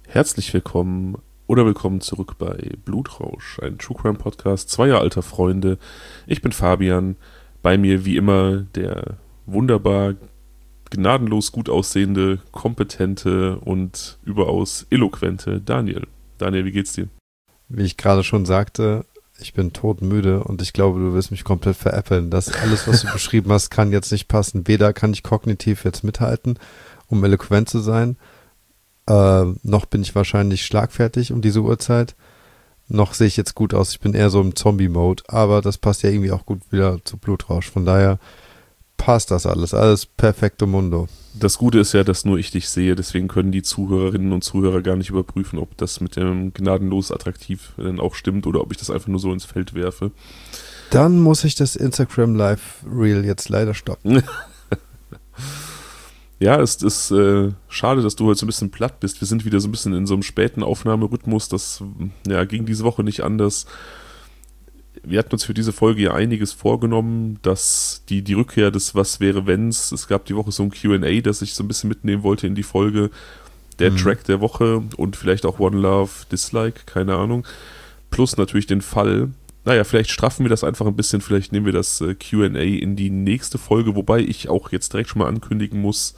Herzlich willkommen oder willkommen zurück bei Blutrausch, ein True Crime Podcast zweier alter Freunde. Ich bin Fabian, bei mir wie immer der wunderbar, gnadenlos gut aussehende, kompetente und überaus eloquente Daniel. Daniel, wie geht's dir? Wie ich gerade schon sagte, ich bin todmüde und ich glaube, du wirst mich komplett veräppeln. Das alles, was du beschrieben hast, kann jetzt nicht passen. Weder kann ich kognitiv jetzt mithalten, um eloquent zu sein, noch bin ich wahrscheinlich schlagfertig um diese Uhrzeit, noch sehe ich jetzt gut aus. Ich bin eher so im Zombie-Mode, aber das passt ja irgendwie auch gut wieder zu Blutrausch. Von daher passt das alles perfekto mundo. Das Gute ist ja, dass nur ich dich sehe, deswegen können die Zuhörerinnen und Zuhörer gar nicht überprüfen, ob das mit dem gnadenlos attraktiv dann auch stimmt oder ob ich das einfach nur so ins Feld werfe. Dann muss ich das Instagram Live Reel jetzt leider stoppen. Ja, es ist schade, dass du heute so ein bisschen platt bist. Wir sind wieder so ein bisschen in so einem späten Aufnahmerhythmus. Das ging diese Woche nicht anders. Wir hatten uns für diese Folge ja einiges vorgenommen, dass die Rückkehr des Was wäre wenns, es gab die Woche so ein Q&A, das ich so ein bisschen mitnehmen wollte in die Folge, der Track der Woche und vielleicht auch One Love, Dislike, keine Ahnung, plus natürlich den Fall. Naja, vielleicht straffen wir das einfach ein bisschen, vielleicht nehmen wir das Q&A in die nächste Folge, wobei ich auch jetzt direkt schon mal ankündigen muss,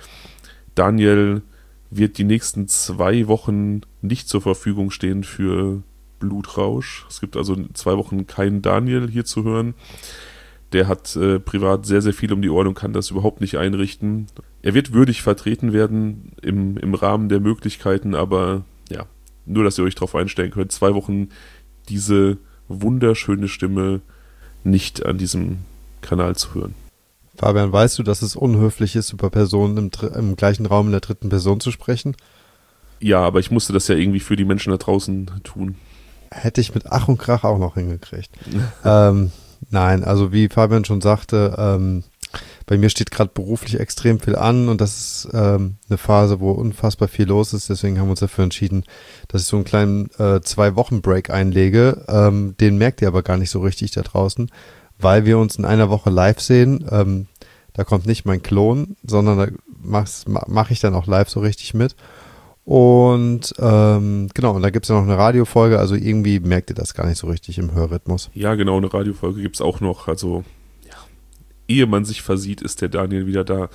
Daniel wird die nächsten 2 Wochen nicht zur Verfügung stehen für Blutrausch. Es gibt also 2 Wochen keinen Daniel hier zu hören. Der hat privat sehr, sehr viel um die Ohren und kann das überhaupt nicht einrichten. Er wird würdig vertreten werden im Rahmen der Möglichkeiten, aber ja, nur, dass ihr euch darauf einstellen könnt, 2 Wochen diese wunderschöne Stimme nicht an diesem Kanal zu hören. Fabian, weißt du, dass es unhöflich ist, über Personen im gleichen Raum in der dritten Person zu sprechen? Ja, aber ich musste das ja irgendwie für die Menschen da draußen tun. Hätte ich mit Ach und Krach auch noch hingekriegt. Nein, also wie Fabian schon sagte, bei mir steht gerade beruflich extrem viel an und das ist eine Phase, wo unfassbar viel los ist. Deswegen haben wir uns dafür entschieden, dass ich so einen kleinen 2-Wochen-Break einlege. Den merkt ihr aber gar nicht so richtig da draußen, weil wir uns in einer Woche live sehen. Da kommt nicht mein Klon, sondern da mache ich dann auch live so richtig mit. Und genau, und da gibt es ja noch eine Radiofolge, also irgendwie merkt ihr das gar nicht so richtig im Hörrhythmus. Ja, genau, eine Radiofolge gibt es auch noch. Also, ja, ehe man sich versieht, ist der Daniel wieder da.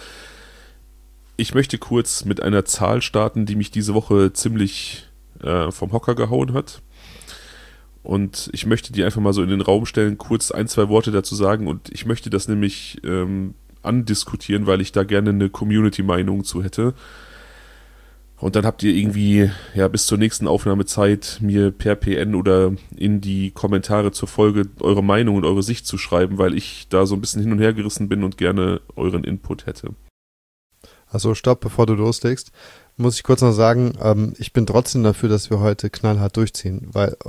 Ich möchte kurz mit einer Zahl starten, die mich diese Woche ziemlich vom Hocker gehauen hat. Und ich möchte die einfach mal so in den Raum stellen, kurz 1-2 Worte dazu sagen. Und ich möchte das nämlich andiskutieren, weil ich da gerne eine Community-Meinung zu hätte. Und dann habt ihr irgendwie bis zur nächsten Aufnahmezeit mir per PN oder in die Kommentare zur Folge eure Meinung und eure Sicht zu schreiben, weil ich da so ein bisschen hin und her gerissen bin und gerne euren Input hätte. Also stopp, bevor du loslegst, muss ich kurz noch sagen, ich bin trotzdem dafür, dass wir heute knallhart durchziehen,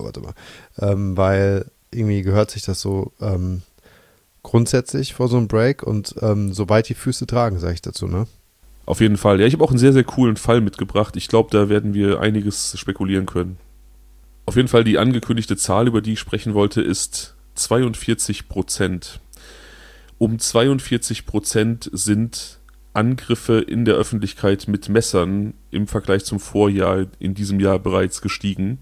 weil irgendwie gehört sich das so grundsätzlich vor so einem Break und soweit die Füße tragen, sage ich dazu, ne? Auf jeden Fall. Ja, ich habe auch einen sehr, sehr coolen Fall mitgebracht. Ich glaube, da werden wir einiges spekulieren können. Auf jeden Fall die angekündigte Zahl, über die ich sprechen wollte, ist 42%. Um 42% sind Angriffe in der Öffentlichkeit mit Messern im Vergleich zum Vorjahr in diesem Jahr bereits gestiegen.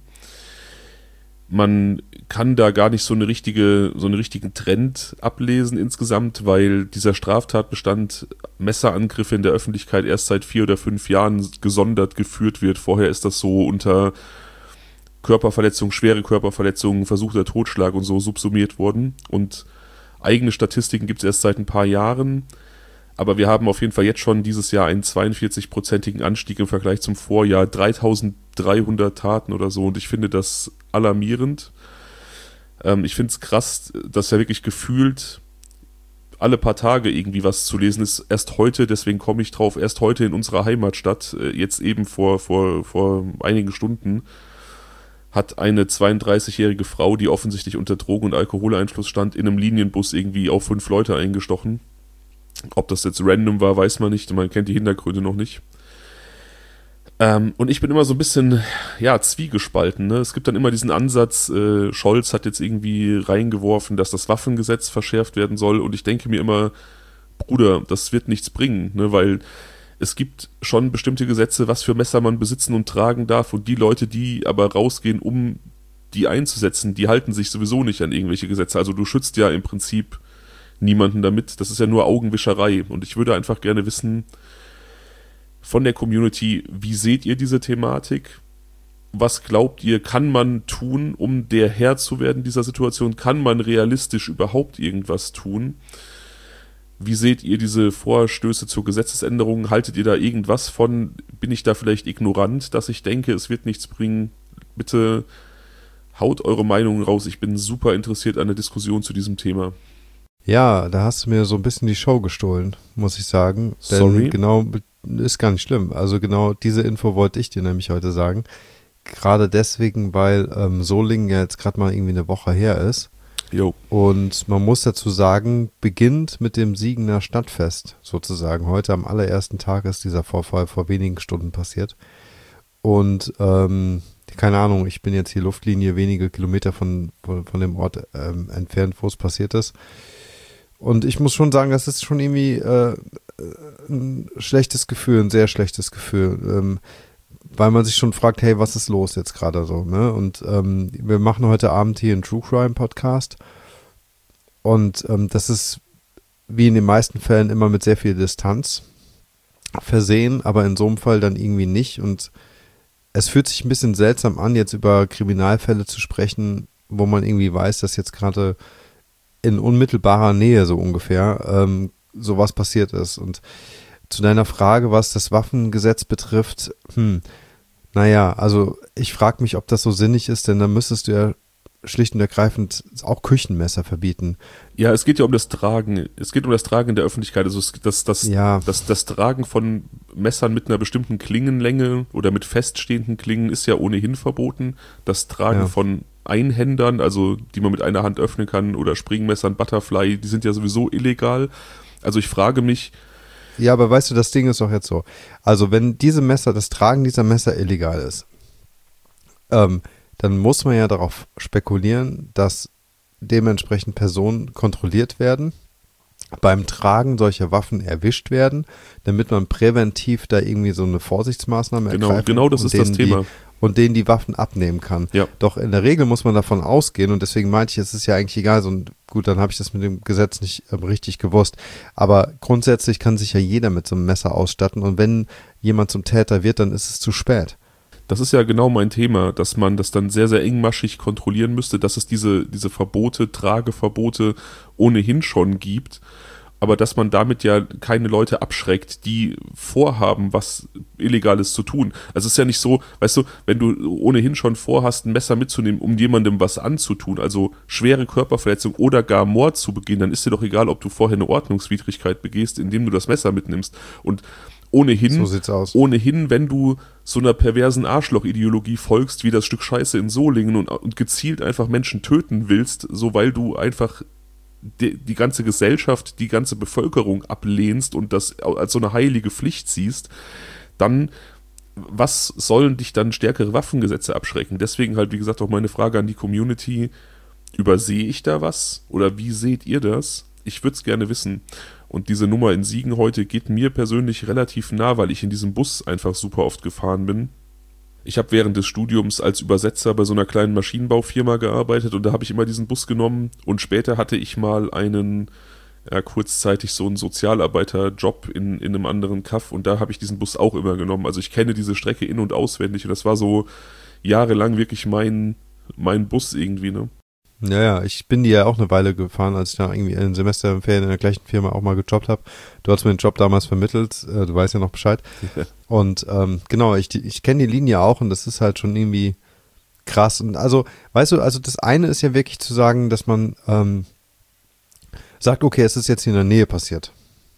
Man kann da gar nicht so einen richtigen Trend ablesen insgesamt, weil dieser Straftatbestand Messerangriffe in der Öffentlichkeit erst seit 4 oder 5 Jahren gesondert geführt wird. Vorher ist das so unter Körperverletzung, schwere Körperverletzungen, versuchter Totschlag und so subsumiert worden. Und eigene Statistiken gibt es erst seit ein paar Jahren. Aber wir haben auf jeden Fall jetzt schon dieses Jahr einen 42-prozentigen Anstieg im Vergleich zum Vorjahr. 3.300 Taten oder so. Und ich finde das alarmierend. Ich finde es krass, dass ja wirklich gefühlt alle paar Tage irgendwie was zu lesen ist. Erst heute, deswegen komme ich drauf, erst heute in unserer Heimatstadt, jetzt eben vor einigen Stunden, hat eine 32-jährige Frau, die offensichtlich unter Drogen- und Alkoholeinfluss stand, in einem Linienbus irgendwie auf 5 Leute eingestochen. Ob das jetzt random war, weiß man nicht. Man kennt die Hintergründe noch nicht. Und ich bin immer so ein bisschen, zwiegespalten. Ne? Es gibt dann immer diesen Ansatz, Scholz hat jetzt irgendwie reingeworfen, dass das Waffengesetz verschärft werden soll. Und ich denke mir immer, Bruder, das wird nichts bringen. Ne? Weil es gibt schon bestimmte Gesetze, was für Messer man besitzen und tragen darf, und die Leute, die aber rausgehen, um die einzusetzen, die halten sich sowieso nicht an irgendwelche Gesetze. Also du schützt ja im Prinzip niemanden damit. Das ist ja nur Augenwischerei. Und ich würde einfach gerne wissen von der Community, wie seht ihr diese Thematik? Was glaubt ihr, kann man tun, um der Herr zu werden dieser Situation? Kann man realistisch überhaupt irgendwas tun? Wie seht ihr diese Vorstöße zur Gesetzesänderung? Haltet ihr da irgendwas von? Bin ich da vielleicht ignorant, dass ich denke, es wird nichts bringen? Bitte haut eure Meinungen raus. Ich bin super interessiert an der Diskussion zu diesem Thema. Ja, da hast du mir so ein bisschen die Show gestohlen, muss ich sagen. Denn Sorry. genau, ist gar nicht schlimm. Also genau diese Info wollte ich dir nämlich heute sagen. Gerade deswegen, weil Solingen ja jetzt gerade mal irgendwie eine Woche her ist. Jo. Und man muss dazu sagen, beginnt mit dem Siegener Stadtfest sozusagen. Heute am allerersten Tag ist dieser Vorfall vor wenigen Stunden passiert. Und keine Ahnung, ich bin jetzt hier Luftlinie wenige Kilometer von dem Ort entfernt, wo es passiert ist. Und ich muss schon sagen, das ist schon irgendwie ein schlechtes Gefühl, ein sehr schlechtes Gefühl. Weil man sich schon fragt, hey, was ist los jetzt gerade so, ne? Und wir machen heute Abend hier einen True Crime Podcast. Und das ist wie in den meisten Fällen immer mit sehr viel Distanz versehen, aber in so einem Fall dann irgendwie nicht. Und es fühlt sich ein bisschen seltsam an, jetzt über Kriminalfälle zu sprechen, wo man irgendwie weiß, dass jetzt gerade in unmittelbarer Nähe so ungefähr sowas passiert ist. Und zu deiner Frage, was das Waffengesetz betrifft, naja, also ich frage mich, ob das so sinnig ist, denn dann müsstest du ja schlicht und ergreifend auch Küchenmesser verbieten. Ja, es geht ja um das Tragen. Es geht um das Tragen in der Öffentlichkeit. Also das Tragen von Messern mit einer bestimmten Klingenlänge oder mit feststehenden Klingen ist ja ohnehin verboten. Das Tragen von Einhändern, also die man mit einer Hand öffnen kann, oder Springmessern, Butterfly, die sind ja sowieso illegal. Also ich frage mich. Ja, aber weißt du, das Ding ist doch jetzt so. Also wenn das Tragen dieser Messer illegal ist, dann muss man ja darauf spekulieren, dass dementsprechend Personen kontrolliert werden, beim Tragen solcher Waffen erwischt werden, damit man präventiv da irgendwie so eine Vorsichtsmaßnahme ergreift. Genau, das ist das Thema. Und denen die Waffen abnehmen kann. Ja. Doch in der Regel muss man davon ausgehen, und deswegen meinte ich, es ist ja eigentlich egal, gut, dann habe ich das mit dem Gesetz nicht richtig gewusst, aber grundsätzlich kann sich ja jeder mit so einem Messer ausstatten, und wenn jemand zum Täter wird, dann ist es zu spät. Das ist ja genau mein Thema, dass man das dann sehr, sehr engmaschig kontrollieren müsste, dass es diese Verbote, Trageverbote ohnehin schon gibt, aber dass man damit ja keine Leute abschreckt, die vorhaben, was Illegales zu tun. Also es ist ja nicht so, weißt du, wenn du ohnehin schon vorhast, ein Messer mitzunehmen, um jemandem was anzutun, also schwere Körperverletzung oder gar Mord zu begehen, dann ist dir doch egal, ob du vorher eine Ordnungswidrigkeit begehst, indem du das Messer mitnimmst. Und ohnehin, so sieht's aus. Ohnehin, wenn du so einer perversen Arschloch-Ideologie folgst, wie das Stück Scheiße in Solingen, und gezielt einfach Menschen töten willst, so weil du einfach die ganze Gesellschaft, die ganze Bevölkerung ablehnst und das als so eine heilige Pflicht siehst, dann was sollen dich dann stärkere Waffengesetze abschrecken? Deswegen halt, wie gesagt, auch meine Frage an die Community: Übersehe ich da was? Oder wie seht ihr das? Ich würde es gerne wissen. Und diese Nummer in Siegen heute geht mir persönlich relativ nah, weil ich in diesem Bus einfach super oft gefahren bin. Ich habe während des Studiums als Übersetzer bei so einer kleinen Maschinenbaufirma gearbeitet, und da habe ich immer diesen Bus genommen, und später hatte ich mal kurzzeitig so einen Sozialarbeiterjob in einem anderen Kaff, und da habe ich diesen Bus auch immer genommen. Also ich kenne diese Strecke in- und auswendig, und das war so jahrelang wirklich mein Bus irgendwie, ne? Ja, ich bin die ja auch eine Weile gefahren, als ich da irgendwie in den Semesterferien in der gleichen Firma auch mal gejobbt habe. Du hast mir den Job damals vermittelt, du weißt ja noch Bescheid. Und genau, ich kenne die Linie auch, und das ist halt schon irgendwie krass. Und also, weißt du, also das eine ist ja wirklich zu sagen, dass man sagt, okay, es ist jetzt hier in der Nähe passiert.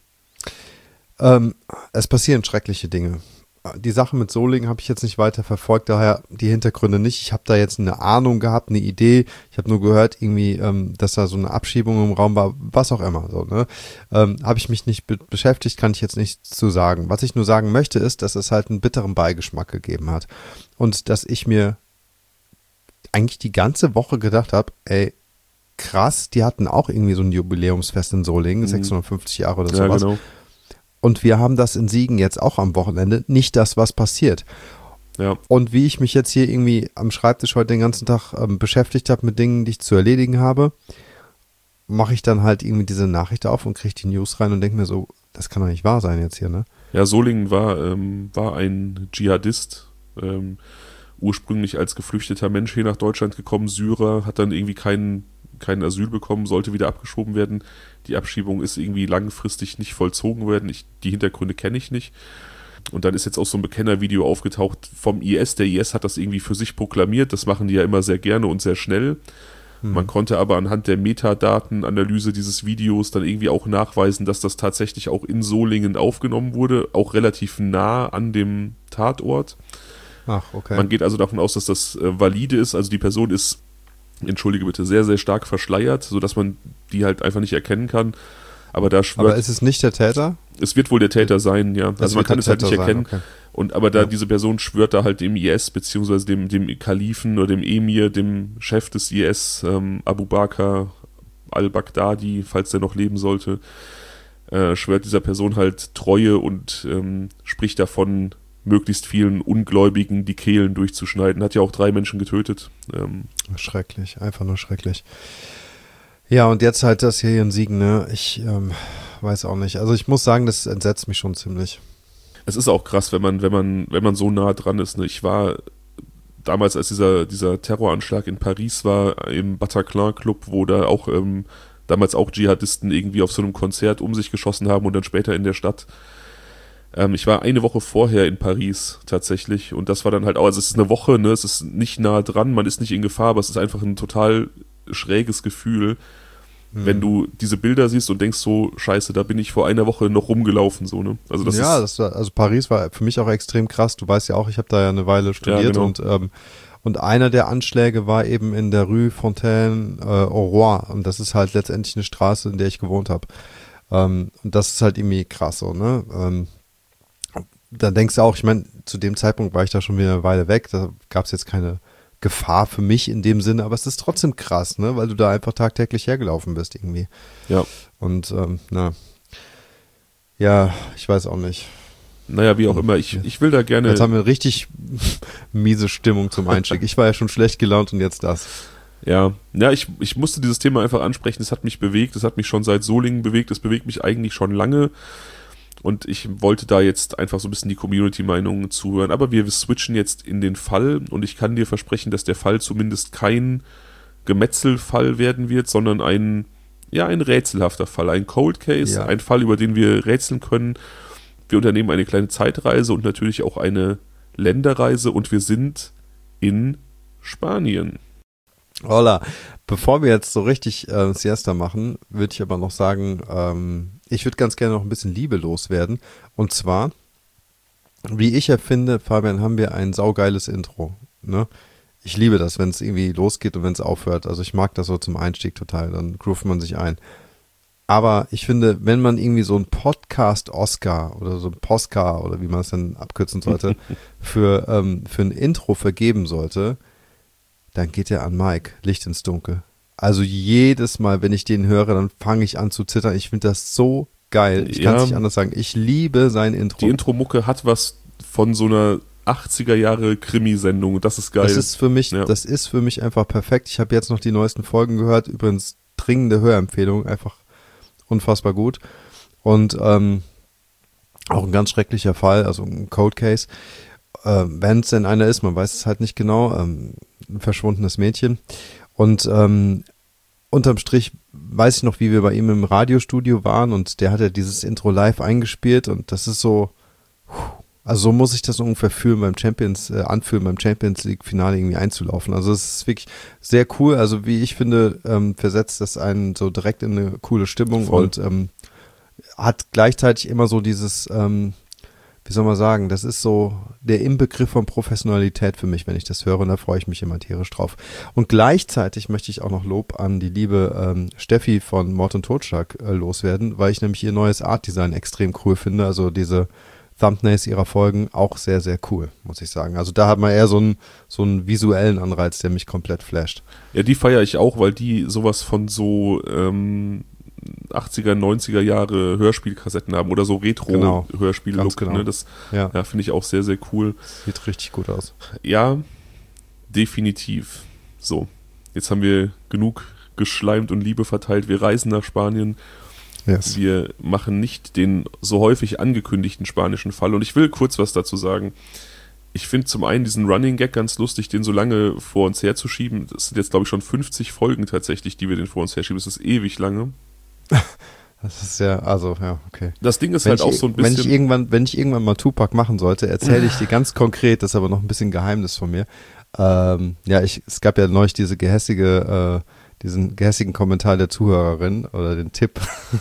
Es passieren schreckliche Dinge. Die Sache mit Solingen habe ich jetzt nicht weiter verfolgt, daher die Hintergründe nicht. Ich habe da jetzt eine Ahnung gehabt, eine Idee. Ich habe nur gehört irgendwie, dass da so eine Abschiebung im Raum war, was auch immer. So, ne? Habe ich mich nicht beschäftigt, kann ich jetzt nicht zu sagen. Was ich nur sagen möchte, ist, dass es halt einen bitteren Beigeschmack gegeben hat. Und dass ich mir eigentlich die ganze Woche gedacht habe, ey, krass, die hatten auch irgendwie so ein Jubiläumsfest in Solingen, 650 Jahre oder sowas. Ja, genau. Und wir haben das in Siegen jetzt auch am Wochenende, nicht das, was passiert. Ja. Und wie ich mich jetzt hier irgendwie am Schreibtisch heute den ganzen Tag beschäftigt habe mit Dingen, die ich zu erledigen habe, mache ich dann halt irgendwie diese Nachricht auf und kriege die News rein und denke mir so, das kann doch nicht wahr sein jetzt hier, ne? Ja, Solingen war ein Dschihadist, ursprünglich als geflüchteter Mensch hier nach Deutschland gekommen, Syrer, hat dann irgendwie kein Asyl bekommen, sollte wieder abgeschoben werden. Die Abschiebung ist irgendwie langfristig nicht vollzogen worden. Die Hintergründe kenne ich nicht. Und dann ist jetzt auch so ein Bekennervideo aufgetaucht vom IS. Der IS hat das irgendwie für sich proklamiert. Das machen die ja immer sehr gerne und sehr schnell. Man konnte aber anhand der Metadatenanalyse dieses Videos dann irgendwie auch nachweisen, dass das tatsächlich auch in Solingen aufgenommen wurde, auch relativ nah an dem Tatort. Ach, okay. Man geht also davon aus, dass das valide ist. Also die Person ist, entschuldige bitte, sehr, sehr stark verschleiert, sodass man die halt einfach nicht erkennen kann. Aber ist es nicht der Täter? Es wird wohl der Täter sein, ja. Also man kann es halt nicht erkennen. Okay. Aber diese Person schwört da halt dem IS, beziehungsweise dem Kalifen oder dem Emir, dem Chef des IS, Abu Bakr al-Baghdadi, falls der noch leben sollte, schwört dieser Person halt Treue und spricht davon, möglichst vielen Ungläubigen die Kehlen durchzuschneiden. Hat ja auch 3 Menschen getötet. Schrecklich, einfach nur schrecklich. Ja, und jetzt halt das hier in Siegen, ne? Ich weiß auch nicht. Also ich muss sagen, das entsetzt mich schon ziemlich. Es ist auch krass, wenn man so nah dran ist. Ne? Ich war damals, als dieser Terroranschlag in Paris war, im Bataclan-Club, wo da auch damals auch Dschihadisten irgendwie auf so einem Konzert um sich geschossen haben und dann später in der Stadt. Ich war eine Woche vorher in Paris tatsächlich und das war dann halt auch, also es ist eine Woche, ne? Es ist nicht nah dran, man ist nicht in Gefahr, aber es ist einfach ein total schräges Gefühl, wenn du diese Bilder siehst und denkst so, scheiße, da bin ich vor einer Woche noch rumgelaufen, so, ne? Also also Paris war für mich auch extrem krass. Du weißt ja auch, ich habe da ja eine Weile studiert, ja, genau. und einer der Anschläge war eben in der Rue Fontaine au Roi und das ist halt letztendlich eine Straße, in der ich gewohnt habe. Und das ist halt irgendwie krass, so, ne? Da denkst du auch, ich meine, zu dem Zeitpunkt war ich da schon wieder eine Weile weg, da gab es jetzt keine Gefahr für mich in dem Sinne, aber es ist trotzdem krass, ne, weil du da einfach tagtäglich hergelaufen bist irgendwie. Ja. Und, ja, ich weiß auch nicht. Naja, wie auch immer, ich will da gerne... Jetzt haben wir eine richtig miese Stimmung zum Einstieg. Ich war ja schon schlecht gelaunt und jetzt das. Ja, ich musste dieses Thema einfach ansprechen, es hat mich bewegt, es hat mich schon seit Solingen bewegt, es bewegt mich eigentlich schon lange. Und ich wollte da jetzt einfach so ein bisschen die Community-Meinungen zuhören. Aber wir switchen jetzt in den Fall und ich kann dir versprechen, dass der Fall zumindest kein Gemetzelfall werden wird, sondern ein rätselhafter Fall. Ein Cold Case, Ja. Ein Fall, über den wir rätseln können. Wir unternehmen eine kleine Zeitreise und natürlich auch eine Länderreise und wir sind in Spanien. Hola. Bevor wir jetzt so richtig Siesta machen, würde ich aber noch sagen, ich würde ganz gerne noch ein bisschen Liebe loswerden. Und zwar, wie ich ja finde, Fabian, haben wir ein saugeiles Intro. Ne? Ich liebe das, wenn es irgendwie losgeht und wenn es aufhört. Also ich mag das so zum Einstieg total, dann groovt man sich ein. Aber ich finde, wenn man irgendwie so einen Podcast-Oscar oder so ein Poscar oder wie man es dann abkürzen sollte, für ein Intro vergeben sollte, dann geht er an Mike, Licht ins Dunkel. Also jedes Mal, wenn ich den höre, dann fange ich an zu zittern. Ich finde das so geil. Ich kann es nicht anders sagen. Ich liebe sein Intro. Die Intro-Mucke hat was von so einer 80er Jahre Krimi-Sendung. Das ist geil. Das ist für mich einfach perfekt. Ich habe jetzt noch die neuesten Folgen gehört. Übrigens dringende Hörempfehlung. Einfach unfassbar gut. Und auch ein ganz schrecklicher Fall, also ein Cold Case. Wenn es denn einer ist, man weiß es halt nicht genau. Ein verschwundenes Mädchen. Und unterm Strich weiß ich noch, wie wir bei ihm im Radiostudio waren und der hat ja dieses Intro live eingespielt und das ist so, also so muss ich das ungefähr fühlen beim Champions League Finale irgendwie einzulaufen. Also es ist wirklich sehr cool, also wie ich finde, versetzt das einen so direkt in eine coole Stimmung. Voll. Und hat gleichzeitig immer so dieses, wie soll man sagen, das ist so der Inbegriff von Professionalität für mich, wenn ich das höre, und da freue ich mich immer tierisch drauf. Und gleichzeitig möchte ich auch noch Lob an die liebe Steffi von Mord und Totschlag loswerden, weil ich nämlich ihr neues Artdesign extrem cool finde, also diese Thumbnails ihrer Folgen auch sehr, sehr cool, muss ich sagen. Also da hat man eher so einen visuellen Anreiz, der mich komplett flasht. Ja, die feiere ich auch, weil die sowas von so 80er, 90er Jahre Hörspielkassetten haben oder so Retro-Hörspiel-Look. Genau. Ne? Das finde ich auch sehr, sehr cool. Sieht richtig gut aus. Ja, definitiv. So, jetzt haben wir genug geschleimt und Liebe verteilt. Wir reisen nach Spanien. Yes. Wir machen nicht den so häufig angekündigten spanischen Fall. Und ich will kurz was dazu sagen. Ich finde zum einen diesen Running Gag ganz lustig, den so lange vor uns herzuschieben. Das sind jetzt, glaube ich, schon 50 Folgen tatsächlich, die wir den vor uns herschieben. Das ist ewig lange. Das ist ja, also, ja, okay. Das Ding ist halt auch so ein bisschen... Wenn ich irgendwann mal Tupac machen sollte, erzähle ich dir ganz konkret, das ist aber noch ein bisschen Geheimnis von mir. Es gab ja neulich diesen gehässigen Kommentar der Zuhörerin oder den Tipp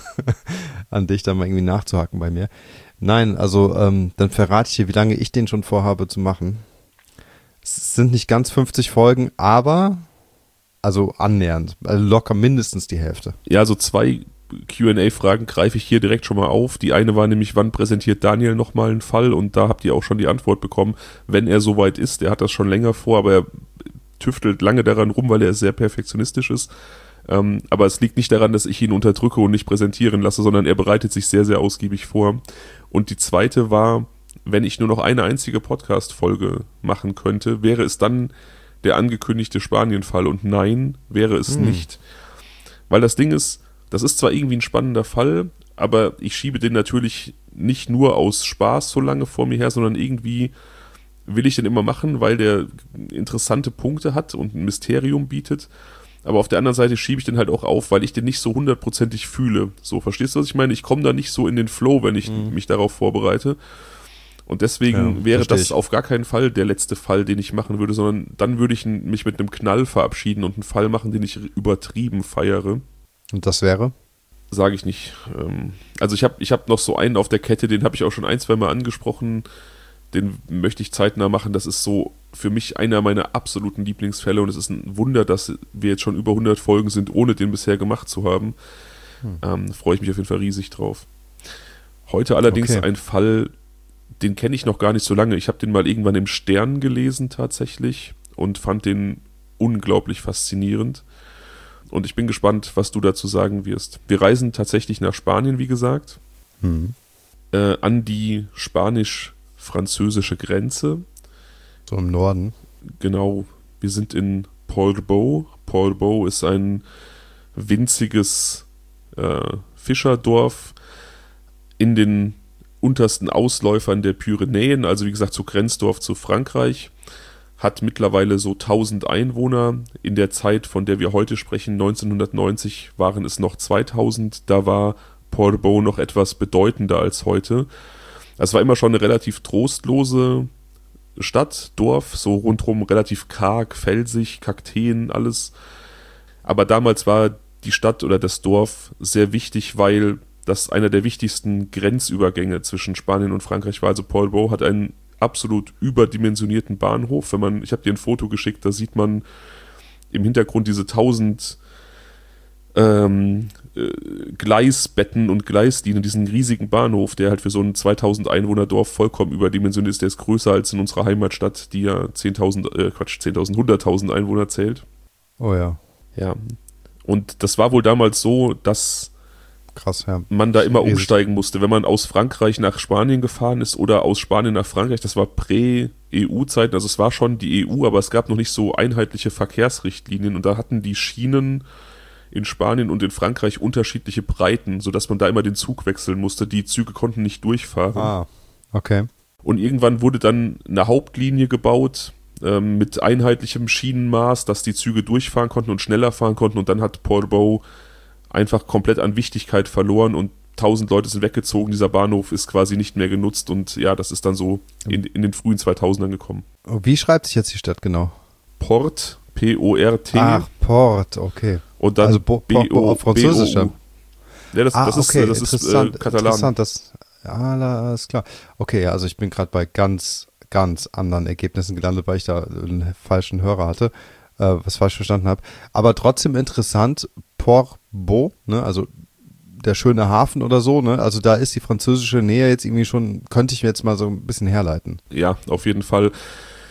an dich, da mal irgendwie nachzuhaken bei mir. Nein, also dann verrate ich dir, wie lange ich den schon vorhabe zu machen. Es sind nicht ganz 50 Folgen, aber also annähernd, also locker mindestens die Hälfte. Ja, so 2 Q&A-Fragen greife ich hier direkt schon mal auf. Die eine war nämlich, wann präsentiert Daniel nochmal einen Fall? Und da habt ihr auch schon die Antwort bekommen, wenn er soweit ist. Der hat das schon länger vor, aber er tüftelt lange daran rum, weil er sehr perfektionistisch ist. Aber es liegt nicht daran, dass ich ihn unterdrücke und nicht präsentieren lasse, sondern er bereitet sich sehr, sehr ausgiebig vor. Und die zweite war, wenn ich nur noch eine einzige Podcast-Folge machen könnte, wäre es dann der angekündigte Spanien-Fall? Und nein, wäre es nicht. Weil das Ding ist, das ist zwar irgendwie ein spannender Fall, aber ich schiebe den natürlich nicht nur aus Spaß so lange vor mir her, sondern irgendwie will ich den immer machen, weil der interessante Punkte hat und ein Mysterium bietet. Aber auf der anderen Seite schiebe ich den halt auch auf, weil ich den nicht so 100%ig fühle. So, verstehst du, was ich meine? Ich komme da nicht so in den Flow, wenn ich mich darauf vorbereite. Und deswegen wäre das auf gar keinen Fall der letzte Fall, den ich machen würde, sondern dann würde ich mich mit einem Knall verabschieden und einen Fall machen, den ich übertrieben feiere. Und das wäre? Sage ich nicht. Also ich hab noch so einen auf der Kette, den habe ich auch schon 1-2 Mal angesprochen. Den möchte ich zeitnah machen. Das ist so für mich einer meiner absoluten Lieblingsfälle und es ist ein Wunder, dass wir jetzt schon über 100 Folgen sind, ohne den bisher gemacht zu haben. Freue ich mich auf jeden Fall riesig drauf. Heute allerdings ein Fall, den kenne ich noch gar nicht so lange. Ich habe den mal irgendwann im Stern gelesen tatsächlich und fand den unglaublich faszinierend. Und ich bin gespannt, was du dazu sagen wirst. Wir reisen tatsächlich nach Spanien, wie gesagt, an die spanisch-französische Grenze. So im Norden. Genau, wir sind in Portbou. Portbou ist ein winziges Fischerdorf in den untersten Ausläufern der Pyrenäen, also wie gesagt so Grenzdorf zu Frankreich. Hat mittlerweile so 1000 Einwohner. In der Zeit, von der wir heute sprechen, 1990, waren es noch 2000. Da war Portbou noch etwas bedeutender als heute. Es war immer schon eine relativ trostlose Stadt, Dorf, so rundherum relativ karg, felsig, Kakteen, alles. Aber damals war die Stadt oder das Dorf sehr wichtig, weil das einer der wichtigsten Grenzübergänge zwischen Spanien und Frankreich war. Also Portbou hat einen absolut überdimensionierten Bahnhof. Ich habe dir ein Foto geschickt, da sieht man im Hintergrund diese 1000 Gleisbetten und Gleislinien, diesen riesigen Bahnhof, der halt für so ein 2000 Einwohner Dorf vollkommen überdimensioniert ist. Der ist größer als in unserer Heimatstadt, die ja 100.000 Einwohner zählt. Oh ja. Ja. Und das war wohl damals so, dass krass, ja. man da immer umsteigen musste, wenn man aus Frankreich nach Spanien gefahren ist oder aus Spanien nach Frankreich. Das war Prä-EU-Zeiten, also es war schon die EU, aber es gab noch nicht so einheitliche Verkehrsrichtlinien und da hatten die Schienen in Spanien und in Frankreich unterschiedliche Breiten, sodass man da immer den Zug wechseln musste. Die Züge konnten nicht durchfahren. Ah, okay. Und irgendwann wurde dann eine Hauptlinie gebaut mit einheitlichem Schienenmaß, dass die Züge durchfahren konnten und schneller fahren konnten und dann hat Portbou einfach komplett an Wichtigkeit verloren und 1000 Leute sind weggezogen, dieser Bahnhof ist quasi nicht mehr genutzt und ja, das ist dann so in den frühen 2000ern gekommen. Wie schreibt sich jetzt die Stadt genau? Port, P-O-R-T. Ach, Port, okay. Und dann also auf Französisch. Ja, das okay, ist Katalan. Interessant, alles klar. Okay, also ich bin gerade bei ganz, ganz anderen Ergebnissen gelandet, weil ich da einen falschen Hörer hatte, was falsch verstanden habe. Aber trotzdem interessant, Portbou, ne, also der schöne Hafen oder so, ne, also da ist die französische Nähe jetzt irgendwie schon, könnte ich mir jetzt mal so ein bisschen herleiten. Ja, auf jeden Fall.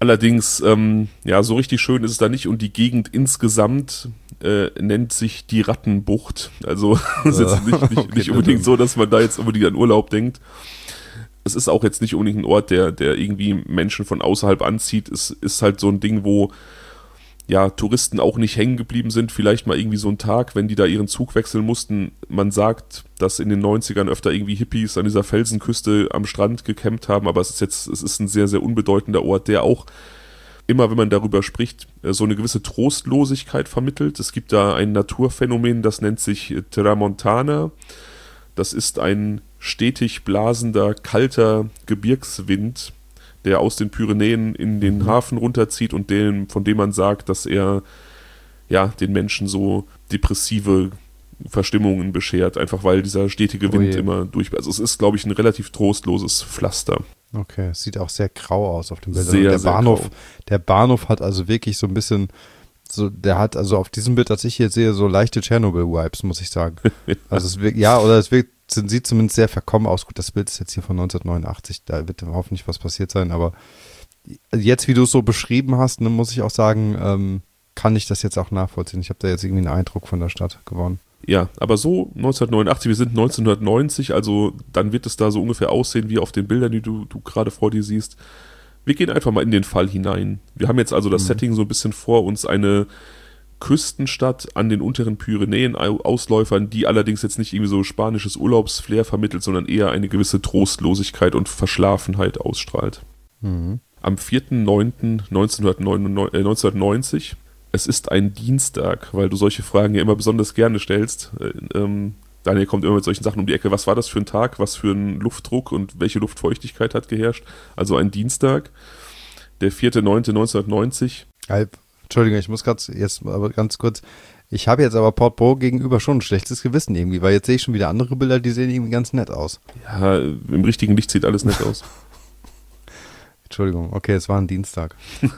Allerdings, so richtig schön ist es da nicht und die Gegend insgesamt nennt sich die Rattenbucht. Also es ist jetzt nicht unbedingt so, dass man da jetzt unbedingt an Urlaub denkt. Es ist auch jetzt nicht unbedingt ein Ort, der irgendwie Menschen von außerhalb anzieht. Es ist halt so ein Ding, wo ja Touristen auch nicht hängen geblieben sind. Vielleicht mal irgendwie so ein Tag, wenn die da ihren Zug wechseln mussten. Man sagt, dass in den 90ern öfter irgendwie Hippies an dieser Felsenküste am Strand gecampt haben, aber es ist ein sehr, sehr unbedeutender Ort, der auch immer, wenn man darüber spricht, so eine gewisse Trostlosigkeit vermittelt. Es gibt da ein Naturphänomen, das nennt sich Tramontana. Das ist ein stetig blasender, kalter Gebirgswind, der aus den Pyrenäen in den Hafen runterzieht und von dem man sagt, dass er den Menschen so depressive Verstimmungen beschert, einfach weil dieser stetige Wind immer durch... Also es ist, glaube ich, ein relativ trostloses Pflaster. Okay, es sieht auch sehr grau aus auf dem Bild. Sehr, der Bahnhof hat also wirklich so ein bisschen, der hat also auf diesem Bild, das ich hier sehe, so leichte Tschernobyl-Vibes, muss ich sagen. Also sieht zumindest sehr verkommen aus. Gut, das Bild ist jetzt hier von 1989, da wird hoffentlich was passiert sein, aber jetzt, wie du es so beschrieben hast, ne, muss ich auch sagen, kann ich das jetzt auch nachvollziehen. Ich habe da jetzt irgendwie einen Eindruck von der Stadt gewonnen. Ja, aber so 1989, wir sind 1990, also dann wird es da so ungefähr aussehen wie auf den Bildern, die du gerade vor dir siehst. Wir gehen einfach mal in den Fall hinein. Wir haben jetzt also das Setting so ein bisschen vor uns, eine Küstenstadt an den unteren Pyrenäen-Ausläufern, die allerdings jetzt nicht irgendwie so spanisches Urlaubsflair vermittelt, sondern eher eine gewisse Trostlosigkeit und Verschlafenheit ausstrahlt. Am 4.9.1990, es ist ein Dienstag, weil du solche Fragen ja immer besonders gerne stellst. Daniel kommt immer mit solchen Sachen um die Ecke. Was war das für ein Tag? Was für ein Luftdruck und welche Luftfeuchtigkeit hat geherrscht? Also ein Dienstag, der 4.9.1990. Entschuldigung, ich muss ganz kurz. Ich habe jetzt aber Port Bo gegenüber schon ein schlechtes Gewissen irgendwie, weil jetzt sehe ich schon wieder andere Bilder, die sehen irgendwie ganz nett aus. Ja, im richtigen Licht sieht alles nett aus. Entschuldigung, okay, es war ein Dienstag.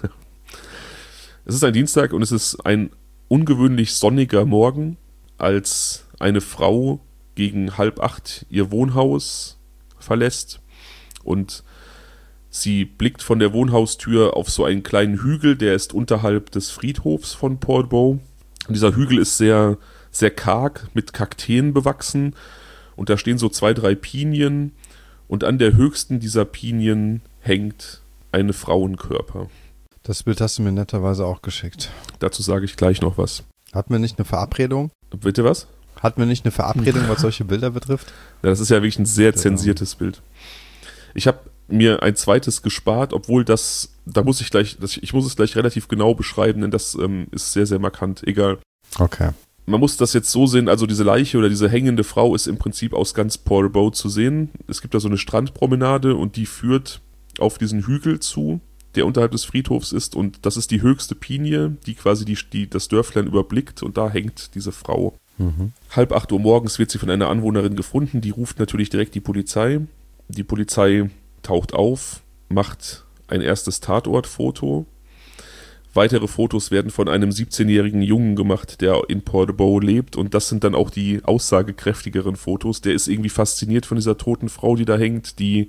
Es ist ein Dienstag und es ist ein ungewöhnlich sonniger Morgen, als eine Frau gegen 7:30 ihr Wohnhaus verlässt und sie blickt von der Wohnhaustür auf so einen kleinen Hügel, der ist unterhalb des Friedhofs von Port Bo. Und dieser Hügel ist sehr, sehr karg, mit Kakteen bewachsen und da stehen so 2, 3 Pinien und an der höchsten dieser Pinien hängt ein Frauenkörper. Das Bild hast du mir netterweise auch geschickt. Dazu sage ich gleich noch was. Hatten wir nicht eine Verabredung? Bitte was? Hatten wir nicht eine Verabredung, was solche Bilder betrifft? Ja, das ist ja wirklich ein sehr zensiertes Bild. Ich habe mir ein zweites gespart, obwohl ich muss es gleich relativ genau beschreiben, denn das ist sehr, sehr markant. Egal. Okay. Man muss das jetzt so sehen, also diese Leiche oder diese hängende Frau ist im Prinzip aus ganz Port Bo zu sehen. Es gibt da so eine Strandpromenade und die führt auf diesen Hügel zu, der unterhalb des Friedhofs ist, und das ist die höchste Pinie, die quasi das Dörflein überblickt, und da hängt diese Frau. 7:30 Uhr morgens wird sie von einer Anwohnerin gefunden, die ruft natürlich direkt die Polizei. Die Polizei taucht auf, macht ein erstes Tatortfoto. Weitere Fotos werden von einem 17-jährigen Jungen gemacht, der in Port Bo lebt, und das sind dann auch die aussagekräftigeren Fotos. Der ist irgendwie fasziniert von dieser toten Frau, die da hängt, die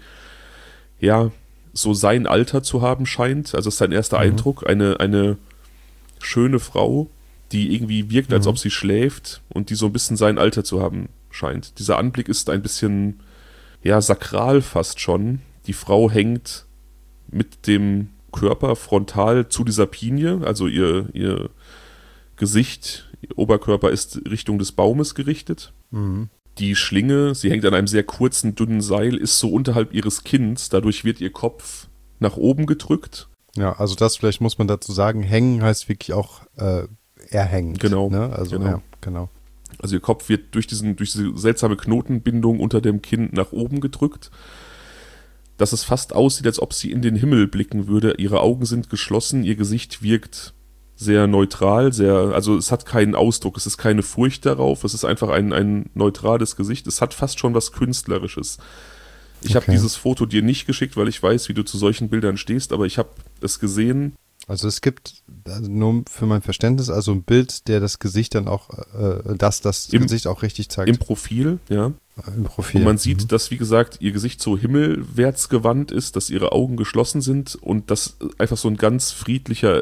so sein Alter zu haben scheint. Also ist sein erster Eindruck, eine schöne Frau, die irgendwie wirkt, als ob sie schläft und die so ein bisschen sein Alter zu haben scheint. Dieser Anblick ist ein bisschen, sakral fast schon. Die Frau hängt mit dem Körper frontal zu dieser Pinie, also ihr Gesicht, ihr Oberkörper ist Richtung des Baumes gerichtet. Die Schlinge, sie hängt an einem sehr kurzen, dünnen Seil, ist so unterhalb ihres Kinns, dadurch wird ihr Kopf nach oben gedrückt. Ja, also das vielleicht muss man dazu sagen, hängen heißt wirklich auch erhängend. Genau. Ne? Also, genau. Ja, genau. Also ihr Kopf wird durch diese seltsame Knotenbindung unter dem Kinn nach oben gedrückt, dass es fast aussieht, als ob sie in den Himmel blicken würde. Ihre Augen sind geschlossen, ihr Gesicht wirkt sehr neutral, also es hat keinen Ausdruck, es ist keine Furcht darauf, es ist einfach ein neutrales Gesicht. Es hat fast schon was Künstlerisches. Ich habe dieses Foto dir nicht geschickt, weil ich weiß, wie du zu solchen Bildern stehst, aber ich habe es gesehen. Also es gibt, also nur für mein Verständnis, also ein Bild, der das Gesicht dann auch, das Gesicht auch richtig zeigt. Im Profil, ja. Im Profil. Und man sieht, dass, wie gesagt, ihr Gesicht so himmelwärts gewandt ist, dass ihre Augen geschlossen sind und dass einfach so ein ganz friedlicher,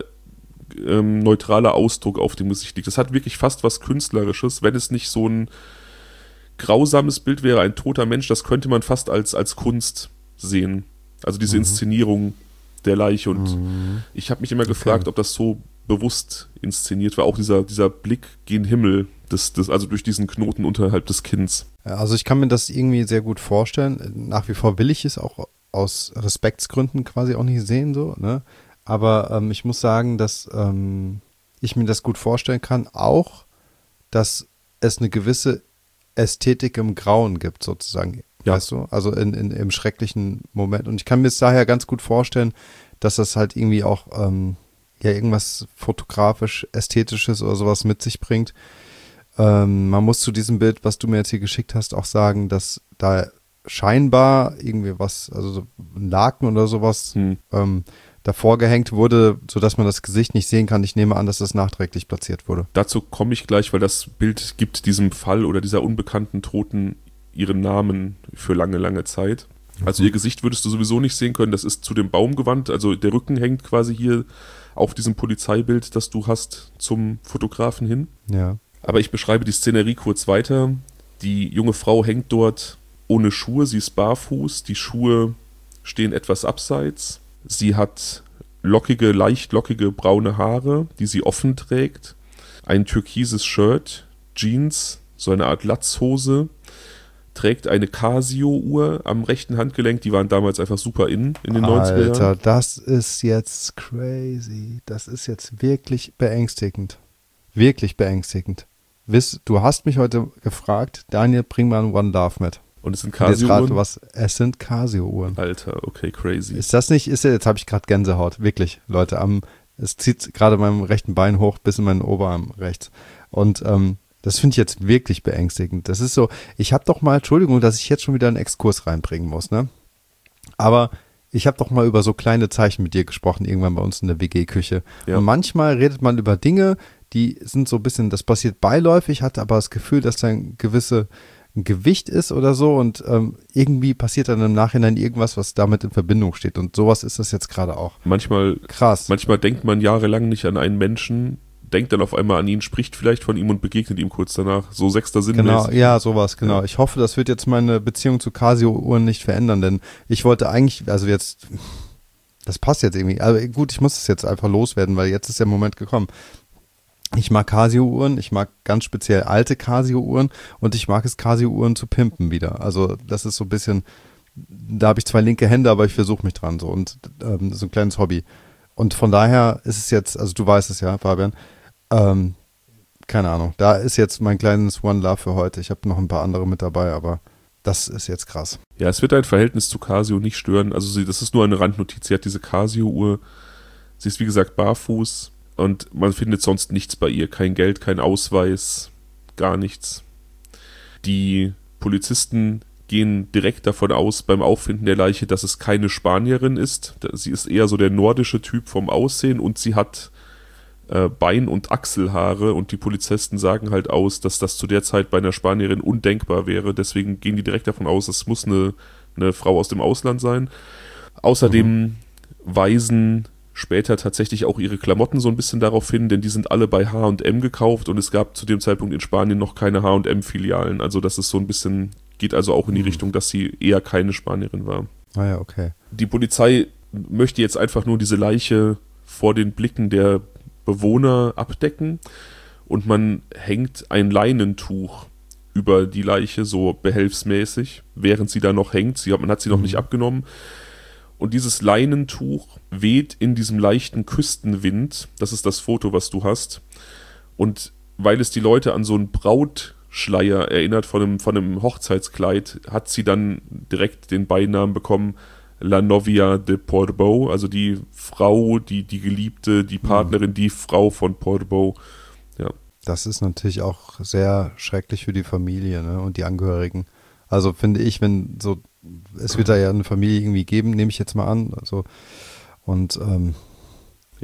neutraler Ausdruck auf dem Gesicht liegt. Das hat wirklich fast was Künstlerisches, wenn es nicht so ein grausames Bild wäre, ein toter Mensch, das könnte man fast als Kunst sehen. Also diese Inszenierung der Leiche. Und ich habe mich immer gefragt, ob das so bewusst inszeniert war. Auch dieser Blick gen Himmel, also durch diesen Knoten unterhalb des Kinns. Ja, also ich kann mir das irgendwie sehr gut vorstellen. Nach wie vor will ich es auch aus Respektsgründen quasi auch nicht sehen, so, ne? Aber ich muss sagen, dass ich mir das gut vorstellen kann, auch, dass es eine gewisse Ästhetik im Grauen gibt, sozusagen. Ja. Weißt du? Also im schrecklichen Moment. Und ich kann mir es daher ganz gut vorstellen, dass das halt irgendwie auch irgendwas fotografisch Ästhetisches oder sowas mit sich bringt. Man muss zu diesem Bild, was du mir jetzt hier geschickt hast, auch sagen, dass da scheinbar irgendwie was, also so ein Laken oder sowas davor gehängt wurde, sodass man das Gesicht nicht sehen kann. Ich nehme an, dass das nachträglich platziert wurde. Dazu komme ich gleich, weil das Bild gibt diesem Fall oder dieser unbekannten Toten ihren Namen für lange, lange Zeit. Also ihr Gesicht würdest du sowieso nicht sehen können, das ist zu dem Baum gewandt, also der Rücken hängt quasi hier auf diesem Polizeibild, das du hast, zum Fotografen hin. Ja. Aber ich beschreibe die Szenerie kurz weiter. Die junge Frau hängt dort ohne Schuhe, sie ist barfuß, die Schuhe stehen etwas abseits. Sie hat leicht lockige braune Haare, die sie offen trägt. Ein türkises Shirt, Jeans, so eine Art Latzhose. Trägt eine Casio-Uhr am rechten Handgelenk. Die waren damals einfach super in den 90er Jahren. Alter, das ist jetzt crazy. Das ist jetzt wirklich beängstigend. Wirklich beängstigend. Du hast mich heute gefragt, Daniel, bring mal ein One Love mit. Und es sind Casio-Uhren? Es sind Casio-Uhren. Alter, okay, crazy. Ist das nicht, jetzt habe ich gerade Gänsehaut, wirklich, Leute. Es zieht gerade meinem rechten Bein hoch bis in meinen Oberarm rechts. Und das finde ich jetzt wirklich beängstigend. Das ist so, ich habe doch mal, Entschuldigung, dass ich jetzt schon wieder einen Exkurs reinbringen muss, ne? Aber ich habe doch mal über so kleine Zeichen mit dir gesprochen, irgendwann bei uns in der WG-Küche. Ja. Und manchmal redet man über Dinge, die sind so ein bisschen, das passiert beiläufig, hatte aber das Gefühl, dass da ein Gewicht ist oder so und irgendwie passiert dann im Nachhinein irgendwas, was damit in Verbindung steht. Und sowas ist das jetzt gerade auch. Manchmal denkt man jahrelang nicht an einen Menschen, denkt dann auf einmal an ihn, spricht vielleicht von ihm und begegnet ihm kurz danach. So sechster Sinn. Genau, ja, sowas, genau. Ja. Ich hoffe, das wird jetzt meine Beziehung zu Casio-Uhren nicht verändern, denn ich wollte eigentlich, also jetzt, das passt jetzt irgendwie. Aber gut, ich muss es jetzt einfach loswerden, weil jetzt ist der Moment gekommen. Ich mag Casio-Uhren, ich mag ganz speziell alte Casio-Uhren und ich mag es, Casio-Uhren zu pimpen wieder. Also das ist so ein bisschen, da habe ich 2 linke Hände, aber ich versuche mich dran so und so ein kleines Hobby. Und von daher ist es jetzt, also du weißt es ja, Fabian, keine Ahnung, da ist jetzt mein kleines One Love für heute. Ich habe noch ein paar andere mit dabei, aber das ist jetzt krass. Ja, es wird dein Verhältnis zu Casio nicht stören. Also das ist nur eine Randnotiz. Sie hat diese Casio-Uhr, sie ist wie gesagt barfuß. Und man findet sonst nichts bei ihr. Kein Geld, kein Ausweis, gar nichts. Die Polizisten gehen direkt davon aus, beim Auffinden der Leiche, dass es keine Spanierin ist. Sie ist eher so der nordische Typ vom Aussehen und sie hat Bein- und Achselhaare. Und die Polizisten sagen halt aus, dass das zu der Zeit bei einer Spanierin undenkbar wäre. Deswegen gehen die direkt davon aus, es muss eine Frau aus dem Ausland sein. Außerdem weisen später tatsächlich auch ihre Klamotten so ein bisschen darauf hin, denn die sind alle bei H&M gekauft und es gab zu dem Zeitpunkt in Spanien noch keine H&M-Filialen. Also das ist so ein bisschen, geht also auch in die Richtung, dass sie eher keine Spanierin war. Ah ja, okay. Die Polizei möchte jetzt einfach nur diese Leiche vor den Blicken der Bewohner abdecken und man hängt ein Leinentuch über die Leiche, so behelfsmäßig, während sie da noch hängt. Man hat sie noch nicht abgenommen. Und dieses Leinentuch weht in diesem leichten Küstenwind. Das ist das Foto, was du hast. Und weil es die Leute an so einen Brautschleier erinnert von einem Hochzeitskleid, hat sie dann direkt den Beinamen bekommen La Novia de Portbou, also die Frau, die Geliebte, die Partnerin, die Frau von Portbou. Ja. Das ist natürlich auch sehr schrecklich für die Familie, ne, und die Angehörigen. Also finde ich, wenn so, es wird da ja eine Familie irgendwie geben, nehme ich jetzt mal an. Also und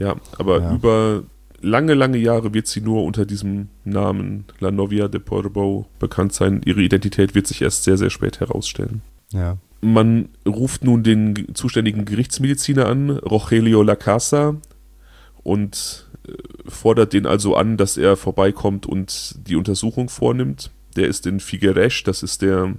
Ja, aber über lange, lange Jahre wird sie nur unter diesem Namen La Novia de Portbou bekannt sein. Ihre Identität wird sich erst sehr, sehr spät herausstellen. Ja. Man ruft nun den zuständigen Gerichtsmediziner an, Rogelio Lacasa, und fordert den also an, dass er vorbeikommt und die Untersuchung vornimmt. Der ist in Figueres, das ist der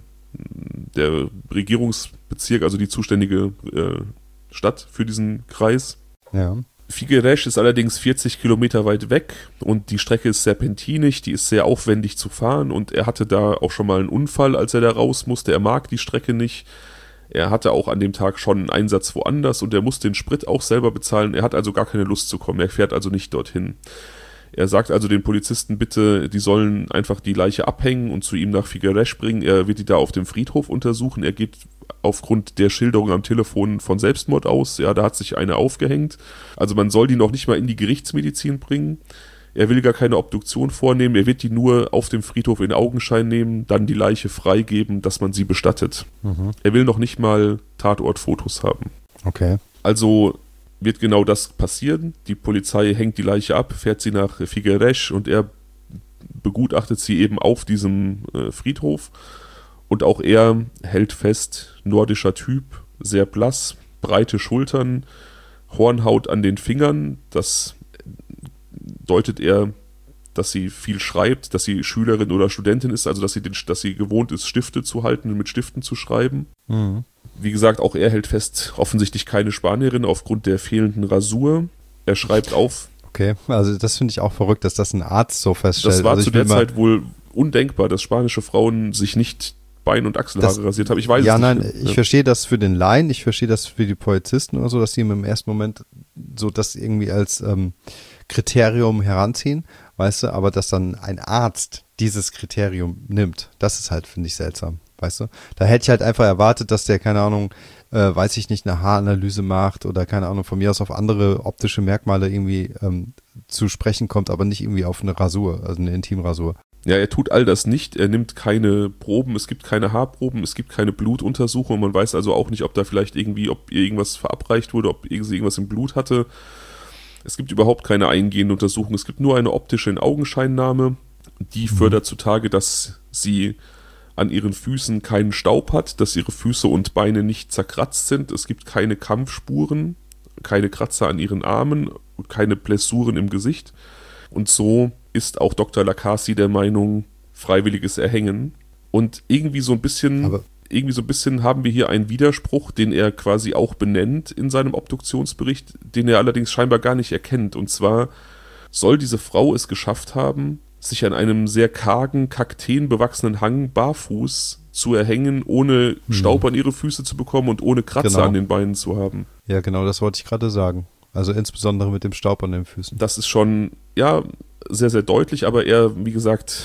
Regierungsbezirk, also die zuständige Stadt für diesen Kreis. Ja. Figueres ist allerdings 40 Kilometer weit weg und die Strecke ist serpentinig, die ist sehr aufwendig zu fahren und er hatte da auch schon mal einen Unfall, als er da raus musste. Er mag die Strecke nicht. Er hatte auch an dem Tag schon einen Einsatz woanders und er muss den Sprit auch selber bezahlen. Er hat also gar keine Lust zu kommen. Er fährt also nicht dorthin. Er sagt also den Polizisten bitte, die sollen einfach die Leiche abhängen und zu ihm nach Figueres bringen. Er wird die da auf dem Friedhof untersuchen. Er geht aufgrund der Schilderung am Telefon von Selbstmord aus. Ja, da hat sich eine aufgehängt. Also man soll die noch nicht mal in die Gerichtsmedizin bringen. Er will gar keine Obduktion vornehmen. Er wird die nur auf dem Friedhof in Augenschein nehmen, dann die Leiche freigeben, dass man sie bestattet. Er will noch nicht mal Tatortfotos haben. Okay. Also wird genau das passieren. Die Polizei hängt die Leiche ab, fährt sie nach Figueres und er begutachtet sie eben auf diesem Friedhof. Und auch er hält fest, nordischer Typ, sehr blass, breite Schultern, Hornhaut an den Fingern. Das deutet er, dass sie viel schreibt, dass sie Schülerin oder Studentin ist, also dass sie gewohnt ist, Stifte zu halten und mit Stiften zu schreiben. Wie gesagt, auch er hält fest, offensichtlich keine Spanierin aufgrund der fehlenden Rasur. Er schreibt auf. Okay, also das finde ich auch verrückt, dass das ein Arzt so feststellt. Das war also zu der Zeit wohl undenkbar, dass spanische Frauen sich nicht Bein- und Achselhaare rasiert haben. Ich weiß es nicht. Ja, nein, ich verstehe das für den Laien, ich verstehe das für die Polizisten oder so, dass die im ersten Moment so das irgendwie als Kriterium heranziehen, weißt du, aber dass dann ein Arzt dieses Kriterium nimmt, das ist halt, finde ich, seltsam, weißt du. Da hätte ich halt einfach erwartet, dass der, keine Ahnung, weiß ich nicht, eine Haaranalyse macht oder, keine Ahnung, von mir aus auf andere optische Merkmale irgendwie zu sprechen kommt, aber nicht irgendwie auf eine Rasur, also eine Intimrasur. Ja, er tut all das nicht, er nimmt keine Proben, es gibt keine Haarproben, es gibt keine Blutuntersuchung, man weiß also auch nicht, ob da vielleicht irgendwie, ob ihr irgendwas verabreicht wurde, ob sie irgendwas im Blut hatte. Es gibt überhaupt keine eingehende Untersuchung, es gibt nur eine optische Inaugenscheinnahme, die fördert zutage, dass sie an ihren Füßen keinen Staub hat, dass ihre Füße und Beine nicht zerkratzt sind, es gibt keine Kampfspuren, keine Kratzer an ihren Armen, keine Blessuren im Gesicht und so ist auch Dr. Lacasi der Meinung, freiwilliges Erhängen. Und irgendwie so ein bisschen haben wir hier einen Widerspruch, den er quasi auch benennt in seinem Obduktionsbericht, den er allerdings scheinbar gar nicht erkennt. Und zwar soll diese Frau es geschafft haben, sich an einem sehr kargen, kakteenbewachsenen Hang barfuß zu erhängen, ohne Staub an ihre Füße zu bekommen und ohne Kratzer an den Beinen zu haben. Ja, genau, das wollte ich gerade sagen. Also insbesondere mit dem Staub an den Füßen. Das ist schon, ja, sehr, sehr deutlich, aber er, wie gesagt,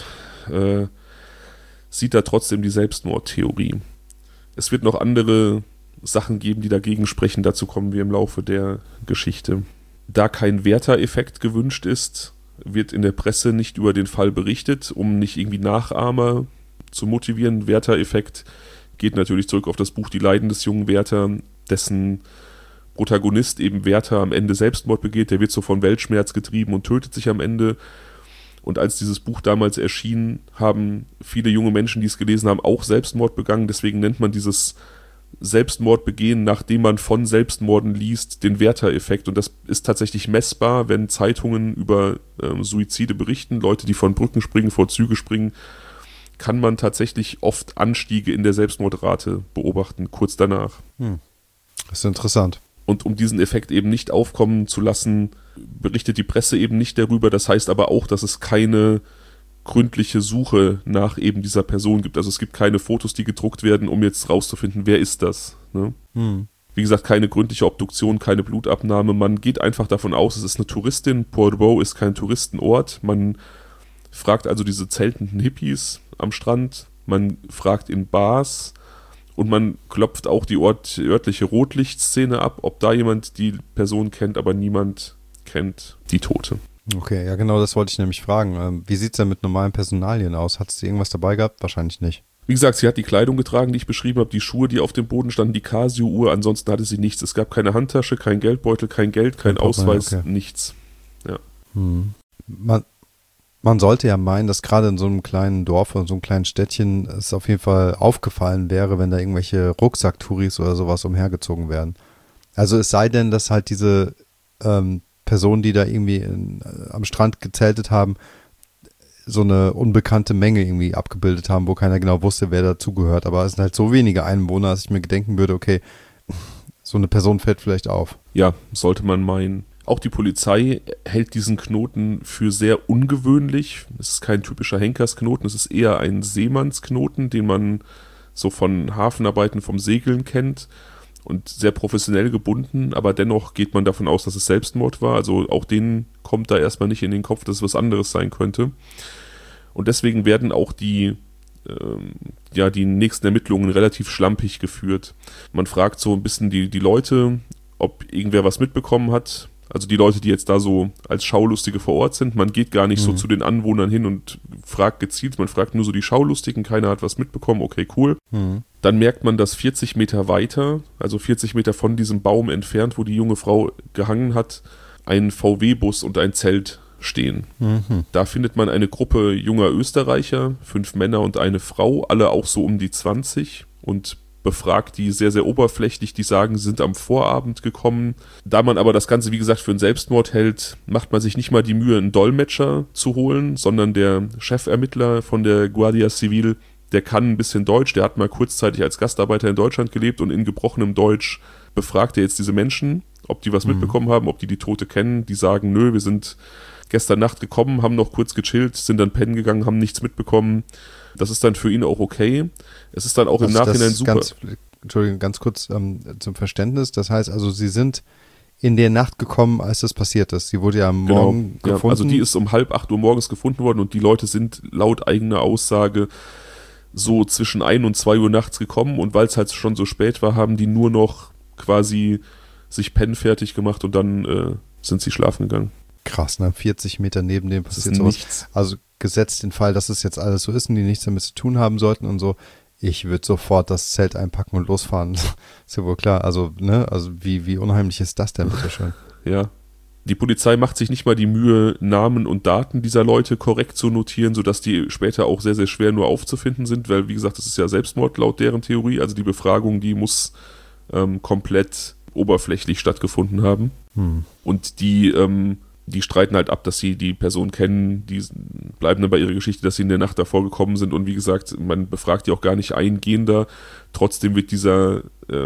sieht da trotzdem die Selbstmordtheorie. Es wird noch andere Sachen geben, die dagegen sprechen, dazu kommen wir im Laufe der Geschichte. Da kein Werther-Effekt gewünscht ist, wird in der Presse nicht über den Fall berichtet, um nicht irgendwie Nachahmer zu motivieren. Werther-Effekt geht natürlich zurück auf das Buch Die Leiden des jungen Werther, dessen Protagonist eben Werther am Ende Selbstmord begeht, der wird so von Weltschmerz getrieben und tötet sich am Ende. Und als dieses Buch damals erschien, haben viele junge Menschen, die es gelesen haben, auch Selbstmord begangen. Deswegen nennt man dieses Selbstmordbegehen, nachdem man von Selbstmorden liest, den Werther-Effekt. Und das ist tatsächlich messbar, wenn Zeitungen über Suizide berichten, Leute, die von Brücken springen, vor Züge springen, kann man tatsächlich oft Anstiege in der Selbstmordrate beobachten, kurz danach. Das ist interessant. Und um diesen Effekt eben nicht aufkommen zu lassen, berichtet die Presse eben nicht darüber. Das heißt aber auch, dass es keine gründliche Suche nach eben dieser Person gibt. Also es gibt keine Fotos, die gedruckt werden, um jetzt rauszufinden, wer ist das. Ne? Wie gesagt, keine gründliche Obduktion, keine Blutabnahme. Man geht einfach davon aus, es ist eine Touristin. Portbou ist kein Touristenort. Man fragt also diese zeltenden Hippies am Strand. Man fragt in Bars. Und man klopft auch die örtliche Rotlichtszene ab, ob da jemand die Person kennt, aber niemand kennt die Tote. Okay, ja genau, das wollte ich nämlich fragen. Wie sieht es denn mit normalen Personalien aus? Hat sie irgendwas dabei gehabt? Wahrscheinlich nicht. Wie gesagt, sie hat die Kleidung getragen, die ich beschrieben habe, die Schuhe, die auf dem Boden standen, die Casio-Uhr, ansonsten hatte sie nichts. Es gab keine Handtasche, kein Geldbeutel, kein Geld, kein Ausweis, okay. Nichts. Ja. Man sollte ja meinen, dass gerade in so einem kleinen Dorf oder so einem kleinen Städtchen es auf jeden Fall aufgefallen wäre, wenn da irgendwelche Rucksacktouris oder sowas umhergezogen werden. Also es sei denn, dass halt diese Personen, die da irgendwie am Strand gezeltet haben, so eine unbekannte Menge irgendwie abgebildet haben, wo keiner genau wusste, wer dazugehört. Aber es sind halt so wenige Einwohner, dass ich mir gedenken würde, okay, so eine Person fällt vielleicht auf. Ja, sollte man meinen. Auch die Polizei hält diesen Knoten für sehr ungewöhnlich. Es ist kein typischer Henkersknoten, es ist eher ein Seemannsknoten, den man so von Hafenarbeiten, vom Segeln kennt und sehr professionell gebunden, aber dennoch geht man davon aus, dass es Selbstmord war. Also auch denen kommt da erstmal nicht in den Kopf, dass es was anderes sein könnte. Und deswegen werden auch die nächsten Ermittlungen relativ schlampig geführt. Man fragt so ein bisschen die Leute, ob irgendwer was mitbekommen hat. Also die Leute, die jetzt da so als Schaulustige vor Ort sind. Man geht gar nicht so zu den Anwohnern hin und fragt gezielt. Man fragt nur so die Schaulustigen. Keiner hat was mitbekommen. Okay, cool. Dann merkt man, dass 40 Meter weiter, also 40 Meter von diesem Baum entfernt, wo die junge Frau gehangen hat, ein VW-Bus und ein Zelt stehen. Da findet man eine Gruppe junger Österreicher, 5 Männer und eine Frau, alle auch so um die 20 und befragt die sehr, sehr oberflächlich, die sagen, sie sind am Vorabend gekommen. Da man aber das Ganze, wie gesagt, für einen Selbstmord hält, macht man sich nicht mal die Mühe, einen Dolmetscher zu holen, sondern der Chefermittler von der Guardia Civil, der kann ein bisschen Deutsch, der hat mal kurzzeitig als Gastarbeiter in Deutschland gelebt und in gebrochenem Deutsch befragt er jetzt diese Menschen, ob die was mitbekommen haben, ob die Tote kennen. Die sagen, nö, wir sind gestern Nacht gekommen, haben noch kurz gechillt, sind dann pennen gegangen, haben nichts mitbekommen. Das ist dann für ihn auch okay. Es ist dann auch im Nachhinein super. Entschuldigung, ganz kurz zum Verständnis. Das heißt also, Sie sind in der Nacht gekommen, als das passiert ist. Sie wurde ja am Morgen gefunden. Ja, also die ist um 7:30 Uhr morgens gefunden worden und die Leute sind laut eigener Aussage so zwischen 1 und 2 Uhr nachts gekommen und weil es halt schon so spät war, haben die nur noch quasi sich pennfertig gemacht und dann sind sie schlafen gegangen. Krass, ne? 40 Meter neben dem passiert sowas. Nichts. Also gesetzt den Fall, dass es jetzt alles so ist und die nichts damit zu tun haben sollten und so, ich würde sofort das Zelt einpacken und losfahren. Ist ja wohl klar. Also, ne, also wie unheimlich ist das denn, bitteschön? Ja. Die Polizei macht sich nicht mal die Mühe, Namen und Daten dieser Leute korrekt zu notieren, sodass die später auch sehr, sehr schwer nur aufzufinden sind, weil, wie gesagt, das ist ja Selbstmord laut deren Theorie. Also die Befragung, die muss komplett oberflächlich stattgefunden haben. Und die streiten halt ab, dass sie die Person kennen, die bleiben dann bei ihrer Geschichte, dass sie in der Nacht davor gekommen sind und wie gesagt, man befragt die auch gar nicht eingehender. Trotzdem wird dieser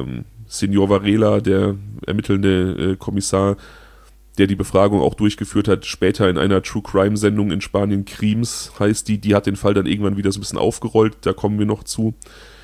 Senor Varela, der ermittelnde Kommissar, der die Befragung auch durchgeführt hat, später in einer True-Crime-Sendung in Spanien, Crimes heißt die hat den Fall dann irgendwann wieder so ein bisschen aufgerollt, da kommen wir noch zu.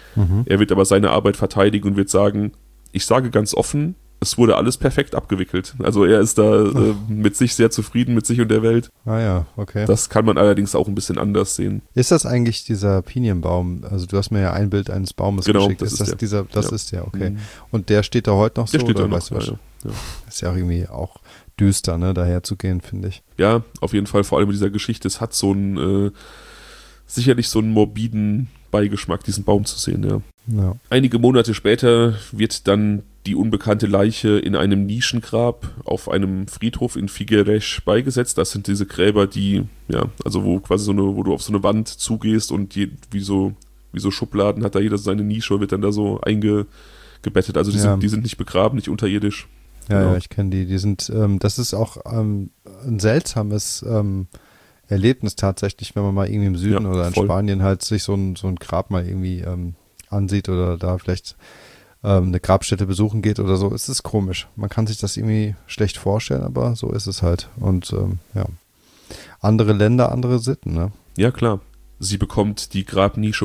Er wird aber seine Arbeit verteidigen und wird sagen, ich sage ganz offen, es wurde alles perfekt abgewickelt. Also er ist da mit sich sehr zufrieden, mit sich und der Welt. Ah ja, okay. Das kann man allerdings auch ein bisschen anders sehen. Ist das eigentlich dieser Pinienbaum? Also du hast mir ja ein Bild eines Baumes geschickt. Das ist der. Das ist der, okay. Und der steht da heute noch so? Der steht da noch, weißt du was? Ja. Ist ja auch irgendwie auch düster, ne, daher zu gehen, finde ich. Ja, auf jeden Fall, vor allem mit dieser Geschichte. Es hat so einen, sicherlich so einen morbiden Beigeschmack, diesen Baum zu sehen, ja. Einige Monate später wird dann die unbekannte Leiche in einem Nischengrab auf einem Friedhof in Figueres beigesetzt. Das sind diese Gräber, die, ja, also wo quasi wo du auf so eine Wand zugehst und wie so Schubladen hat da jeder seine Nische und wird dann da so eingebettet. Also die sind nicht begraben, nicht unterirdisch. Ja, genau. Ja, ich kenne die. Die sind, das ist auch ein seltsames Erlebnis tatsächlich, wenn man mal irgendwie im Süden oder in Spanien halt sich so ein Grab mal irgendwie ansieht oder da vielleicht eine Grabstätte besuchen geht oder so. Es ist komisch. Man kann sich das irgendwie schlecht vorstellen, aber so ist es halt. Und ja, andere Länder, andere Sitten, ne? Ja, klar. Sie bekommt die Grabnische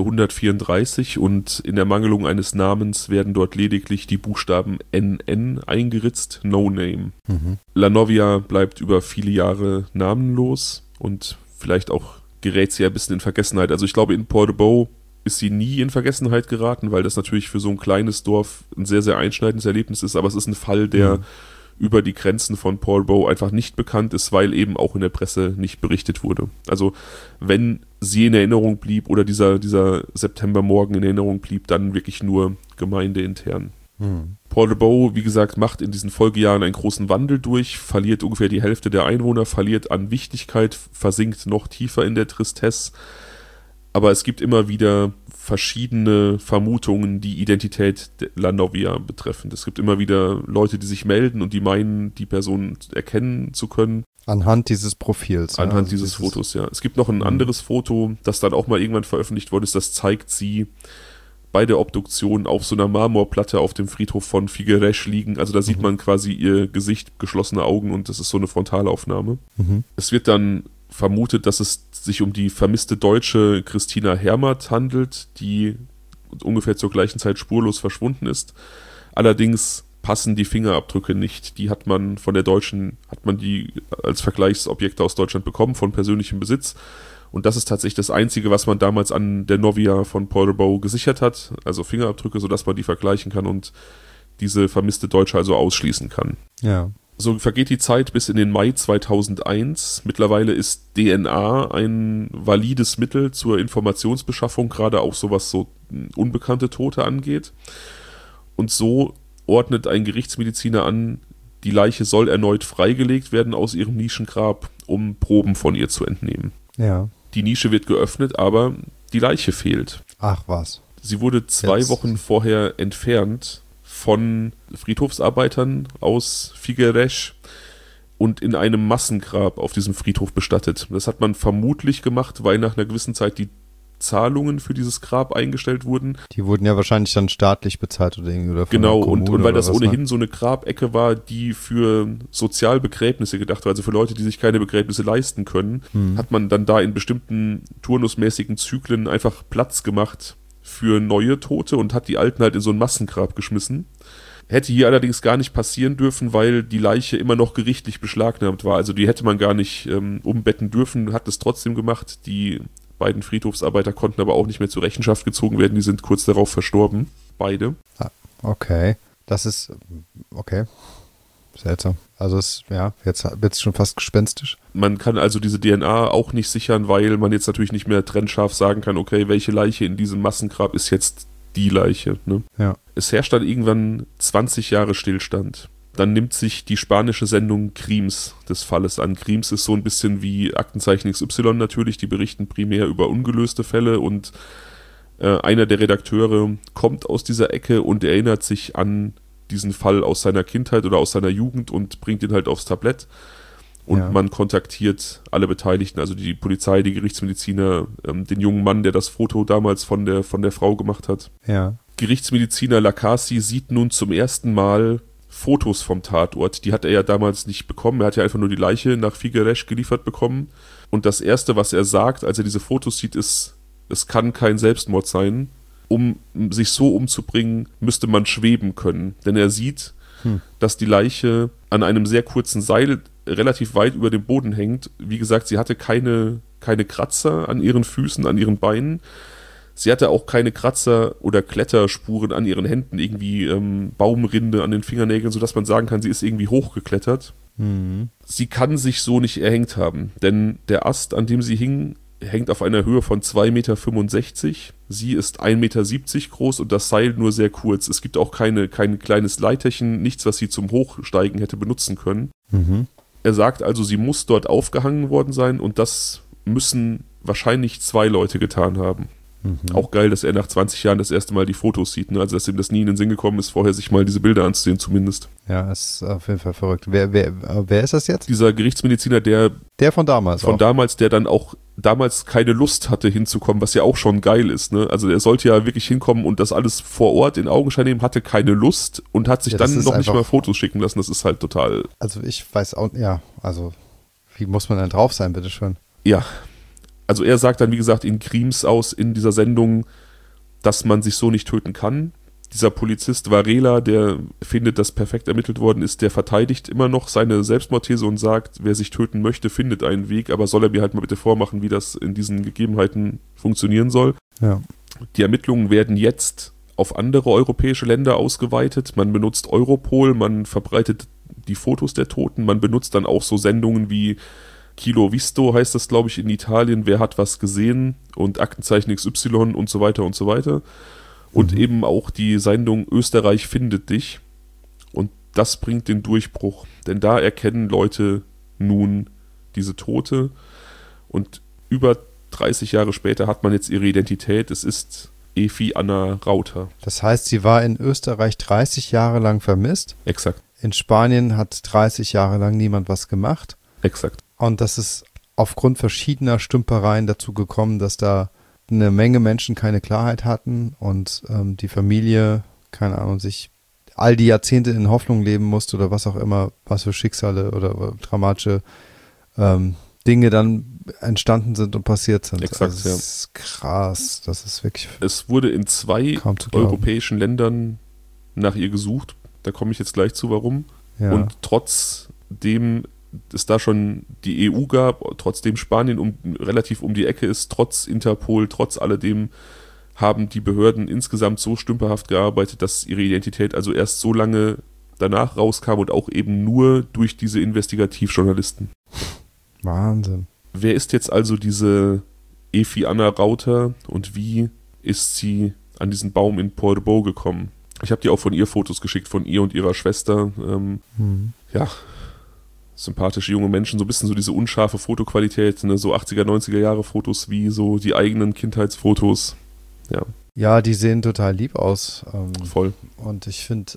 134 und in der Mangelung eines Namens werden dort lediglich die Buchstaben NN eingeritzt, No Name. La Novia bleibt über viele Jahre namenlos und vielleicht auch gerät sie ein bisschen in Vergessenheit. Also ich glaube, in Portbou ist sie nie in Vergessenheit geraten, weil das natürlich für so ein kleines Dorf ein sehr, sehr einschneidendes Erlebnis ist, aber es ist ein Fall, der über die Grenzen von Paul Boe einfach nicht bekannt ist, weil eben auch in der Presse nicht berichtet wurde. Also wenn sie in Erinnerung blieb oder dieser Septembermorgen in Erinnerung blieb, dann wirklich nur gemeindeintern. Paul Boe, wie gesagt, macht in diesen Folgejahren einen großen Wandel durch, verliert ungefähr die Hälfte der Einwohner, verliert an Wichtigkeit, versinkt noch tiefer in der Tristesse. Aber es gibt immer wieder verschiedene Vermutungen, die Identität der Landauer betreffen. Es gibt immer wieder Leute, die sich melden und die meinen, die Person erkennen zu können. Anhand dieses Profils. Anhand dieses Fotos, ja. Es gibt noch ein anderes Foto, das dann auch mal irgendwann veröffentlicht wurde, das zeigt sie bei der Obduktion auf so einer Marmorplatte auf dem Friedhof von Figueres liegen. Also da sieht man quasi ihr Gesicht, geschlossene Augen und das ist so eine Frontalaufnahme. Es wird dann vermutet, dass es sich um die vermisste Deutsche Christina Hermert handelt, die ungefähr zur gleichen Zeit spurlos verschwunden ist. Allerdings passen die Fingerabdrücke nicht. Die hat man von der Deutschen, die als Vergleichsobjekte aus Deutschland bekommen, von persönlichem Besitz. Und das ist tatsächlich das Einzige, was man damals an der Novia von Paul Boe gesichert hat, also Fingerabdrücke, sodass man die vergleichen kann und diese vermisste Deutsche also ausschließen kann. Ja. So vergeht die Zeit bis in den Mai 2001. Mittlerweile ist DNA ein valides Mittel zur Informationsbeschaffung, gerade auch so was so unbekannte Tote angeht. Und so ordnet ein Gerichtsmediziner an, die Leiche soll erneut freigelegt werden aus ihrem Nischengrab, um Proben von ihr zu entnehmen. Ja. Die Nische wird geöffnet, aber die Leiche fehlt. Ach was. Sie wurde 2 Wochen vorher entfernt von Friedhofsarbeitern aus Figueres und in einem Massengrab auf diesem Friedhof bestattet. Das hat man vermutlich gemacht, weil nach einer gewissen Zeit die Zahlungen für dieses Grab eingestellt wurden. Die wurden ja wahrscheinlich dann staatlich bezahlt oder irgendwie. Oder von genau, der Kommune und weil das oder was, ohnehin so eine Grabecke war, die für Sozialbegräbnisse gedacht war, also für Leute, die sich keine Begräbnisse leisten können, hat man dann da in bestimmten turnusmäßigen Zyklen einfach Platz gemacht für neue Tote und hat die alten halt in so ein Massengrab geschmissen. Hätte hier allerdings gar nicht passieren dürfen, weil die Leiche immer noch gerichtlich beschlagnahmt war. Also die hätte man gar nicht umbetten dürfen, hat es trotzdem gemacht. Die beiden Friedhofsarbeiter konnten aber auch nicht mehr zur Rechenschaft gezogen werden. Die sind kurz darauf verstorben. Beide. Okay. Das ist, okay. Seltsam. Also jetzt wird es schon fast gespenstisch. Man kann also diese DNA auch nicht sichern, weil man jetzt natürlich nicht mehr trennscharf sagen kann, okay, welche Leiche in diesem Massengrab ist jetzt die Leiche. Ne? Ja. Es herrscht dann irgendwann 20 Jahre Stillstand. Dann nimmt sich die spanische Sendung Crimes des Falles an. Crimes ist so ein bisschen wie Aktenzeichen XY natürlich, die berichten primär über ungelöste Fälle und einer der Redakteure kommt aus dieser Ecke und erinnert sich an diesen Fall aus seiner Kindheit oder aus seiner Jugend und bringt ihn halt aufs Tablett. Und man kontaktiert alle Beteiligten, also die Polizei, die Gerichtsmediziner, den jungen Mann, der das Foto damals von der Frau gemacht hat. Ja. Gerichtsmediziner Lacassi sieht nun zum ersten Mal Fotos vom Tatort. Die hat er ja damals nicht bekommen. Er hat ja einfach nur die Leiche nach Figueres geliefert bekommen. Und das Erste, was er sagt, als er diese Fotos sieht, ist, es kann kein Selbstmord sein. Um sich so umzubringen, müsste man schweben können. Denn er sieht, dass die Leiche an einem sehr kurzen Seil relativ weit über dem Boden hängt. Wie gesagt, sie hatte keine Kratzer an ihren Füßen, an ihren Beinen. Sie hatte auch keine Kratzer oder Kletterspuren an ihren Händen, irgendwie Baumrinde an den Fingernägeln, sodass man sagen kann, sie ist irgendwie hochgeklettert. Sie kann sich so nicht erhängt haben, denn der Ast, an dem sie hing, hängt auf einer Höhe von 2,65 Meter. Sie ist 1,70 Meter groß und das Seil nur sehr kurz. Es gibt auch kein kleines Leiterchen, nichts, was sie zum Hochsteigen hätte benutzen können. Er sagt also, sie muss dort aufgehangen worden sein und das müssen wahrscheinlich 2 Leute getan haben. Auch geil, dass er nach 20 Jahren das erste Mal die Fotos sieht, ne? Also dass ihm das nie in den Sinn gekommen ist, vorher sich mal diese Bilder anzusehen zumindest. Ja, ist auf jeden Fall verrückt. Wer ist das jetzt? Dieser Gerichtsmediziner, der von damals der dann auch damals keine Lust hatte hinzukommen, was ja auch schon geil ist, ne? Also er sollte ja wirklich hinkommen und das alles vor Ort in Augenschein nehmen, hatte keine Lust und hat sich dann noch nicht mal Fotos schicken lassen. Das ist halt total... Also ich weiß auch, also wie muss man denn drauf sein, bitteschön? Ja, also er sagt dann, wie gesagt, in Crimes aus in dieser Sendung, dass man sich so nicht töten kann. Dieser Polizist Varela, der findet, dass perfekt ermittelt worden ist, der verteidigt immer noch seine Selbstmordthese und sagt, wer sich töten möchte, findet einen Weg, aber soll er mir halt mal bitte vormachen, wie das in diesen Gegebenheiten funktionieren soll. Ja. Die Ermittlungen werden jetzt auf andere europäische Länder ausgeweitet. Man benutzt Europol, man verbreitet die Fotos der Toten. Man benutzt dann auch so Sendungen wie Kilo Visto, heißt das, glaube ich, in Italien, wer hat was gesehen, und Aktenzeichen XY und so weiter und so weiter. Und eben auch die Sendung Österreich findet dich. Und das bringt den Durchbruch. Denn da erkennen Leute nun diese Tote. Und über 30 Jahre später hat man jetzt ihre Identität. Es ist Efi Anna Rauter. Das heißt, sie war in Österreich 30 Jahre lang vermisst. Exakt. In Spanien hat 30 Jahre lang niemand was gemacht. Exakt. Und das ist aufgrund verschiedener Stümpereien dazu gekommen, dass da eine Menge Menschen keine Klarheit hatten und die Familie, keine Ahnung, sich all die Jahrzehnte in Hoffnung leben musste oder was auch immer, was für Schicksale oder dramatische Dinge dann entstanden sind und passiert sind. Exakt, also das ist krass. Das ist wirklich. Es wurde in 2 europäischen Ländern nach ihr gesucht. Da komme ich jetzt gleich zu, warum. Ja. Und trotzdem es da schon die EU gab, trotzdem Spanien relativ um die Ecke ist, trotz Interpol, trotz alledem, haben die Behörden insgesamt so stümperhaft gearbeitet, dass ihre Identität also erst so lange danach rauskam und auch eben nur durch diese Investigativjournalisten. Wahnsinn. Wer ist jetzt also diese Efi Anna Rauter und wie ist sie an diesen Baum in Portbou gekommen? Ich habe dir auch von ihr Fotos geschickt, von ihr und ihrer Schwester. Ja, sympathische junge Menschen, so ein bisschen so diese unscharfe Fotoqualität, ne? So 80er, 90er Jahre Fotos wie so die eigenen Kindheitsfotos. Ja. Ja, die sehen total lieb aus. Voll. Und ich finde,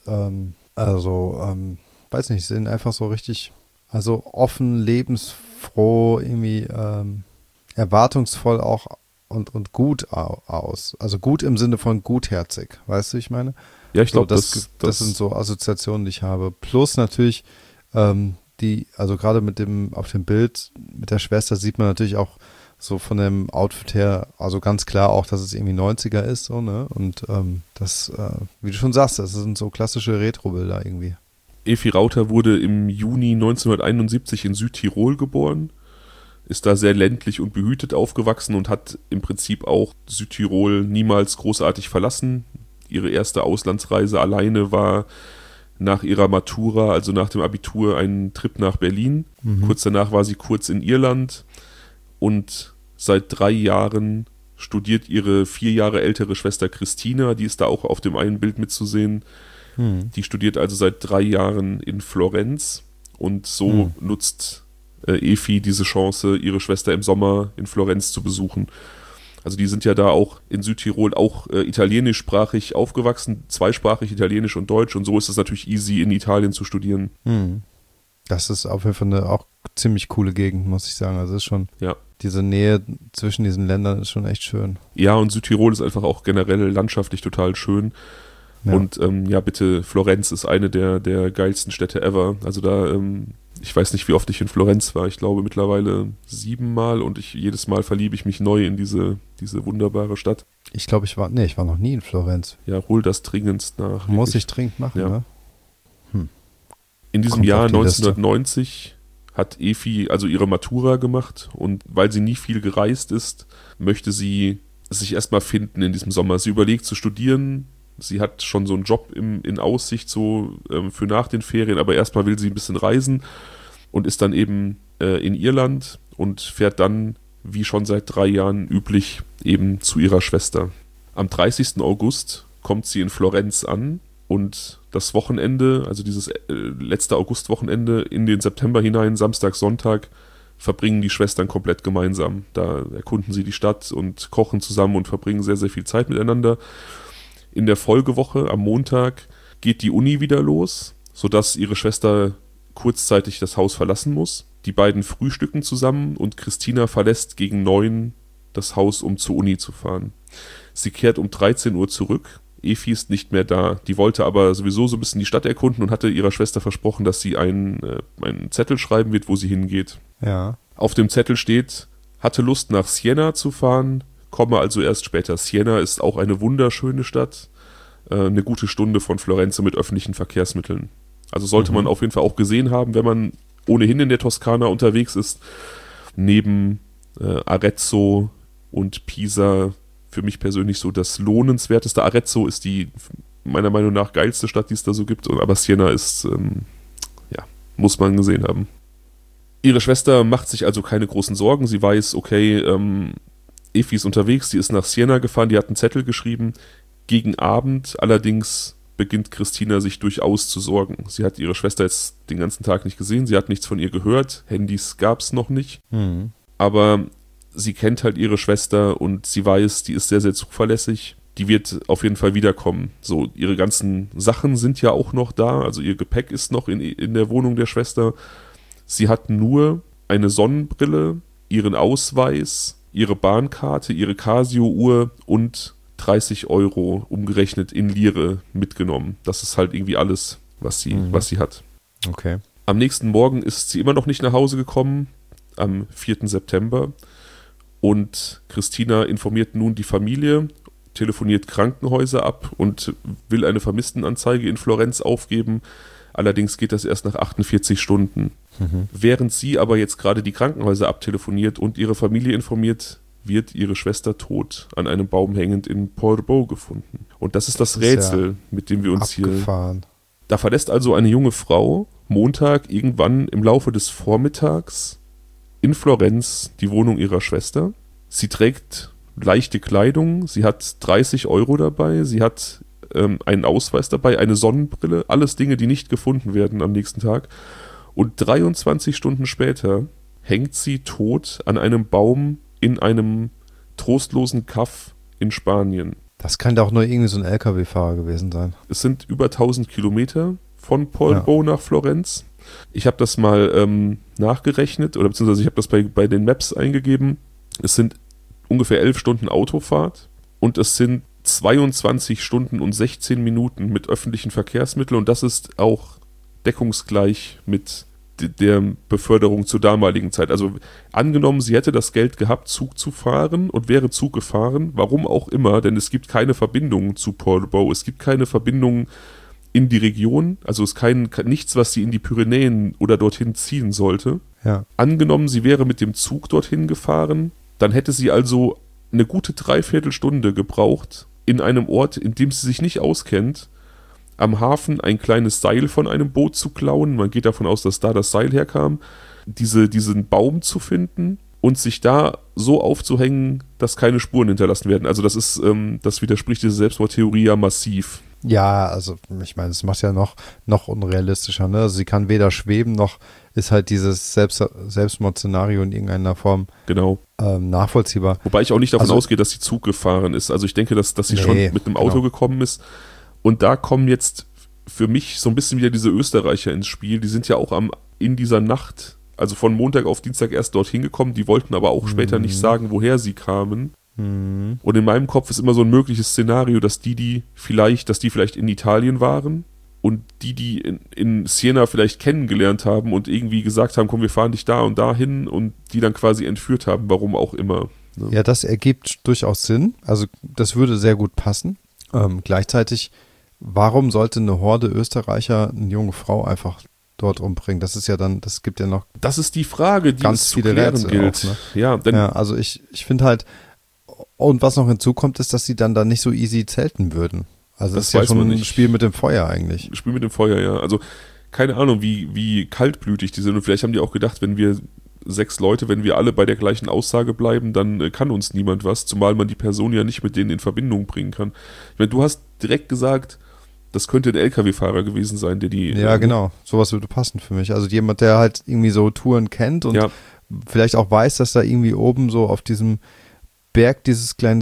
weiß nicht, sehen einfach so richtig, also offen, lebensfroh, irgendwie erwartungsvoll auch und gut aus. Also gut im Sinne von gutherzig, weißt du, ich meine? Ja, ich glaube, das sind so Assoziationen, die ich habe. Plus natürlich also gerade auf dem Bild mit der Schwester sieht man natürlich auch so von dem Outfit her, also ganz klar auch, dass es irgendwie 90er ist, so, ne? Und das, wie du schon sagst, das sind so klassische Retro-Bilder irgendwie. Efi Rauter wurde im Juni 1971 in Südtirol geboren, ist da sehr ländlich und behütet aufgewachsen und hat im Prinzip auch Südtirol niemals großartig verlassen. Ihre erste Auslandsreise alleine war nach ihrer Matura, also nach dem Abitur, ein Trip nach Berlin. Kurz danach war sie kurz in Irland und seit 3 Jahren studiert ihre 4 Jahre ältere Schwester Christina, die ist da auch auf dem einen Bild mitzusehen. Die studiert also seit 3 Jahren in Florenz und so nutzt Efi diese Chance, ihre Schwester im Sommer in Florenz zu besuchen. Also die sind ja da auch in Südtirol auch italienischsprachig aufgewachsen, zweisprachig, Italienisch und Deutsch. Und so ist es natürlich easy, in Italien zu studieren. Das ist auf jeden Fall eine auch ziemlich coole Gegend, muss ich sagen. Also es ist schon, ja. Diese Nähe zwischen diesen Ländern ist schon echt schön. Ja, und Südtirol ist einfach auch generell landschaftlich total schön. Ja. Und ja, bitte, Florenz ist eine der geilsten Städte ever. Also da, ich weiß nicht, wie oft ich in Florenz war. Ich glaube mittlerweile 7 Mal und jedes Mal verliebe ich mich neu in diese wunderbare Stadt. Ich glaube, ich war noch nie in Florenz. Ja, hol das dringendst nach. Muss ich dringend machen, ja. Ne? In diesem Jahr 1990 hat Efi also ihre Matura gemacht und weil sie nie viel gereist ist, möchte sie sich erstmal finden in diesem Sommer. Sie überlegt zu studieren. Sie hat schon so einen Job in Aussicht so für nach den Ferien, aber erstmal will sie ein bisschen reisen und ist dann eben in Irland und fährt dann, wie schon seit 3 Jahren üblich, eben zu ihrer Schwester. Am 30. August kommt sie in Florenz an und das Wochenende, also dieses letzte Augustwochenende in den September hinein, Samstag, Sonntag, verbringen die Schwestern komplett gemeinsam. Da erkunden sie die Stadt und kochen zusammen und verbringen sehr, sehr viel Zeit miteinander. In der Folgewoche, am Montag, geht die Uni wieder los, sodass ihre Schwester kurzzeitig das Haus verlassen muss. Die beiden frühstücken zusammen und Christina verlässt gegen 9 das Haus, um zur Uni zu fahren. Sie kehrt um 13 Uhr zurück. Efi ist nicht mehr da. Die wollte aber sowieso so ein bisschen die Stadt erkunden und hatte ihrer Schwester versprochen, dass sie einen Zettel schreiben wird, wo sie hingeht. Ja. Auf dem Zettel steht, hatte Lust nach Siena zu fahren, komme also erst später. Siena ist auch eine wunderschöne Stadt, eine gute Stunde von Florenz mit öffentlichen Verkehrsmitteln. Also sollte man auf jeden Fall auch gesehen haben, wenn man ohnehin in der Toskana unterwegs ist. Neben Arezzo und Pisa für mich persönlich so das lohnenswerteste. Arezzo ist die meiner Meinung nach geilste Stadt, die es da so gibt, aber Siena ist Muss man gesehen haben. Ihre Schwester macht sich also keine großen Sorgen. Sie weiß, okay, Effi ist unterwegs, die ist nach Siena gefahren, die hat einen Zettel geschrieben. Gegen Abend allerdings beginnt Christina sich durchaus zu sorgen. Sie hat ihre Schwester jetzt den ganzen Tag nicht gesehen, sie hat nichts von ihr gehört, Handys gab es noch nicht. Aber sie kennt halt ihre Schwester und sie weiß, die ist sehr, sehr zuverlässig. Die wird auf jeden Fall wiederkommen. So, ihre ganzen Sachen sind ja auch noch da, also ihr Gepäck ist noch in der Wohnung der Schwester. Sie hat nur eine Sonnenbrille, ihren Ausweis, ihre Bahnkarte, ihre Casio-Uhr und 30 Euro umgerechnet in Lire mitgenommen. Das ist halt irgendwie alles, was sie hat. Okay. Am nächsten Morgen ist sie immer noch nicht nach Hause gekommen, am 4. September. Und Christina informiert nun die Familie, telefoniert Krankenhäuser ab und will eine Vermisstenanzeige in Florenz aufgeben. Allerdings geht das erst nach 48 Stunden. Während sie aber jetzt gerade die Krankenhäuser abtelefoniert und ihre Familie informiert, wird ihre Schwester tot an einem Baum hängend in Porbo gefunden. Und das ist das Rätsel, ja, mit dem wir uns abgefahren. Hier... Da verlässt also eine junge Frau Montag irgendwann im Laufe des Vormittags in Florenz die Wohnung ihrer Schwester. Sie trägt leichte Kleidung, sie hat 30 Euro dabei, sie hat einen Ausweis dabei, eine Sonnenbrille, alles Dinge, die nicht gefunden werden am nächsten Tag. Und 23 Stunden später hängt sie tot an einem Baum in einem trostlosen Kaff in Spanien. Das kann doch nur irgendwie so ein LKW-Fahrer gewesen sein. Es sind über 1000 Kilometer von Porbo nach Florenz. Ich habe das mal nachgerechnet, oder beziehungsweise ich habe das bei den Maps eingegeben. Es sind ungefähr 11 Stunden Autofahrt und es sind 22 Stunden und 16 Minuten mit öffentlichen Verkehrsmitteln und das ist auch deckungsgleich mit der Beförderung zur damaligen Zeit. Also angenommen, sie hätte das Geld gehabt, Zug zu fahren und wäre Zug gefahren, warum auch immer, denn es gibt keine Verbindung zu Porbo, es gibt keine Verbindung in die Region, also es ist nichts, was sie in die Pyrenäen oder dorthin ziehen sollte. Ja. Angenommen, sie wäre mit dem Zug dorthin gefahren, dann hätte sie also eine gute Dreiviertelstunde gebraucht, in einem Ort, in dem sie sich nicht auskennt, am Hafen ein kleines Seil von einem Boot zu klauen. Man geht davon aus, dass da das Seil herkam. Diesen Baum zu finden und sich da so aufzuhängen, dass keine Spuren hinterlassen werden. Also das widerspricht dieser Selbstmordtheorie ja massiv. Ja, also ich meine, das macht ja noch unrealistischer. Ne? Also sie kann weder schweben, noch ist halt dieses Selbstmordszenario in irgendeiner Form nachvollziehbar. Wobei ich auch nicht davon ausgehe, dass sie Zug gefahren ist. Also ich denke, dass sie schon mit einem Auto gekommen ist. Und da kommen jetzt für mich so ein bisschen wieder diese Österreicher ins Spiel. Die sind ja auch in dieser Nacht, also von Montag auf Dienstag erst dorthin gekommen. Die wollten aber auch später nicht sagen, woher sie kamen. Und in meinem Kopf ist immer so ein mögliches Szenario, dass die vielleicht in Italien waren und die in Siena vielleicht kennengelernt haben und irgendwie gesagt haben, komm, wir fahren dich da und dahin und die dann quasi entführt haben, warum auch immer. Ne? Ja, das ergibt durchaus Sinn. Also das würde sehr gut passen. Gleichzeitig, warum sollte eine Horde Österreicher eine junge Frau einfach dort umbringen? Das gibt ja noch. Das ist die Frage, die ganz es viele zu klären Rätsel gilt. Auch, ne? Ja, also ich finde halt, und was noch hinzukommt, ist, dass sie dann da nicht so easy zelten würden. Also das ist ja schon ein Spiel mit dem Feuer eigentlich. Spiel mit dem Feuer, ja. Also keine Ahnung, wie kaltblütig die sind. Und vielleicht haben die auch gedacht, wenn wir 6 Leute, wenn wir alle bei der gleichen Aussage bleiben, dann kann uns niemand was, zumal man die Person ja nicht mit denen in Verbindung bringen kann. Ich meine, du hast direkt gesagt, das könnte ein LKW-Fahrer gewesen sein, der die... Ja, genau. Sowas würde passen für mich. Also jemand, der halt irgendwie so Touren kennt und vielleicht auch weiß, dass da irgendwie oben so auf diesem Berg des kleinen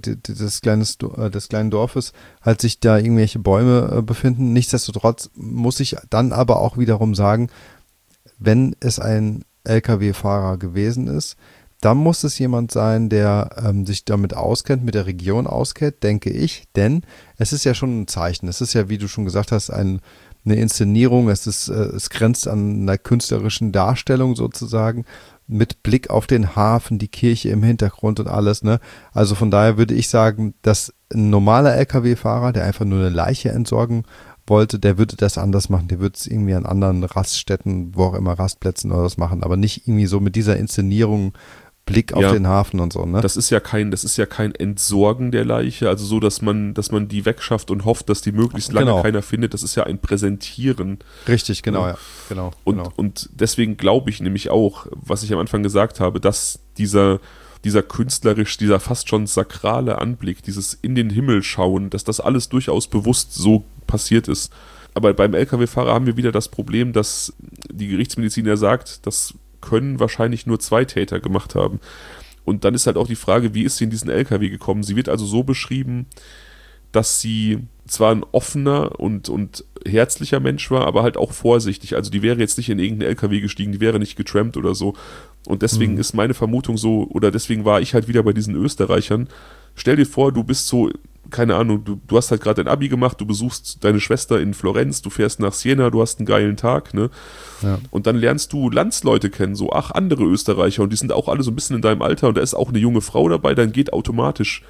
Dorfes halt sich da irgendwelche Bäume befinden. Nichtsdestotrotz muss ich dann aber auch wiederum sagen, wenn es ein LKW-Fahrer gewesen ist, dann muss es jemand sein, der sich damit auskennt, mit der Region auskennt, denke ich, denn es ist ja schon ein Zeichen. Es ist ja, wie du schon gesagt hast, eine Inszenierung, es grenzt an einer künstlerischen Darstellung sozusagen, mit Blick auf den Hafen, die Kirche im Hintergrund und alles, ne? Also von daher würde ich sagen, dass ein normaler LKW-Fahrer, der einfach nur eine Leiche entsorgen wollte, der würde das anders machen. Der würde es irgendwie an anderen Raststätten, wo auch immer, Rastplätzen oder was machen, aber nicht irgendwie so mit dieser Inszenierung Blick auf den Hafen und so, ne? Das ist ja kein Entsorgen der Leiche, also so, dass man die wegschafft und hofft, dass die möglichst lange keiner findet. Das ist ja ein Präsentieren. Richtig, genau, ja. Genau. Und deswegen glaube ich nämlich auch, was ich am Anfang gesagt habe, dass dieser künstlerisch, dieser fast schon sakrale Anblick, dieses in den Himmel schauen, dass das alles durchaus bewusst so passiert ist. Aber beim LKW-Fahrer haben wir wieder das Problem, dass die Gerichtsmedizin ja sagt, das können wahrscheinlich nur 2 Täter gemacht haben. Und dann ist halt auch die Frage, wie ist sie in diesen LKW gekommen? Sie wird also so beschrieben, dass sie zwar ein offener und herzlicher Mensch war, aber halt auch vorsichtig. Also die wäre jetzt nicht in irgendeinen LKW gestiegen, die wäre nicht getrampt oder so. Und deswegen ist meine Vermutung so, oder deswegen war ich halt wieder bei diesen Österreichern. Stell dir vor, du bist so, keine Ahnung, du hast halt gerade dein Abi gemacht, du besuchst deine Schwester in Florenz, du fährst nach Siena, du hast einen geilen Tag, ne? Ja. Und dann lernst du Landsleute kennen, so, andere Österreicher, und die sind auch alle so ein bisschen in deinem Alter, und da ist auch eine junge Frau dabei, dann geht automatisch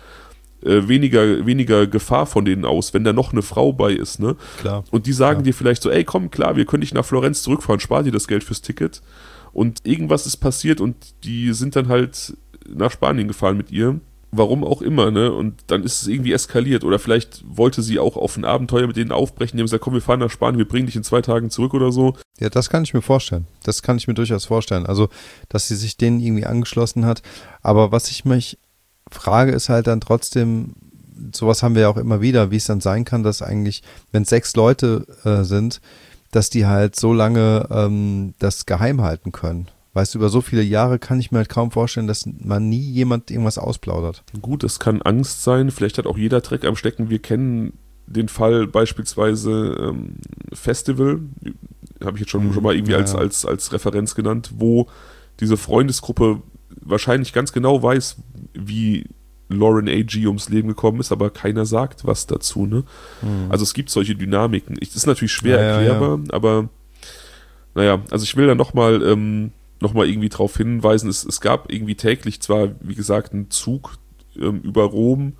weniger Gefahr von denen aus, wenn da noch eine Frau bei ist, ne? Klar. Und die sagen dir vielleicht so, ey, komm, klar, wir können dich nach Florenz zurückfahren, spar dir das Geld fürs Ticket. Und irgendwas ist passiert und die sind dann halt nach Spanien gefahren mit ihr. Warum auch immer, ne? Und dann ist es irgendwie eskaliert. Oder vielleicht wollte sie auch auf ein Abenteuer mit denen aufbrechen. Die haben gesagt, komm, wir fahren nach Spanien, wir bringen dich in 2 Tagen zurück oder so. Ja, das kann ich mir vorstellen. Das kann ich mir durchaus vorstellen. Also, dass sie sich denen irgendwie angeschlossen hat. Aber was ich mich frage, ist halt dann trotzdem, sowas haben wir ja auch immer wieder, wie es dann sein kann, dass eigentlich, wenn 6 Leute sind, dass die halt so lange das geheim halten können. Weißt du, über so viele Jahre kann ich mir halt kaum vorstellen, dass man nie jemand irgendwas ausplaudert. Gut, es kann Angst sein. Vielleicht hat auch jeder Dreck am Stecken. Wir kennen den Fall beispielsweise Festival, habe ich jetzt schon mal irgendwie als Referenz genannt, wo diese Freundesgruppe wahrscheinlich ganz genau weiß, wie Lauren A.G. ums Leben gekommen ist, aber keiner sagt was dazu, ne? Also es gibt solche Dynamiken. Das ist natürlich schwer erklärbar, aber naja, also ich will da nochmal irgendwie drauf hinweisen, es gab irgendwie täglich zwar, wie gesagt, einen Zug über Rom,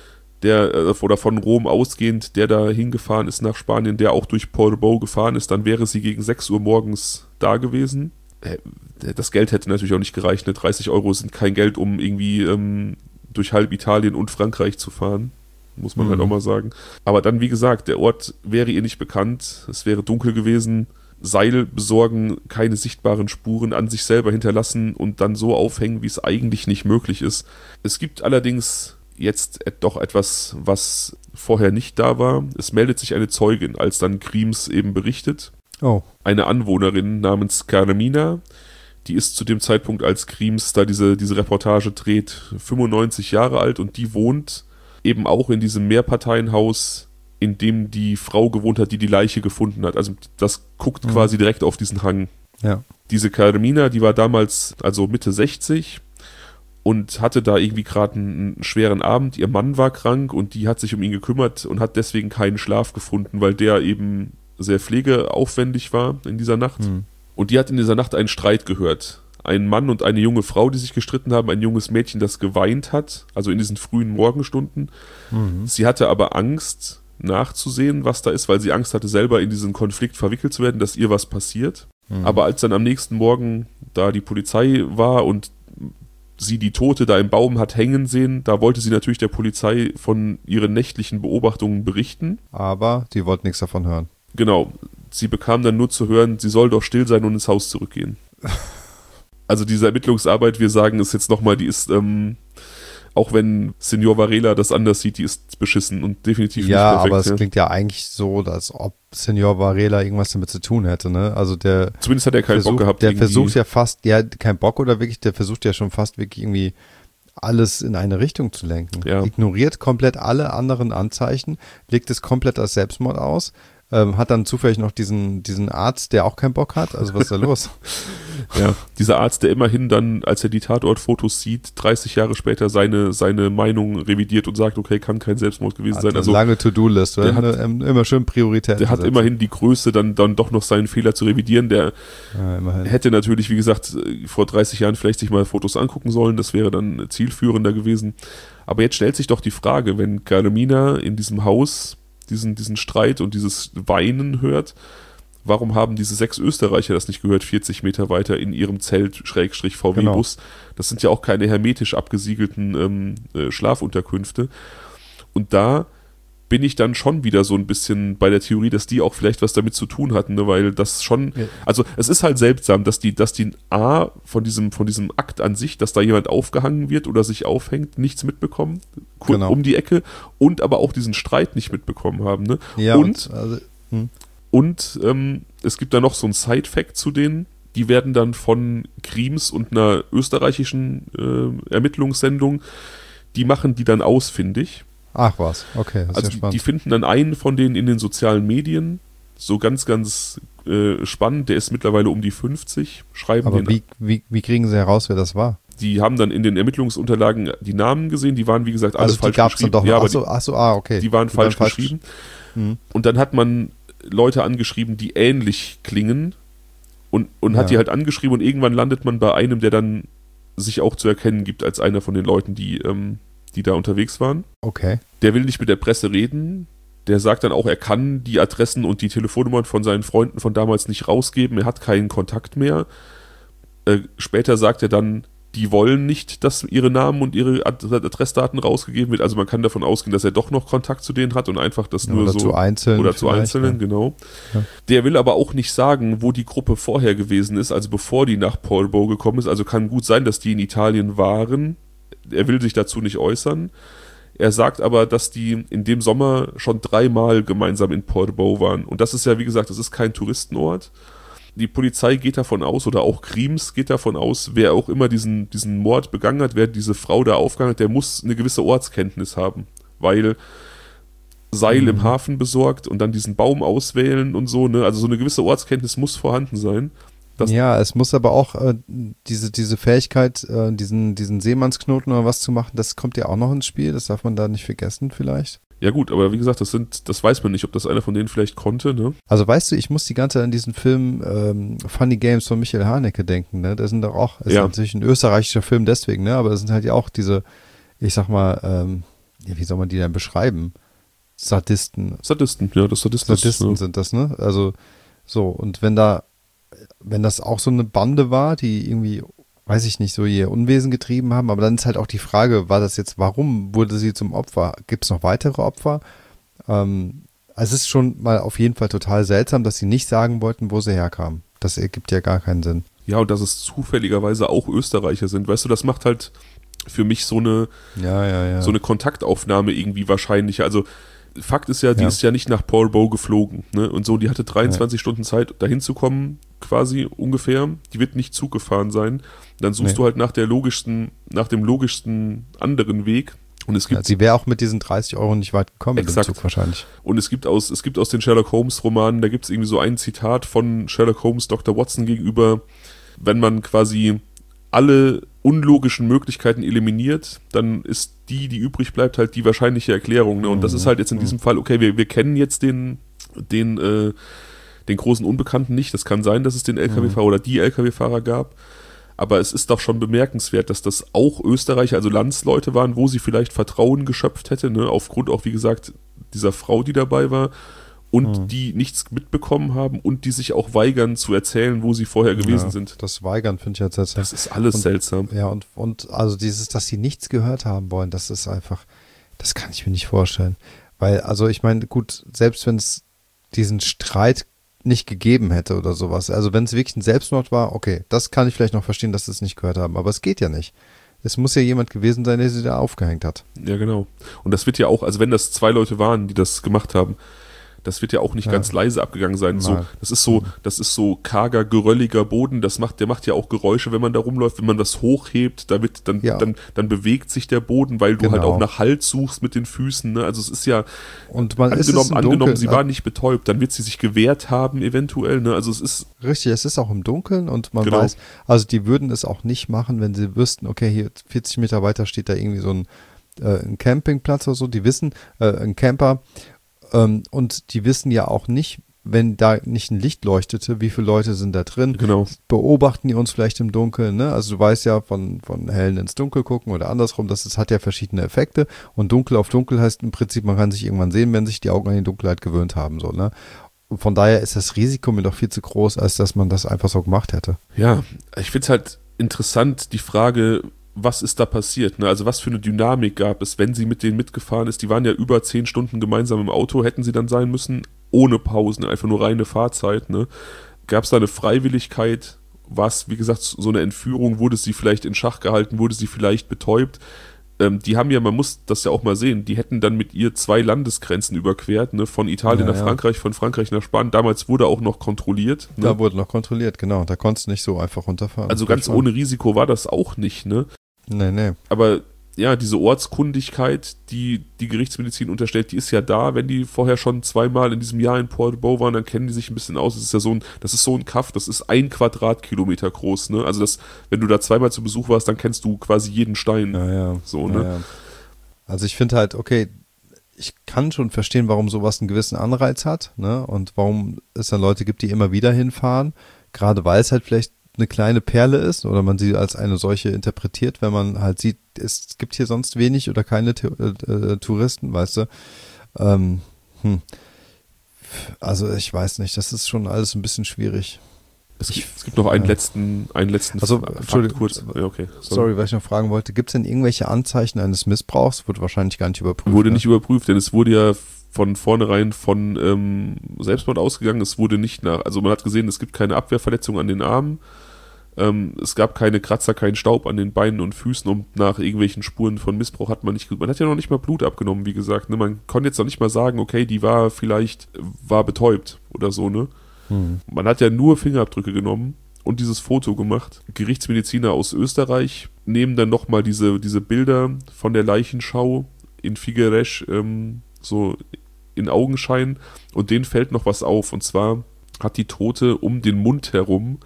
oder von Rom ausgehend, der da hingefahren ist nach Spanien, der auch durch Portbou gefahren ist, dann wäre sie gegen 6 Uhr morgens da gewesen. Das Geld hätte natürlich auch nicht gereicht, ne? 30 Euro sind kein Geld, um irgendwie durch halb Italien und Frankreich zu fahren, muss man halt auch mal sagen. Aber dann, wie gesagt, der Ort wäre ihr nicht bekannt, es wäre dunkel gewesen, Seil besorgen, keine sichtbaren Spuren an sich selber hinterlassen und dann so aufhängen, wie es eigentlich nicht möglich ist. Es gibt allerdings jetzt doch etwas, was vorher nicht da war. Es meldet sich eine Zeugin, als dann Krims eben berichtet. Oh. Eine Anwohnerin namens Carmina, die ist zu dem Zeitpunkt, als Krims da diese Reportage dreht, 95 Jahre alt und die wohnt eben auch in diesem Mehrparteienhaus, in dem die Frau gewohnt hat, die die Leiche gefunden hat. Also das guckt quasi direkt auf diesen Hang. Ja. Diese Carmina, die war damals also Mitte 60 und hatte da irgendwie gerade einen schweren Abend. Ihr Mann war krank und die hat sich um ihn gekümmert und hat deswegen keinen Schlaf gefunden, weil der eben sehr pflegeaufwendig war in dieser Nacht. Und die hat in dieser Nacht einen Streit gehört. Ein Mann und eine junge Frau, die sich gestritten haben, ein junges Mädchen, das geweint hat, also in diesen frühen Morgenstunden. Sie hatte aber Angst, nachzusehen, was da ist, weil sie Angst hatte, selber in diesen Konflikt verwickelt zu werden, dass ihr was passiert. Aber als dann am nächsten Morgen da die Polizei war und sie die Tote da im Baum hat hängen sehen, da wollte sie natürlich der Polizei von ihren nächtlichen Beobachtungen berichten. Aber die wollten nichts davon hören. Genau. Sie bekam dann nur zu hören, sie soll doch still sein und ins Haus zurückgehen. Also diese Ermittlungsarbeit, wir sagen es jetzt nochmal, die ist, auch wenn Senor Varela das anders sieht, die ist beschissen und definitiv nicht perfekt. Ja, aber es klingt ja eigentlich so, als ob Senor Varela irgendwas damit zu tun hätte, ne? Also zumindest hat er keinen Bock gehabt. Der versucht ja fast, kein Bock oder wirklich, der versucht ja schon fast wirklich irgendwie alles in eine Richtung zu lenken. Ja. Ignoriert komplett alle anderen Anzeichen, legt es komplett als Selbstmord aus. Hat dann zufällig noch diesen Arzt, der auch keinen Bock hat. Also was ist da los? Ja, dieser Arzt, der immerhin dann, als er die Tatortfotos sieht, 30 Jahre später seine Meinung revidiert und sagt, okay, kann kein Selbstmord gewesen sein. Also lange To-Do-List, immer schön Prioritäten. Der hat immerhin die Größe, dann doch noch seinen Fehler zu revidieren. Der hätte natürlich, wie gesagt, vor 30 Jahren vielleicht sich mal Fotos angucken sollen. Das wäre dann zielführender gewesen. Aber jetzt stellt sich doch die Frage, wenn Carmina in diesem Haus diesen Streit und dieses Weinen hört, warum haben diese 6 Österreicher das nicht gehört, 40 Meter weiter in ihrem Zelt /VW-Bus? Das sind ja auch keine hermetisch abgesiegelten Schlafunterkünfte. Und da bin ich dann schon wieder so ein bisschen bei der Theorie, dass die auch vielleicht was damit zu tun hatten, ne? Weil das schon, also es ist halt seltsam, dass die A von diesem Akt an sich, dass da jemand aufgehangen wird oder sich aufhängt, nichts mitbekommen, um die Ecke, und aber auch diesen Streit nicht mitbekommen haben. Ne? Ja, und es gibt da noch so ein Side-Fact zu denen, die werden dann von Krims und einer österreichischen Ermittlungssendung, die machen die dann ausfindig. Ach was, okay. Das also ist ja spannend. Die finden dann einen von denen in den sozialen Medien, so ganz, ganz spannend, der ist mittlerweile um die 50, schreiben aber den. wie kriegen sie heraus, wer das war? Die haben dann in den Ermittlungsunterlagen die Namen gesehen, die waren wie gesagt alle falsch geschrieben. Dann doch ja, aber okay. Die waren falsch geschrieben. Und dann hat man Leute angeschrieben, die ähnlich klingen und hat die halt angeschrieben und irgendwann landet man bei einem, der dann sich auch zu erkennen gibt als einer von den Leuten, die da unterwegs waren. Okay. Der will nicht mit der Presse reden. Der sagt dann auch, er kann die Adressen und die Telefonnummern von seinen Freunden von damals nicht rausgeben. Er hat keinen Kontakt mehr. Später sagt er dann, die wollen nicht, dass ihre Namen und ihre Adressdaten rausgegeben wird. Also man kann davon ausgehen, dass er doch noch Kontakt zu denen hat und einfach das nur oder so... Zu Einzelnen oder zu Einzelnen, genau. Ja. Der will aber auch nicht sagen, wo die Gruppe vorher gewesen ist, also bevor die nach Portbou gekommen ist. Also kann gut sein, dass die in Italien waren. Er will sich dazu nicht äußern. Er sagt aber, dass die in dem Sommer schon 3-mal gemeinsam in Portbou waren. Und das ist ja, wie gesagt, das ist kein Touristenort. Die Polizei geht davon aus, oder auch Krims geht davon aus, wer auch immer diesen Mord begangen hat, wer diese Frau da aufgehangen hat, der muss eine gewisse Ortskenntnis haben. Weil Seil im Hafen besorgt und dann diesen Baum auswählen und so, ne? Also so eine gewisse Ortskenntnis muss vorhanden sein. Ja, es muss aber auch diese Fähigkeit, diesen Seemannsknoten oder was zu machen, das kommt ja auch noch ins Spiel, das darf man da nicht vergessen vielleicht. Ja gut, aber wie gesagt, das weiß man nicht, ob das einer von denen vielleicht konnte, ne? Also weißt du, ich muss die ganze Zeit an diesen Film Funny Games von Michael Haneke denken, ne? Das sind doch auch, ist natürlich ein österreichischer Film deswegen, ne? Aber das sind halt ja auch diese, ich sag mal, wie soll man die denn beschreiben? Sadisten, ja, das Sadisten sind das, ne? Also so, und wenn das auch so eine Bande war, die irgendwie, weiß ich nicht, so ihr Unwesen getrieben haben, aber dann ist halt auch die Frage, warum wurde sie zum Opfer? Gibt es noch weitere Opfer? Es ist schon mal auf jeden Fall total seltsam, dass sie nicht sagen wollten, wo sie herkamen. Das ergibt ja gar keinen Sinn. Ja, und dass es zufälligerweise auch Österreicher sind. Weißt du, das macht halt für mich so eine Kontaktaufnahme irgendwie wahrscheinlicher. Also Fakt ist ja, die ist ja nicht nach Portbou geflogen, ne? Und so, die hatte 23 Stunden Zeit, dahin zu kommen, quasi ungefähr. Die wird nicht Zug gefahren sein. Dann suchst du halt nach dem logischsten anderen Weg. Und es gibt, sie wäre auch mit diesen 30 € nicht weit gekommen, exakt, im Zug wahrscheinlich. Und es gibt aus den Sherlock Holmes Romanen, da gibt es irgendwie so ein Zitat von Sherlock Holmes Dr. Watson gegenüber, wenn man quasi alle unlogischen Möglichkeiten eliminiert, dann ist die übrig bleibt, halt die wahrscheinliche Erklärung. Ne? Und das ist halt jetzt in diesem Fall, okay, wir kennen jetzt den großen Unbekannten nicht. Das kann sein, dass es den LKW-Fahrer oder die LKW-Fahrer gab. Aber es ist doch schon bemerkenswert, dass das auch Österreicher, also Landsleute waren, wo sie vielleicht Vertrauen geschöpft hätte, ne? Aufgrund auch, wie gesagt, dieser Frau, die dabei war. Und die nichts mitbekommen haben und die sich auch weigern zu erzählen, wo sie vorher gewesen sind. Das Weigern finde ich jetzt seltsam. Das ist alles seltsam. Ja, und also dass sie nichts gehört haben wollen, das ist einfach, das kann ich mir nicht vorstellen. Weil, also ich meine, gut, selbst wenn es diesen Streit nicht gegeben hätte oder sowas, also wenn es wirklich ein Selbstmord war, okay, das kann ich vielleicht noch verstehen, dass sie es nicht gehört haben, aber es geht ja nicht. Es muss ja jemand gewesen sein, der sie da aufgehängt hat. Ja, genau. Und das wird ja auch, also wenn das 2 Leute waren, die das gemacht haben, das wird ja auch nicht ganz leise abgegangen sein. So, das ist so karger, gerölliger Boden. Der macht ja auch Geräusche, wenn man da rumläuft. Wenn man das hochhebt, dann bewegt sich der Boden, weil du halt auch nach Halt suchst mit den Füßen. Ne? Also es ist ja und angenommen, sie war nicht betäubt, dann wird sie sich gewehrt haben eventuell. Ne? Also es ist richtig. Es ist auch im Dunkeln und man weiß, also die würden es auch nicht machen, wenn sie wüssten, okay, hier 40 Meter weiter steht da irgendwie so ein Campingplatz oder so. Die wissen, ein Camper. Und die wissen ja auch nicht, wenn da nicht ein Licht leuchtete, wie viele Leute sind da drin. Genau. Beobachten die uns vielleicht im Dunkeln, ne? Also du weißt ja, von hellen ins Dunkel gucken oder andersrum, das hat ja verschiedene Effekte. Und dunkel auf dunkel heißt im Prinzip, man kann sich irgendwann sehen, wenn sich die Augen an die Dunkelheit gewöhnt haben, so, ne? Und von daher ist das Risiko mir doch viel zu groß, als dass man das einfach so gemacht hätte. Ja, ich finde es halt interessant, die Frage, was ist da passiert? Ne? Also was für eine Dynamik gab es, wenn sie mit denen mitgefahren ist? Die waren ja über 10 Stunden gemeinsam im Auto, hätten sie dann sein müssen, ohne Pausen, einfach nur reine Fahrzeit. Ne? Gab es da eine Freiwilligkeit? War es, wie gesagt, so eine Entführung? Wurde sie vielleicht in Schach gehalten? Wurde sie vielleicht betäubt? Die haben ja, man muss das ja auch mal sehen, die hätten dann mit ihr 2 Landesgrenzen überquert, ne? Von Italien nach Frankreich, von Frankreich nach Spanien. Damals wurde auch noch kontrolliert. Ne? Da wurde noch kontrolliert, genau. Da konntest du nicht so einfach runterfahren. Also ganz ohne Risiko war das auch nicht, ne? Nee. Aber ja, diese Ortskundigkeit, die die Gerichtsmedizin unterstellt, die ist ja da. Wenn die vorher schon 2-mal in diesem Jahr in Portbou waren, dann kennen die sich ein bisschen aus. Das ist ja so ein Kaff, das ist 1 Quadratkilometer groß, ne? Also wenn du da 2-mal zu Besuch warst, dann kennst du quasi jeden Stein. Ja. So, ne? Ja. Also ich finde halt, okay, ich kann schon verstehen, warum sowas einen gewissen Anreiz hat, ne? Und warum es dann Leute gibt, die immer wieder hinfahren. Gerade weil es halt vielleicht eine kleine Perle ist oder man sie als eine solche interpretiert, wenn man halt sieht, es gibt hier sonst wenig oder keine Touristen, weißt du. Also ich weiß nicht, das ist schon alles ein bisschen schwierig. Es gibt noch einen letzten also, Fakt kurz. Ja, okay. Sorry, was ich noch fragen wollte, gibt es denn irgendwelche Anzeichen eines Missbrauchs? Wurde wahrscheinlich gar nicht überprüft. Wurde nicht überprüft, denn es wurde ja von vornherein von Selbstmord ausgegangen. Es wurde nicht also man hat gesehen, es gibt keine Abwehrverletzung an den Armen. Es gab keine Kratzer, keinen Staub an den Beinen und Füßen und nach irgendwelchen Spuren von Missbrauch hat man hat ja noch nicht mal Blut abgenommen, wie gesagt. Ne? Man konnte jetzt noch nicht mal sagen, okay, die war betäubt oder so, ne? Man hat ja nur Fingerabdrücke genommen und dieses Foto gemacht. Gerichtsmediziner aus Österreich nehmen dann nochmal diese Bilder von der Leichenschau in Figueres so in Augenschein und denen fällt noch was auf. Und zwar hat die Tote um den Mund herum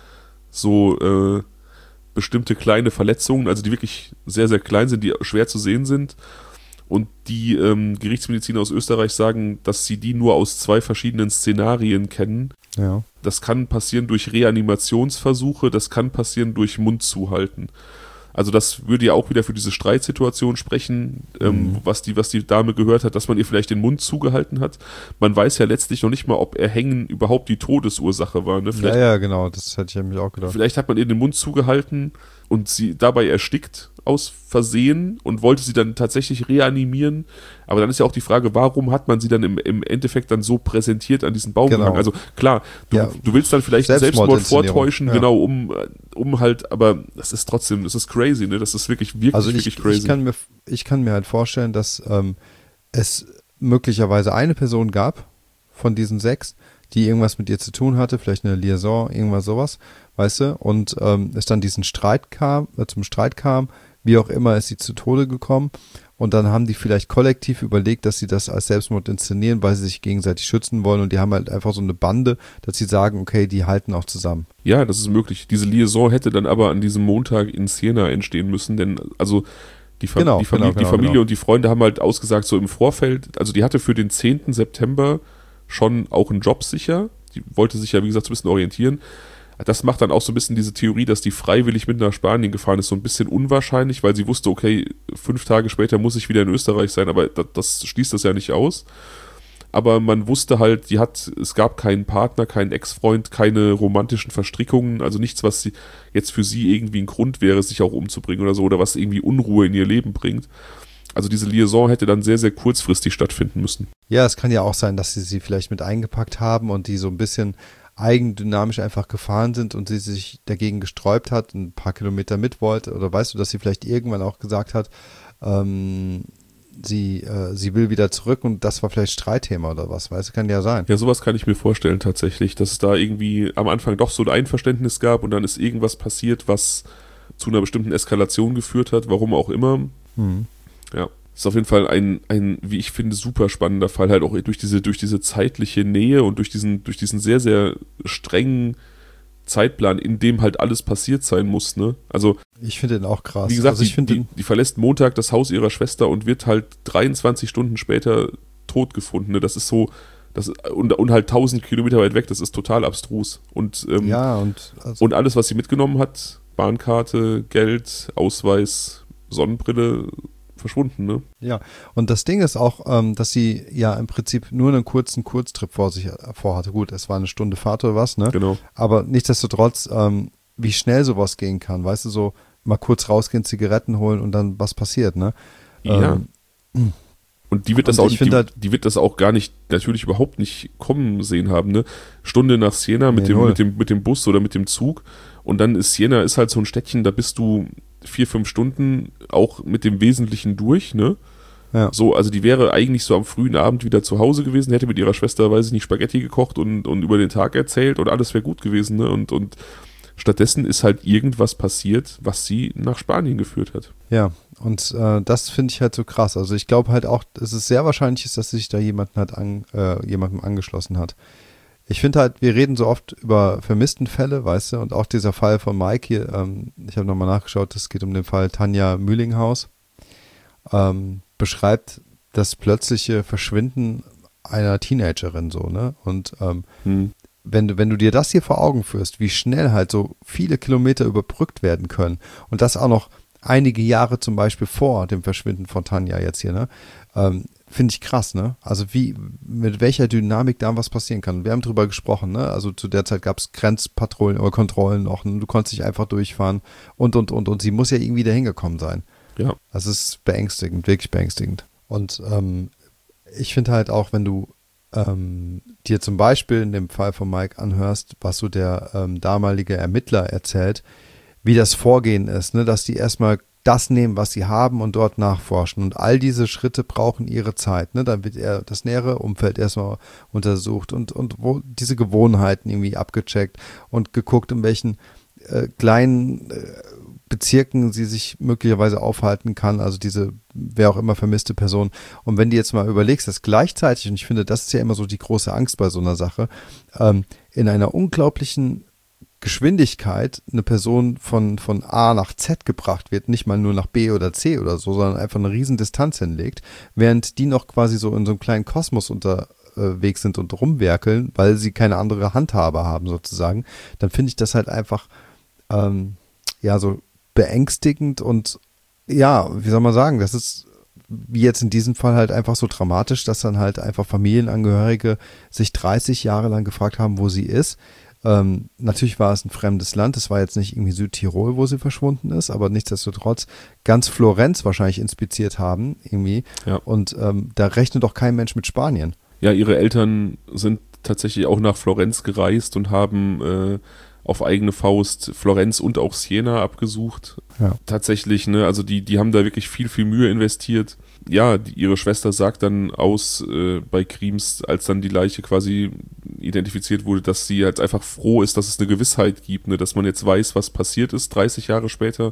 so bestimmte kleine Verletzungen, also die wirklich sehr, sehr klein sind, die schwer zu sehen sind. Und die Gerichtsmediziner aus Österreich sagen, dass sie die nur aus 2 verschiedenen Szenarien kennen. Ja. Das kann passieren durch Reanimationsversuche, das kann passieren durch Mund zuhalten. Also das würde ja auch wieder für diese Streitsituation sprechen, was die Dame gehört hat, dass man ihr vielleicht den Mund zugehalten hat. Man weiß ja letztlich noch nicht mal, ob Erhängen überhaupt die Todesursache war. Ne? Ja, genau, das hätte ich nämlich auch gedacht. Vielleicht hat man ihr den Mund zugehalten und sie dabei erstickt aus Versehen und wollte sie dann tatsächlich reanimieren. Aber dann ist ja auch die Frage, warum hat man sie dann im Endeffekt dann so präsentiert an diesen Baum gehangen? Also klar, du willst dann vielleicht Selbstmord vortäuschen, genau, um halt, aber das ist crazy, ne? Das ist wirklich crazy. Ich kann mir halt vorstellen, dass es möglicherweise eine Person gab von diesen 6, die irgendwas mit ihr zu tun hatte, vielleicht eine Liaison, irgendwas sowas, weißt du, und es dann zum Streit kam, wie auch immer ist sie zu Tode gekommen und dann haben die vielleicht kollektiv überlegt, dass sie das als Selbstmord inszenieren, weil sie sich gegenseitig schützen wollen und die haben halt einfach so eine Bande, dass sie sagen, okay, die halten auch zusammen. Ja, das ist möglich. Diese Liaison hätte dann aber an diesem Montag in Siena entstehen müssen, denn also die Familie und die Freunde haben halt ausgesagt, so im Vorfeld, also die hatte für den 10. September schon auch einen Job sicher, die wollte sich ja, wie gesagt, so ein bisschen orientieren. Das macht dann auch so ein bisschen diese Theorie, dass die freiwillig mit nach Spanien gefahren ist, so ein bisschen unwahrscheinlich, weil sie wusste, okay, 5 Tage später muss ich wieder in Österreich sein, aber das schließt das ja nicht aus. Aber man wusste halt, es gab keinen Partner, keinen Ex-Freund, keine romantischen Verstrickungen, also nichts, was jetzt für sie irgendwie ein Grund wäre, sich auch umzubringen oder so, oder was irgendwie Unruhe in ihr Leben bringt. Also diese Liaison hätte dann sehr, sehr kurzfristig stattfinden müssen. Ja, es kann ja auch sein, dass sie vielleicht mit eingepackt haben und die so ein bisschen eigendynamisch einfach gefahren sind und sie sich dagegen gesträubt hat, ein paar Kilometer mit wollte, oder weißt du, dass sie vielleicht irgendwann auch gesagt hat, sie will wieder zurück und das war vielleicht Streitthema oder was, weißt du, kann ja sein. Ja, sowas kann ich mir vorstellen tatsächlich, dass es da irgendwie am Anfang doch so ein Einverständnis gab und dann ist irgendwas passiert, was zu einer bestimmten Eskalation geführt hat, warum auch immer. Ja. Das ist auf jeden Fall ein, wie ich finde, super spannender Fall, halt auch durch diese zeitliche Nähe und durch diesen sehr, sehr strengen Zeitplan, in dem halt alles passiert sein muss, ne? Also ich finde den auch krass. Wie gesagt, die verlässt Montag das Haus ihrer Schwester und wird halt 23 Stunden später tot gefunden, ne? Das ist so, und halt 1000 Kilometer weit weg, das ist total abstrus. Und und alles, was sie mitgenommen hat, Bahnkarte, Geld, Ausweis, Sonnenbrille, verschwunden, ne? Ja, und das Ding ist auch, dass sie ja im Prinzip nur einen kurzen Kurztrip vorhatte. Gut, es war eine Stunde Fahrt oder was, ne? Genau. Aber nichtsdestotrotz, wie schnell sowas gehen kann, weißt du, so mal kurz rausgehen, Zigaretten holen und dann was passiert, ne? Ja. Und die wird das und auch, ich finde halt, die wird das auch gar nicht, natürlich überhaupt nicht kommen sehen haben, ne? Stunde nach Siena mit dem Bus oder mit dem Zug und dann ist Siena ist halt so ein Städtchen, da bist du 4-5 Stunden auch mit dem Wesentlichen durch, ne? ja. So, also die wäre eigentlich so am frühen Abend wieder zu Hause gewesen, hätte mit ihrer Schwester, weiß ich nicht, Spaghetti gekocht und über den Tag erzählt und alles wäre gut gewesen, ne? Und stattdessen ist halt irgendwas passiert, was sie nach Spanien geführt hat. Ja, und das finde ich halt so krass. Also ich glaube halt auch, dass es sehr wahrscheinlich ist, dass sich da jemandem angeschlossen hat. Ich finde halt, wir reden so oft über vermissten Fälle, weißt du, und auch dieser Fall von Mike hier, ich habe nochmal nachgeschaut, es geht um den Fall Tanja Mühlinghaus, beschreibt das plötzliche Verschwinden einer Teenagerin so, ne? Und wenn du dir das hier vor Augen führst, wie schnell halt so viele Kilometer überbrückt werden können und das auch noch einige Jahre zum Beispiel vor dem Verschwinden von Tanja jetzt hier, ne? Finde ich krass, ne? Also mit welcher Dynamik da was passieren kann. Wir haben drüber gesprochen, ne? Also zu der Zeit gab es Grenzpatrouillen oder Kontrollen noch, ne? Du konntest nicht einfach durchfahren und sie muss ja irgendwie dahin gekommen sein. Ja. Das ist beängstigend, wirklich beängstigend. Und ich finde halt auch, wenn du dir zum Beispiel in dem Fall von Mike anhörst, was so der damalige Ermittler erzählt, wie das Vorgehen ist, ne? Dass die erstmal das nehmen, was sie haben und dort nachforschen. Und all diese Schritte brauchen ihre Zeit. Ne? Dann wird das nähere Umfeld erstmal untersucht und wo diese Gewohnheiten irgendwie abgecheckt und geguckt, in welchen kleinen Bezirken sie sich möglicherweise aufhalten kann, also diese, wer auch immer vermisste Person. Und wenn du jetzt mal überlegst, dass gleichzeitig, und ich finde, das ist ja immer so die große Angst bei so einer Sache, in einer unglaublichen Geschwindigkeit eine Person von A nach Z gebracht wird, nicht mal nur nach B oder C oder so, sondern einfach eine riesen Distanz hinlegt, während die noch quasi so in so einem kleinen Kosmos unterwegs sind und rumwerkeln, weil sie keine andere Handhabe haben sozusagen, dann finde ich das halt einfach so beängstigend und ja, wie soll man sagen, das ist wie jetzt in diesem Fall halt einfach so dramatisch, dass dann halt einfach Familienangehörige sich 30 Jahre lang gefragt haben, wo sie ist. Natürlich war es ein fremdes Land, es war jetzt nicht irgendwie Südtirol, wo sie verschwunden ist, aber nichtsdestotrotz ganz Florenz wahrscheinlich inspiziert haben irgendwie. Ja. Und da rechnet doch kein Mensch mit Spanien. Ja, ihre Eltern sind tatsächlich auch nach Florenz gereist und haben auf eigene Faust Florenz und auch Siena abgesucht. Ja. Tatsächlich, ne, also die haben da wirklich viel, viel Mühe investiert. Ja, ihre Schwester sagt dann aus bei Krims, als dann die Leiche quasi identifiziert wurde, dass sie halt einfach froh ist, dass es eine Gewissheit gibt, ne, dass man jetzt weiß, was passiert ist, 30 Jahre später.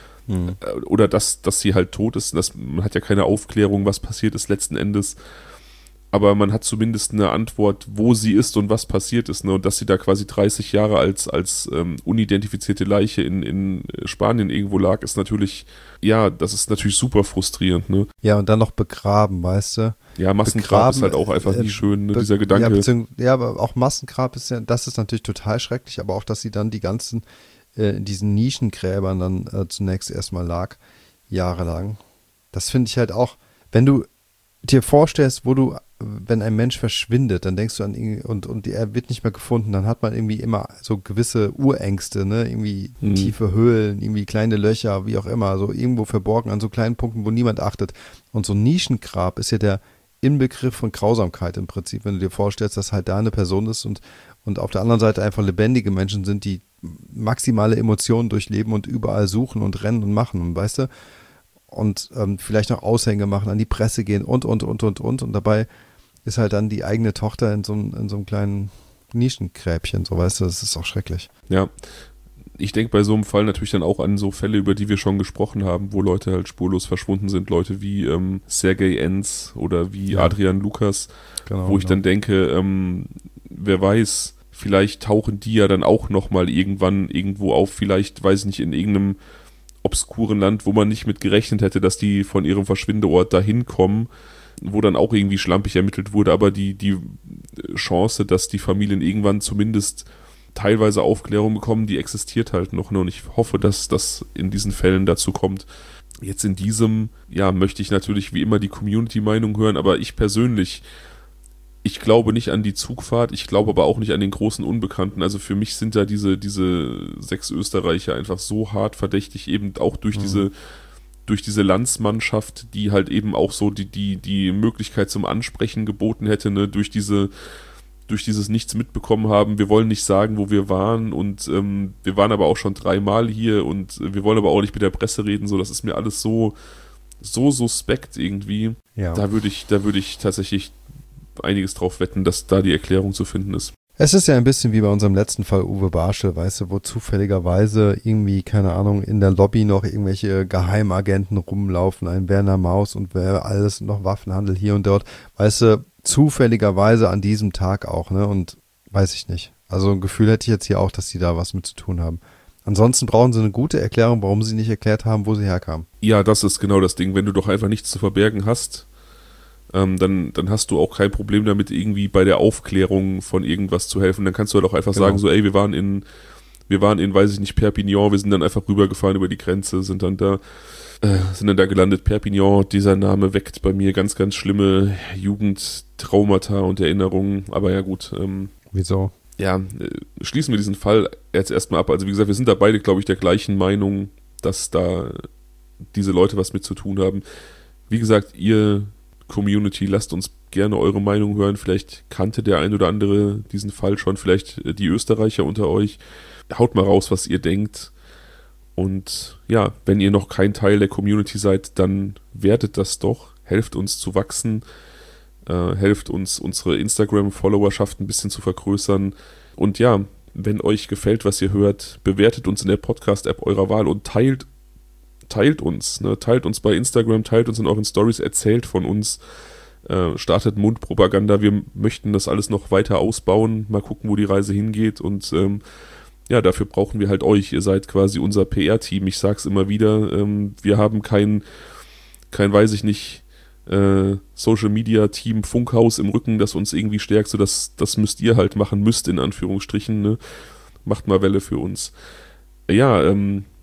Oder dass sie halt tot ist. Man hat ja keine Aufklärung, was passiert ist letzten Endes. Aber man hat zumindest eine Antwort, wo sie ist und was passiert ist. Ne? Und dass sie da quasi 30 Jahre als unidentifizierte Leiche in Spanien irgendwo lag, ist natürlich, ja, das ist natürlich super frustrierend. Ne? Ja, und dann noch begraben, weißt du? Ja, Massengrab ist halt auch einfach nicht schön, ne? Dieser Gedanke. Ja, aber auch Massengrab ist ja, das ist natürlich total schrecklich, aber auch, dass sie dann die ganzen in diesen Nischengräbern dann zunächst erstmal lag, jahrelang. Das finde ich halt auch, wenn du dir vorstellst, wenn ein Mensch verschwindet, dann denkst du an ihn und er wird nicht mehr gefunden, dann hat man irgendwie immer so gewisse Urängste, ne, irgendwie tiefe Höhlen, irgendwie kleine Löcher, wie auch immer, so irgendwo verborgen an so kleinen Punkten, wo niemand achtet. Und so ein Nischengrab ist ja der Inbegriff von Grausamkeit im Prinzip, wenn du dir vorstellst, dass halt da eine Person ist und auf der anderen Seite einfach lebendige Menschen sind, die maximale Emotionen durchleben und überall suchen und rennen und machen, und weißt du, und vielleicht noch Aushänge machen, an die Presse gehen und dabei ist halt dann die eigene Tochter in so einem kleinen Nischengräbchen, so, weißt du, das ist auch schrecklich. Ja, ich denke bei so einem Fall natürlich dann auch an so Fälle, über die wir schon gesprochen haben, wo Leute halt spurlos verschwunden sind, Leute wie Sergej Enz oder wie Adrian Lukas, genau, wo ich dann denke, wer weiß, vielleicht tauchen die ja dann auch nochmal irgendwann irgendwo auf, vielleicht, weiß ich nicht, in irgendeinem obskuren Land, wo man nicht mit gerechnet hätte, dass die von ihrem Verschwindeort dahin kommen, wo dann auch irgendwie schlampig ermittelt wurde, aber die Chance, dass die Familien irgendwann zumindest teilweise Aufklärung bekommen, die existiert halt noch, ne? Und ich hoffe, dass das in diesen Fällen dazu kommt. Jetzt in diesem, ja, möchte ich natürlich wie immer die Community-Meinung hören, aber ich persönlich, ich glaube nicht an die Zugfahrt, ich glaube aber auch nicht an den großen Unbekannten. Also für mich sind da diese 6 Österreicher einfach so hart verdächtig, eben auch durch diese Landsmannschaft, die halt eben auch so die Möglichkeit zum Ansprechen geboten hätte, ne, durch dieses Nichts mitbekommen haben. Wir wollen nicht sagen, wo wir waren, und wir waren aber auch schon 3-mal hier, und wir wollen aber auch nicht mit der Presse reden, so, das ist mir alles so suspekt irgendwie. Ja. Da würde ich tatsächlich einiges drauf wetten, dass da die Erklärung zu finden ist. Es ist ja ein bisschen wie bei unserem letzten Fall Uwe Barschel, weißt du, wo zufälligerweise irgendwie, keine Ahnung, in der Lobby noch irgendwelche Geheimagenten rumlaufen, ein Werner Maus und wer alles noch Waffenhandel hier und dort, weißt du, zufälligerweise an diesem Tag auch, ne, und weiß ich nicht. Also ein Gefühl hätte ich jetzt hier auch, dass die da was mit zu tun haben. Ansonsten brauchen sie eine gute Erklärung, warum sie nicht erklärt haben, wo sie herkamen. Ja, das ist genau das Ding. Wenn du doch einfach nichts zu verbergen hast, dann hast du auch kein Problem damit, irgendwie bei der Aufklärung von irgendwas zu helfen. Dann kannst du halt auch einfach sagen, so, ey, wir waren in, weiß ich nicht, Perpignan, wir sind dann einfach rübergefahren über die Grenze, sind dann da gelandet. Perpignan, dieser Name weckt bei mir ganz, ganz schlimme Jugendtraumata und Erinnerungen. Aber ja gut. Wieso? Ja, schließen wir diesen Fall jetzt erstmal ab. Also wie gesagt, wir sind da beide, glaube ich, der gleichen Meinung, dass da diese Leute was mit zu tun haben. Wie gesagt, ihr Community, lasst uns gerne eure Meinung hören. Vielleicht kannte der ein oder andere diesen Fall schon, vielleicht die Österreicher unter euch. Haut mal raus, was ihr denkt. Und ja, wenn ihr noch kein Teil der Community seid, dann werdet das doch. Helft uns zu wachsen. Helft uns, unsere Instagram-Followerschaft ein bisschen zu vergrößern. Und ja, wenn euch gefällt, was ihr hört, bewertet uns in der Podcast-App eurer Wahl und teilt uns. Ne? Teilt uns bei Instagram, teilt uns in euren Stories, erzählt von uns, startet Mundpropaganda. Wir möchten das alles noch weiter ausbauen, mal gucken, wo die Reise hingeht. Und ja, dafür brauchen wir halt euch. Ihr seid quasi unser PR-Team. Ich sag's immer wieder, wir haben kein weiß ich nicht, Social-Media-Team Funkhaus im Rücken, das uns irgendwie stärkt, so das müsst ihr halt machen, in Anführungsstrichen, ne? Macht mal Welle für uns. Ja,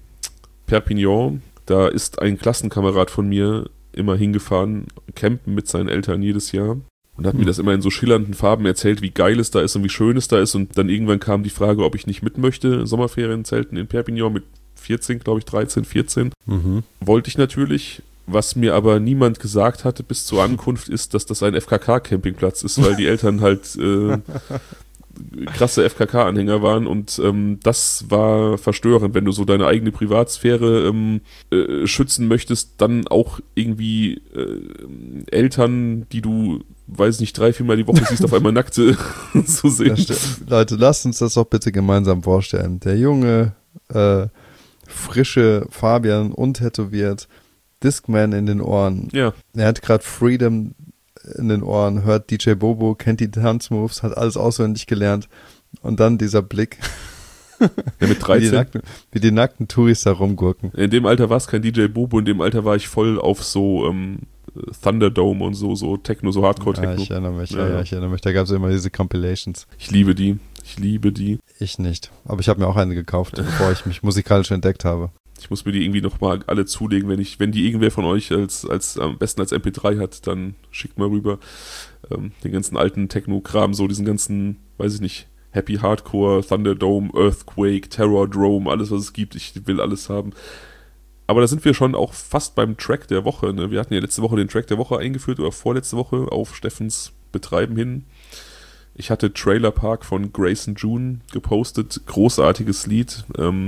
Perpignan, da ist ein Klassenkamerad von mir immer hingefahren, campen mit seinen Eltern jedes Jahr, und hat mir das immer in so schillernden Farben erzählt, wie geil es da ist und wie schön es da ist, und dann irgendwann kam die Frage, ob ich nicht mit möchte, Sommerferienzelten in Perpignan mit 14, glaube ich, 13, 14. Wollte ich natürlich. Was mir aber niemand gesagt hatte bis zur Ankunft ist, dass das ein FKK-Campingplatz ist, weil die Eltern halt krasse FKK-Anhänger waren, und das war verstörend, wenn du so deine eigene Privatsphäre schützen möchtest, dann auch irgendwie Eltern, die du, weiß nicht, 3-4 Mal die Woche siehst, auf einmal nackte zu sehen. Leute, lasst uns das doch bitte gemeinsam vorstellen. Der junge, frische Fabian, untätowiert, Discman in den Ohren. Ja. Er hat gerade Freedom in den Ohren, hört DJ Bobo, kennt die Tanzmoves, hat alles auswendig gelernt. Und dann dieser Blick. Ja, mit 13. Wie die nackten Touris da rumgurken. In dem Alter war es kein DJ Bobo, in dem Alter war ich voll auf so Thunderdome und so Techno, so Hardcore-Techno. Ja, ich erinnere mich, ich erinnere mich. Da gab es immer diese Compilations. Ich liebe die. Ich nicht. Aber ich habe mir auch eine gekauft, bevor ich mich musikalisch entdeckt habe. Ich muss mir die irgendwie nochmal alle zulegen, wenn die irgendwer von euch als am besten als MP3 hat, dann schickt mal rüber den ganzen alten Techno-Kram, so diesen ganzen, weiß ich nicht, Happy Hardcore, Thunderdome, Earthquake, Terrordrome, alles was es gibt, ich will alles haben. Aber da sind wir schon auch fast beim Track der Woche, ne? Wir hatten ja letzte Woche den Track der Woche eingeführt, oder vorletzte Woche auf Steffens Betreiben hin. Ich hatte Trailer Park von Grayson June gepostet, großartiges Lied,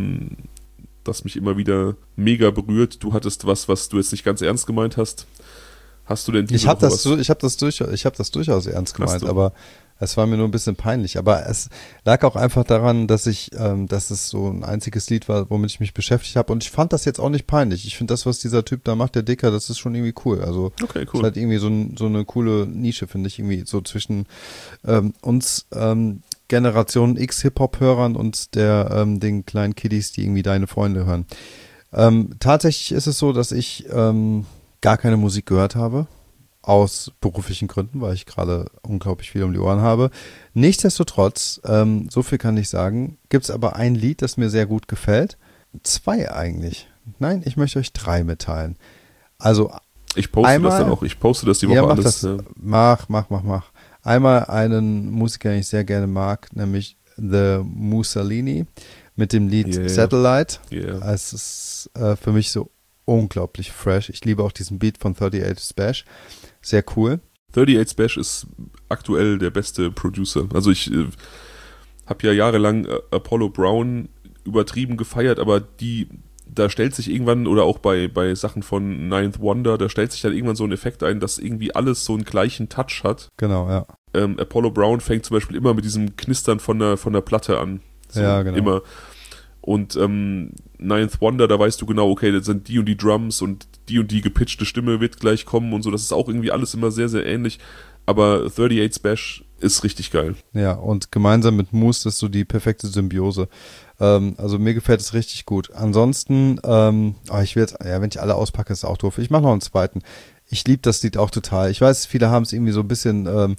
das mich immer wieder mega berührt. Du hattest was du jetzt nicht ganz ernst gemeint hast. Hast du denn diese Woche was? Ich habe das durchaus ernst gemeint, aber es war mir nur ein bisschen peinlich. Aber es lag auch einfach daran, dass es so ein einziges Lied war, womit ich mich beschäftigt habe. Und ich fand das jetzt auch nicht peinlich. Ich finde das, was dieser Typ da macht, der Dicker, das ist schon irgendwie cool. Also okay, cool. Ist halt irgendwie so eine coole Nische, finde ich, irgendwie so zwischen uns Generation X Hip-Hop-Hörern und den kleinen Kiddies, die irgendwie deine Freunde hören. Tatsächlich ist es so, dass ich gar keine Musik gehört habe, aus beruflichen Gründen, weil ich gerade unglaublich viel um die Ohren habe. Nichtsdestotrotz, so viel kann ich sagen, gibt es aber ein Lied, das mir sehr gut gefällt. 2 eigentlich. ich möchte euch 3 mitteilen. Also Ich poste einmal, das dann auch. Ich poste das die Woche ja, mach alles. das. Mach. Einmal einen Musiker, den ich sehr gerne mag, nämlich The Mussolini mit dem Lied Satellite. Yeah. Es ist für mich so unglaublich fresh. Ich liebe auch diesen Beat von 38 Spash. Sehr cool. 38 Spash ist aktuell der beste Producer. Also ich habe ja jahrelang Apollo Brown übertrieben gefeiert, aber da stellt sich irgendwann, oder auch bei Sachen von Ninth Wonder, da stellt sich dann irgendwann so ein Effekt ein, dass irgendwie alles so einen gleichen Touch hat. Genau, ja. Apollo Brown fängt zum Beispiel immer mit diesem Knistern von der Platte an. So, ja, genau. Immer. Und Ninth Wonder, da weißt du genau, okay, das sind die und die Drums und die gepitchte Stimme wird gleich kommen und so. Das ist auch irgendwie alles immer sehr, sehr ähnlich. Aber 38 Spash ist richtig geil. Ja, und gemeinsam mit Moose ist so die perfekte Symbiose. Also mir gefällt es richtig gut. Ansonsten, ich will jetzt, wenn ich alle auspacke, ist es auch doof. Ich mache noch einen zweiten. Ich liebe das Lied auch total. Ich weiß, viele haben es irgendwie so ein bisschen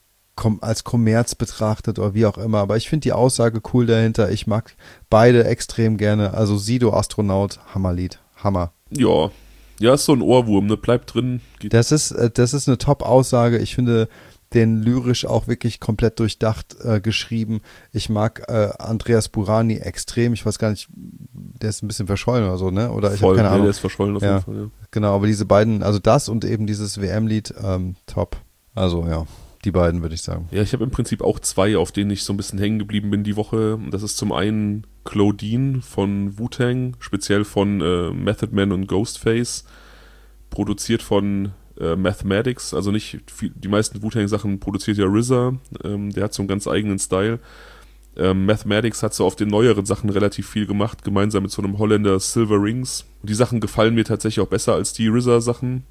als Kommerz betrachtet oder wie auch immer, aber ich finde die Aussage cool dahinter. Ich mag beide extrem gerne. Also Sido Astronaut, Hammerlied. Hammer. Ja, ist so ein Ohrwurm, ne? Bleibt drin. Das ist eine Top-Aussage. Ich finde den lyrisch auch wirklich komplett durchdacht geschrieben. Ich mag Andreas Burani extrem. Ich weiß gar nicht, der ist ein bisschen verschollen oder so, ne? Oder ich habe keine Ahnung. Der ist verschollen auf jeden Fall, ja. Genau, aber diese beiden, also das und eben dieses WM-Lied, top. Also ja, die beiden würde ich sagen. Ja, ich habe im Prinzip auch 2, auf denen ich so ein bisschen hängen geblieben bin die Woche. Das ist zum einen Claudine von Wu-Tang, speziell von Method Man und Ghostface, produziert von Mathematics, also nicht die meisten Wu-Tang-Sachen produziert ja RZA, der hat so einen ganz eigenen Style. Mathematics hat so auf den neueren Sachen relativ viel gemacht, gemeinsam mit so einem Holländer Silver Rings. Die Sachen gefallen mir tatsächlich auch besser als die RZA-Sachen.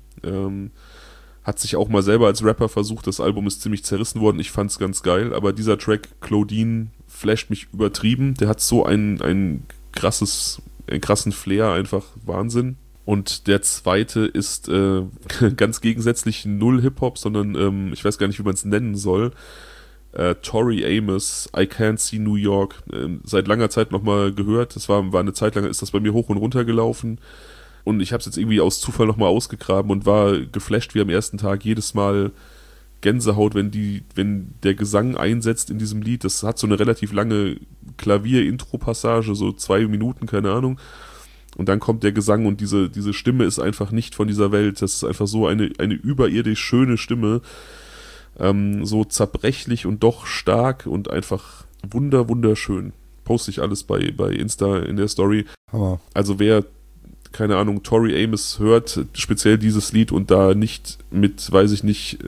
Hat sich auch mal selber als Rapper versucht, das Album ist ziemlich zerrissen worden, ich fand's ganz geil, aber dieser Track Claudine flasht mich übertrieben, der hat so einen krassen Flair, einfach Wahnsinn. Und der zweite ist ganz gegensätzlich null Hip-Hop, sondern ich weiß gar nicht, wie man es nennen soll. Tori Amos, I Can't See New York. Seit langer Zeit nochmal gehört. Das war eine Zeit lang, ist das bei mir hoch und runter gelaufen. Und ich habe es jetzt irgendwie aus Zufall nochmal ausgegraben und war geflasht wie am ersten Tag. Jedes Mal Gänsehaut, wenn der Gesang einsetzt in diesem Lied. Das hat so eine relativ lange Klavier-Intro-Passage, so 2 Minuten, keine Ahnung. Und dann kommt der Gesang und diese Stimme ist einfach nicht von dieser Welt. Das ist einfach so eine überirdisch schöne Stimme. So zerbrechlich und doch stark und einfach wunderschön. Poste ich alles bei Insta in der Story. Hammer. Also wer, keine Ahnung, Tori Amos hört, speziell dieses Lied und da nicht mit, weiß ich nicht,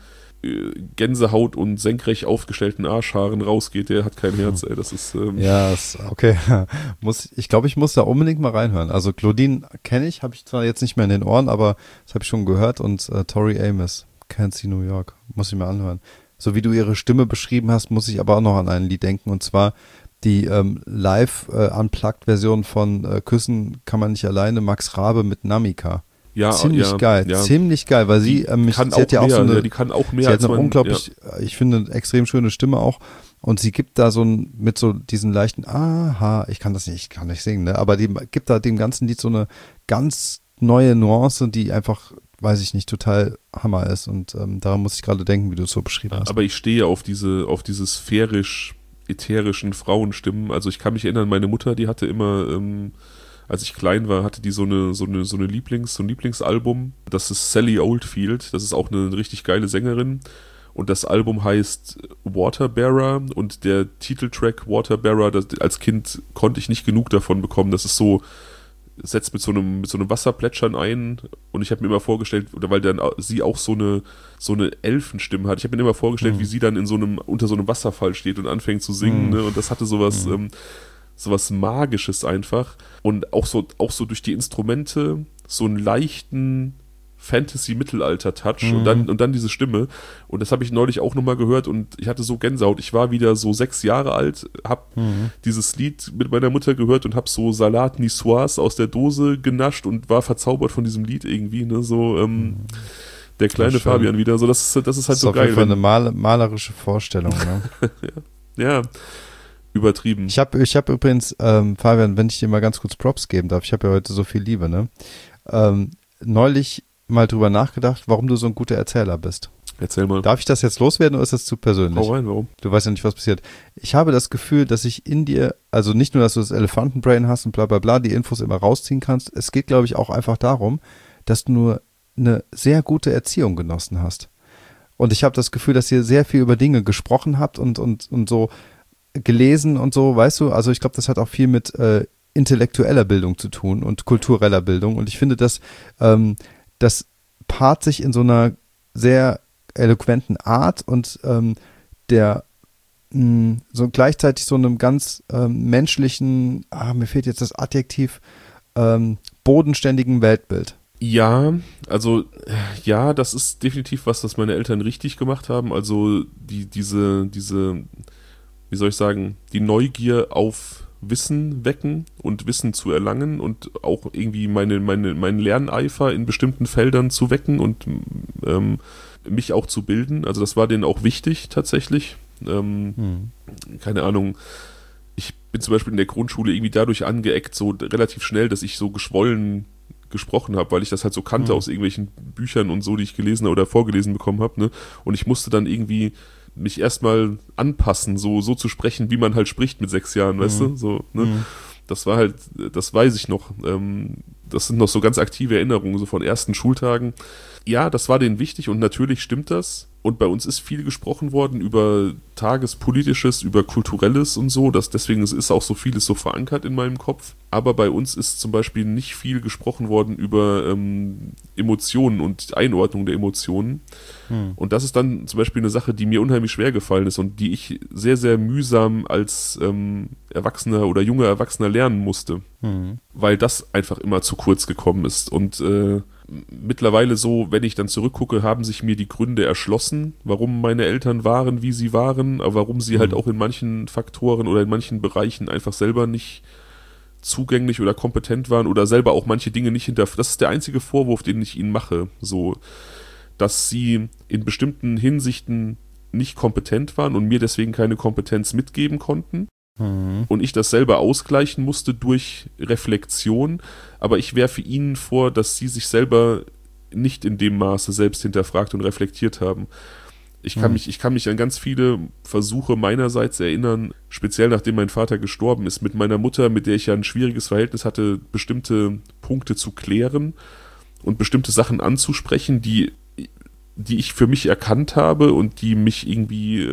Gänsehaut und senkrecht aufgestellten Arschhaaren rausgeht, der hat kein Herz, ey. Das ist. Okay. Ich glaube, ich muss da unbedingt mal reinhören. Also Claudine kenne ich, habe ich zwar jetzt nicht mehr in den Ohren, aber das habe ich schon gehört und Tori Amos, Can't See New York, muss ich mir anhören. So wie du ihre Stimme beschrieben hast, muss ich aber auch noch an ein Lied denken und zwar die Live-Unplugged-Version von Küssen kann man nicht alleine, Max Rabe mit Namika. Ja, ziemlich geil, weil sie hat ja auch so eine, die kann auch mehr sie hat als eine unglaublich, ich finde, eine extrem schöne Stimme auch und sie gibt da mit so diesen leichten, ich kann nicht singen, ne, aber die gibt da dem ganzen Lied so eine ganz neue Nuance, die einfach, weiß ich nicht, total Hammer ist und daran muss ich gerade denken, wie du es so beschrieben hast. Aber ich stehe auf diese sphärisch ätherischen Frauenstimmen, also ich kann mich erinnern, meine Mutter, die hatte immer als ich klein war, hatte die so ein Lieblingsalbum. Das ist Sally Oldfield. Das ist auch eine richtig geile Sängerin. Und das Album heißt Waterbearer. Und der Titeltrack Waterbearer, als Kind konnte ich nicht genug davon bekommen. Das ist so, setzt mit so einem Wasserplätschern ein. Und ich habe mir immer vorgestellt, oder weil dann sie auch so eine Elfenstimme hat. Ich habe mir immer vorgestellt, wie sie dann unter so einem Wasserfall steht und anfängt zu singen. Ne? Und das hatte sowas Magisches einfach und auch so durch die Instrumente so einen leichten Fantasy-Mittelalter-Touch und dann diese Stimme und das habe ich neulich auch nochmal gehört und ich hatte so Gänsehaut. Ich war wieder so 6 Jahre alt, habe dieses Lied mit meiner Mutter gehört und habe so Salat Niçoise aus der Dose genascht und war verzaubert von diesem Lied irgendwie, ne, so der kleine Fabian wieder, so das ist halt so geil. Das ist auf jeden Fall eine malerische Vorstellung, ne? Ja. übertrieben. Ich hab übrigens, Fabian, wenn ich dir mal ganz kurz Props geben darf, ich habe ja heute so viel Liebe, ne? Neulich mal drüber nachgedacht, warum du so ein guter Erzähler bist. Erzähl mal. Darf ich das jetzt loswerden oder ist das zu persönlich? Hau rein, warum? Du weißt ja nicht, was passiert. Ich habe das Gefühl, dass ich in dir, also nicht nur, dass du das Elefantenbrain hast und bla bla bla, die Infos immer rausziehen kannst, es geht, glaube ich, auch einfach darum, dass du nur eine sehr gute Erziehung genossen hast. Und ich habe das Gefühl, dass ihr sehr viel über Dinge gesprochen habt und so gelesen und so, weißt du, also ich glaube, das hat auch viel mit intellektueller Bildung zu tun und kultureller Bildung und ich finde, dass das paart sich in so einer sehr eloquenten Art und so gleichzeitig so einem ganz menschlichen, mir fehlt jetzt das Adjektiv, bodenständigen Weltbild. Ja, also ja, das ist definitiv was, das meine Eltern richtig gemacht haben. Also diese, wie soll ich sagen, die Neugier auf Wissen wecken und Wissen zu erlangen und auch irgendwie meinen Lerneifer in bestimmten Feldern zu wecken und mich auch zu bilden. Also das war denen auch wichtig tatsächlich. Keine Ahnung. Ich bin zum Beispiel in der Grundschule irgendwie dadurch angeeckt, so relativ schnell, dass ich so geschwollen gesprochen habe, weil ich das halt so kannte aus irgendwelchen Büchern und so, die ich gelesen oder vorgelesen bekommen habe, ne? Und ich musste dann irgendwie mich erstmal anpassen, so zu sprechen, wie man halt spricht mit 6 Jahren, weißt du? So, ne? Das war halt, das weiß ich noch. Das sind noch so ganz aktive Erinnerungen, so von ersten Schultagen. Ja, das war denen wichtig und natürlich stimmt das. Und bei uns ist viel gesprochen worden über Tagespolitisches, über Kulturelles und so. Deswegen ist auch so vieles so verankert in meinem Kopf. Aber bei uns ist zum Beispiel nicht viel gesprochen worden über Emotionen und Einordnung der Emotionen. Und das ist dann zum Beispiel eine Sache, die mir unheimlich schwer gefallen ist und die ich sehr, sehr mühsam als Erwachsener oder junger Erwachsener lernen musste. Weil das einfach immer zu kurz gekommen ist. Und mittlerweile so, wenn ich dann zurückgucke, haben sich mir die Gründe erschlossen, warum meine Eltern waren, wie sie waren, aber warum sie halt auch in manchen Faktoren oder in manchen Bereichen einfach selber nicht zugänglich oder kompetent waren oder selber auch manche Dinge nicht hinterfragen. Das ist der einzige Vorwurf, den ich ihnen mache, so, dass sie in bestimmten Hinsichten nicht kompetent waren und mir deswegen keine Kompetenz mitgeben konnten. Und ich das selber ausgleichen musste durch Reflexion, aber ich werfe ihnen vor, dass sie sich selber nicht in dem Maße selbst hinterfragt und reflektiert haben. Ich kann mich an ganz viele Versuche meinerseits erinnern, speziell nachdem mein Vater gestorben ist, mit meiner Mutter, mit der ich ja ein schwieriges Verhältnis hatte, bestimmte Punkte zu klären und bestimmte Sachen anzusprechen, die ich für mich erkannt habe und die mich irgendwie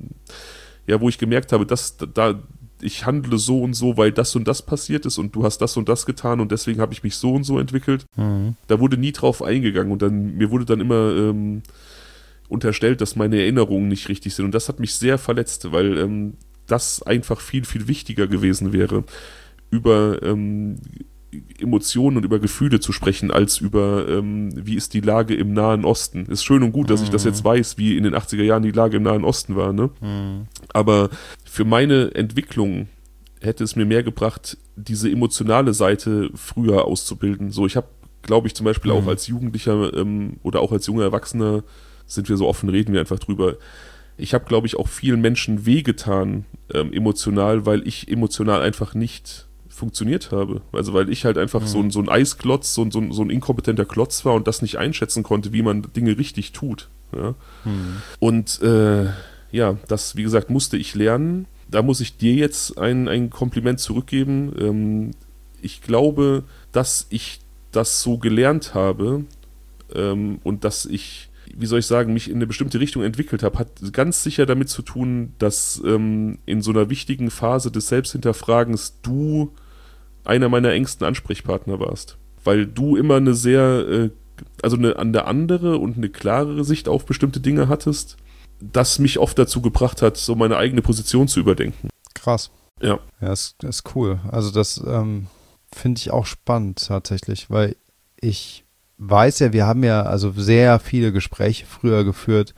wo ich gemerkt habe, dass ich handle so und so, weil das und das passiert ist und du hast das und das getan und deswegen habe ich mich so und so entwickelt. Da wurde nie drauf eingegangen und mir wurde dann immer unterstellt, dass meine Erinnerungen nicht richtig sind und das hat mich sehr verletzt, weil das einfach viel, viel wichtiger gewesen wäre, über Emotionen und über Gefühle zu sprechen, als über wie ist die Lage im Nahen Osten. Ist schön und gut, dass ich das jetzt weiß, wie in den 80er Jahren die Lage im Nahen Osten war, ne? Aber für meine Entwicklung hätte es mir mehr gebracht, diese emotionale Seite früher auszubilden. So, ich habe, glaube ich, zum Beispiel auch als Jugendlicher oder auch als junger Erwachsener, sind wir so offen, reden wir einfach drüber. Ich habe, glaube ich, auch vielen Menschen wehgetan, emotional, weil ich emotional einfach nicht funktioniert habe. Also weil ich halt einfach so ein Eisklotz, so ein inkompetenter Klotz war und das nicht einschätzen konnte, wie man Dinge richtig tut. Ja? Und das, wie gesagt, musste ich lernen. Da muss ich dir jetzt ein Kompliment zurückgeben. Ich glaube, dass ich das so gelernt habe und dass ich, wie soll ich sagen, mich in eine bestimmte Richtung entwickelt habe, hat ganz sicher damit zu tun, dass in so einer wichtigen Phase des Selbsthinterfragens du einer meiner engsten Ansprechpartner warst. Weil du immer eine sehr, eine andere und eine klarere Sicht auf bestimmte Dinge hattest, das mich oft dazu gebracht hat, so meine eigene Position zu überdenken. Krass. Ja. Ja, ist cool. Also das finde ich auch spannend tatsächlich, weil ich weiß ja, wir haben ja also sehr viele Gespräche früher geführt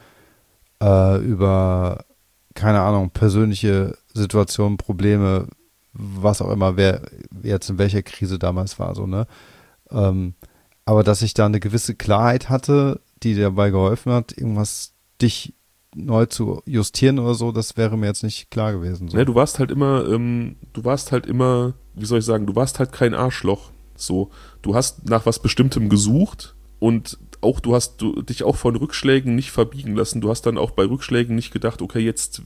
über, keine Ahnung, persönliche Situationen, Probleme, was auch immer, wer jetzt in welcher Krise damals war, so, ne? Aber dass ich da eine gewisse Klarheit hatte, die dir dabei geholfen hat, dich neu zu justieren oder so, das wäre mir jetzt nicht klar gewesen. So. Ja, du warst halt immer, wie soll ich sagen, du warst halt kein Arschloch. So, du hast nach was Bestimmtem gesucht und auch du hast dich auch von Rückschlägen nicht verbiegen lassen. Du hast dann auch bei Rückschlägen nicht gedacht, okay, jetzt,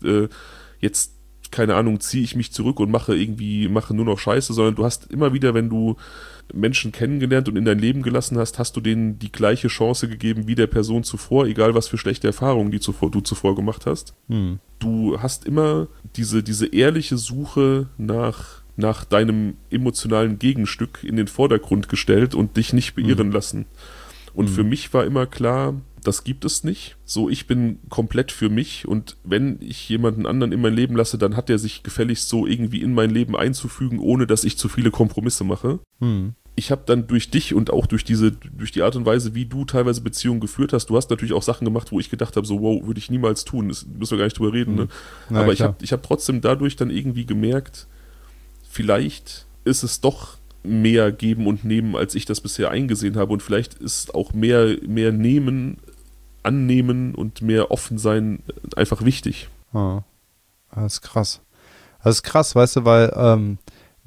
keine Ahnung, ziehe ich mich zurück und mache nur noch Scheiße, sondern du hast immer wieder, wenn du Menschen kennengelernt und in dein Leben gelassen hast, hast du denen die gleiche Chance gegeben wie der Person zuvor, egal was für schlechte Erfahrungen du zuvor gemacht hast. Du hast immer diese ehrliche Suche nach deinem emotionalen Gegenstück in den Vordergrund gestellt und dich nicht beirren lassen. Und für mich war immer klar, das gibt es nicht. So, ich bin komplett für mich und wenn ich jemanden anderen in mein Leben lasse, dann hat der sich gefälligst so irgendwie in mein Leben einzufügen, ohne dass ich zu viele Kompromisse mache. Ich habe dann durch dich und auch durch die Art und Weise, wie du teilweise Beziehungen geführt hast, du hast natürlich auch Sachen gemacht, wo ich gedacht habe, so wow, würde ich niemals tun, das müssen wir gar nicht drüber reden. Ne? Na, aber klar. ich hab trotzdem dadurch dann irgendwie gemerkt, vielleicht ist es doch mehr geben und nehmen, als ich das bisher eingesehen habe und vielleicht ist auch mehr nehmen, annehmen und mehr offen sein einfach wichtig. Das ist krass. Das ist krass, weißt du, weil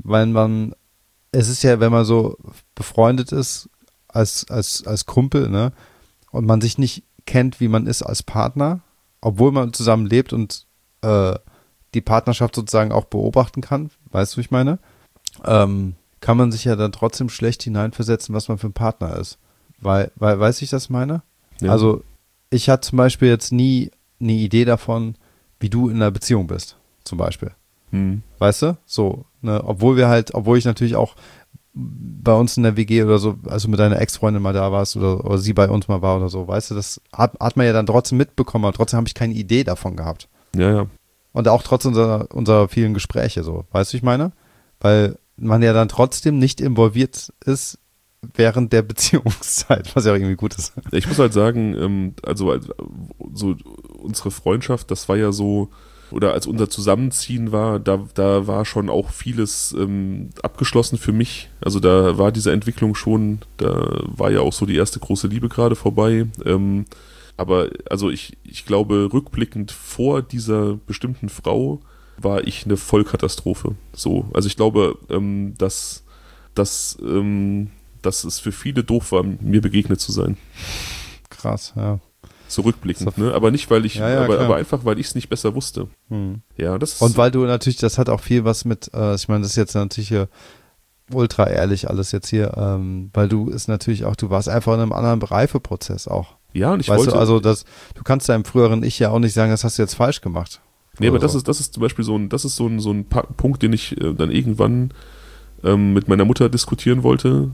es ist ja, wenn man so befreundet ist als Kumpel, ne, und man sich nicht kennt, wie man ist als Partner, obwohl man zusammen lebt und die Partnerschaft sozusagen auch beobachten kann, weißt du, wie ich meine? Kann man sich ja dann trotzdem schlecht hineinversetzen, was man für ein Partner ist. Weil weißt du, ich das meine? Ja. Also, ich hatte zum Beispiel jetzt nie eine Idee davon, wie du in einer Beziehung bist, zum Beispiel. Weißt du? So, ne? Obwohl ich natürlich auch bei uns in der WG oder so, also mit deiner Ex-Freundin mal da warst oder sie bei uns mal war oder so, weißt du, das hat man ja dann trotzdem mitbekommen, aber trotzdem habe ich keine Idee davon gehabt. Ja. Und auch trotz unserer vielen Gespräche so, weißt du, ich meine? Weil man ja dann trotzdem nicht involviert ist während der Beziehungszeit, was ja auch irgendwie gut ist. Ich muss halt sagen, so unsere Freundschaft, das war ja so, oder als unser Zusammenziehen war, da war schon auch vieles abgeschlossen für mich. Also da war diese Entwicklung schon, da war ja auch so die erste große Liebe gerade vorbei. Aber also ich glaube, rückblickend vor dieser bestimmten Frau war ich eine Vollkatastrophe. So, also ich glaube, dass es für viele doof war, mir begegnet zu sein. Krass, ja. So rückblickend, ne? Aber nicht, weil ich, aber klar. einfach, weil ich es nicht besser wusste. Ja, das ist. Und weil du natürlich, das hat auch viel was mit, ich meine, das ist jetzt natürlich hier ultra ehrlich alles jetzt hier, weil du ist natürlich auch, du warst einfach in einem anderen Reifeprozess auch. Ja, und ich weißt wollte. du, also du kannst deinem früheren Ich ja auch nicht sagen, das hast du jetzt falsch gemacht. Nee, aber so. das ist zum Beispiel so ein Punkt, den ich dann irgendwann mit meiner Mutter diskutieren wollte,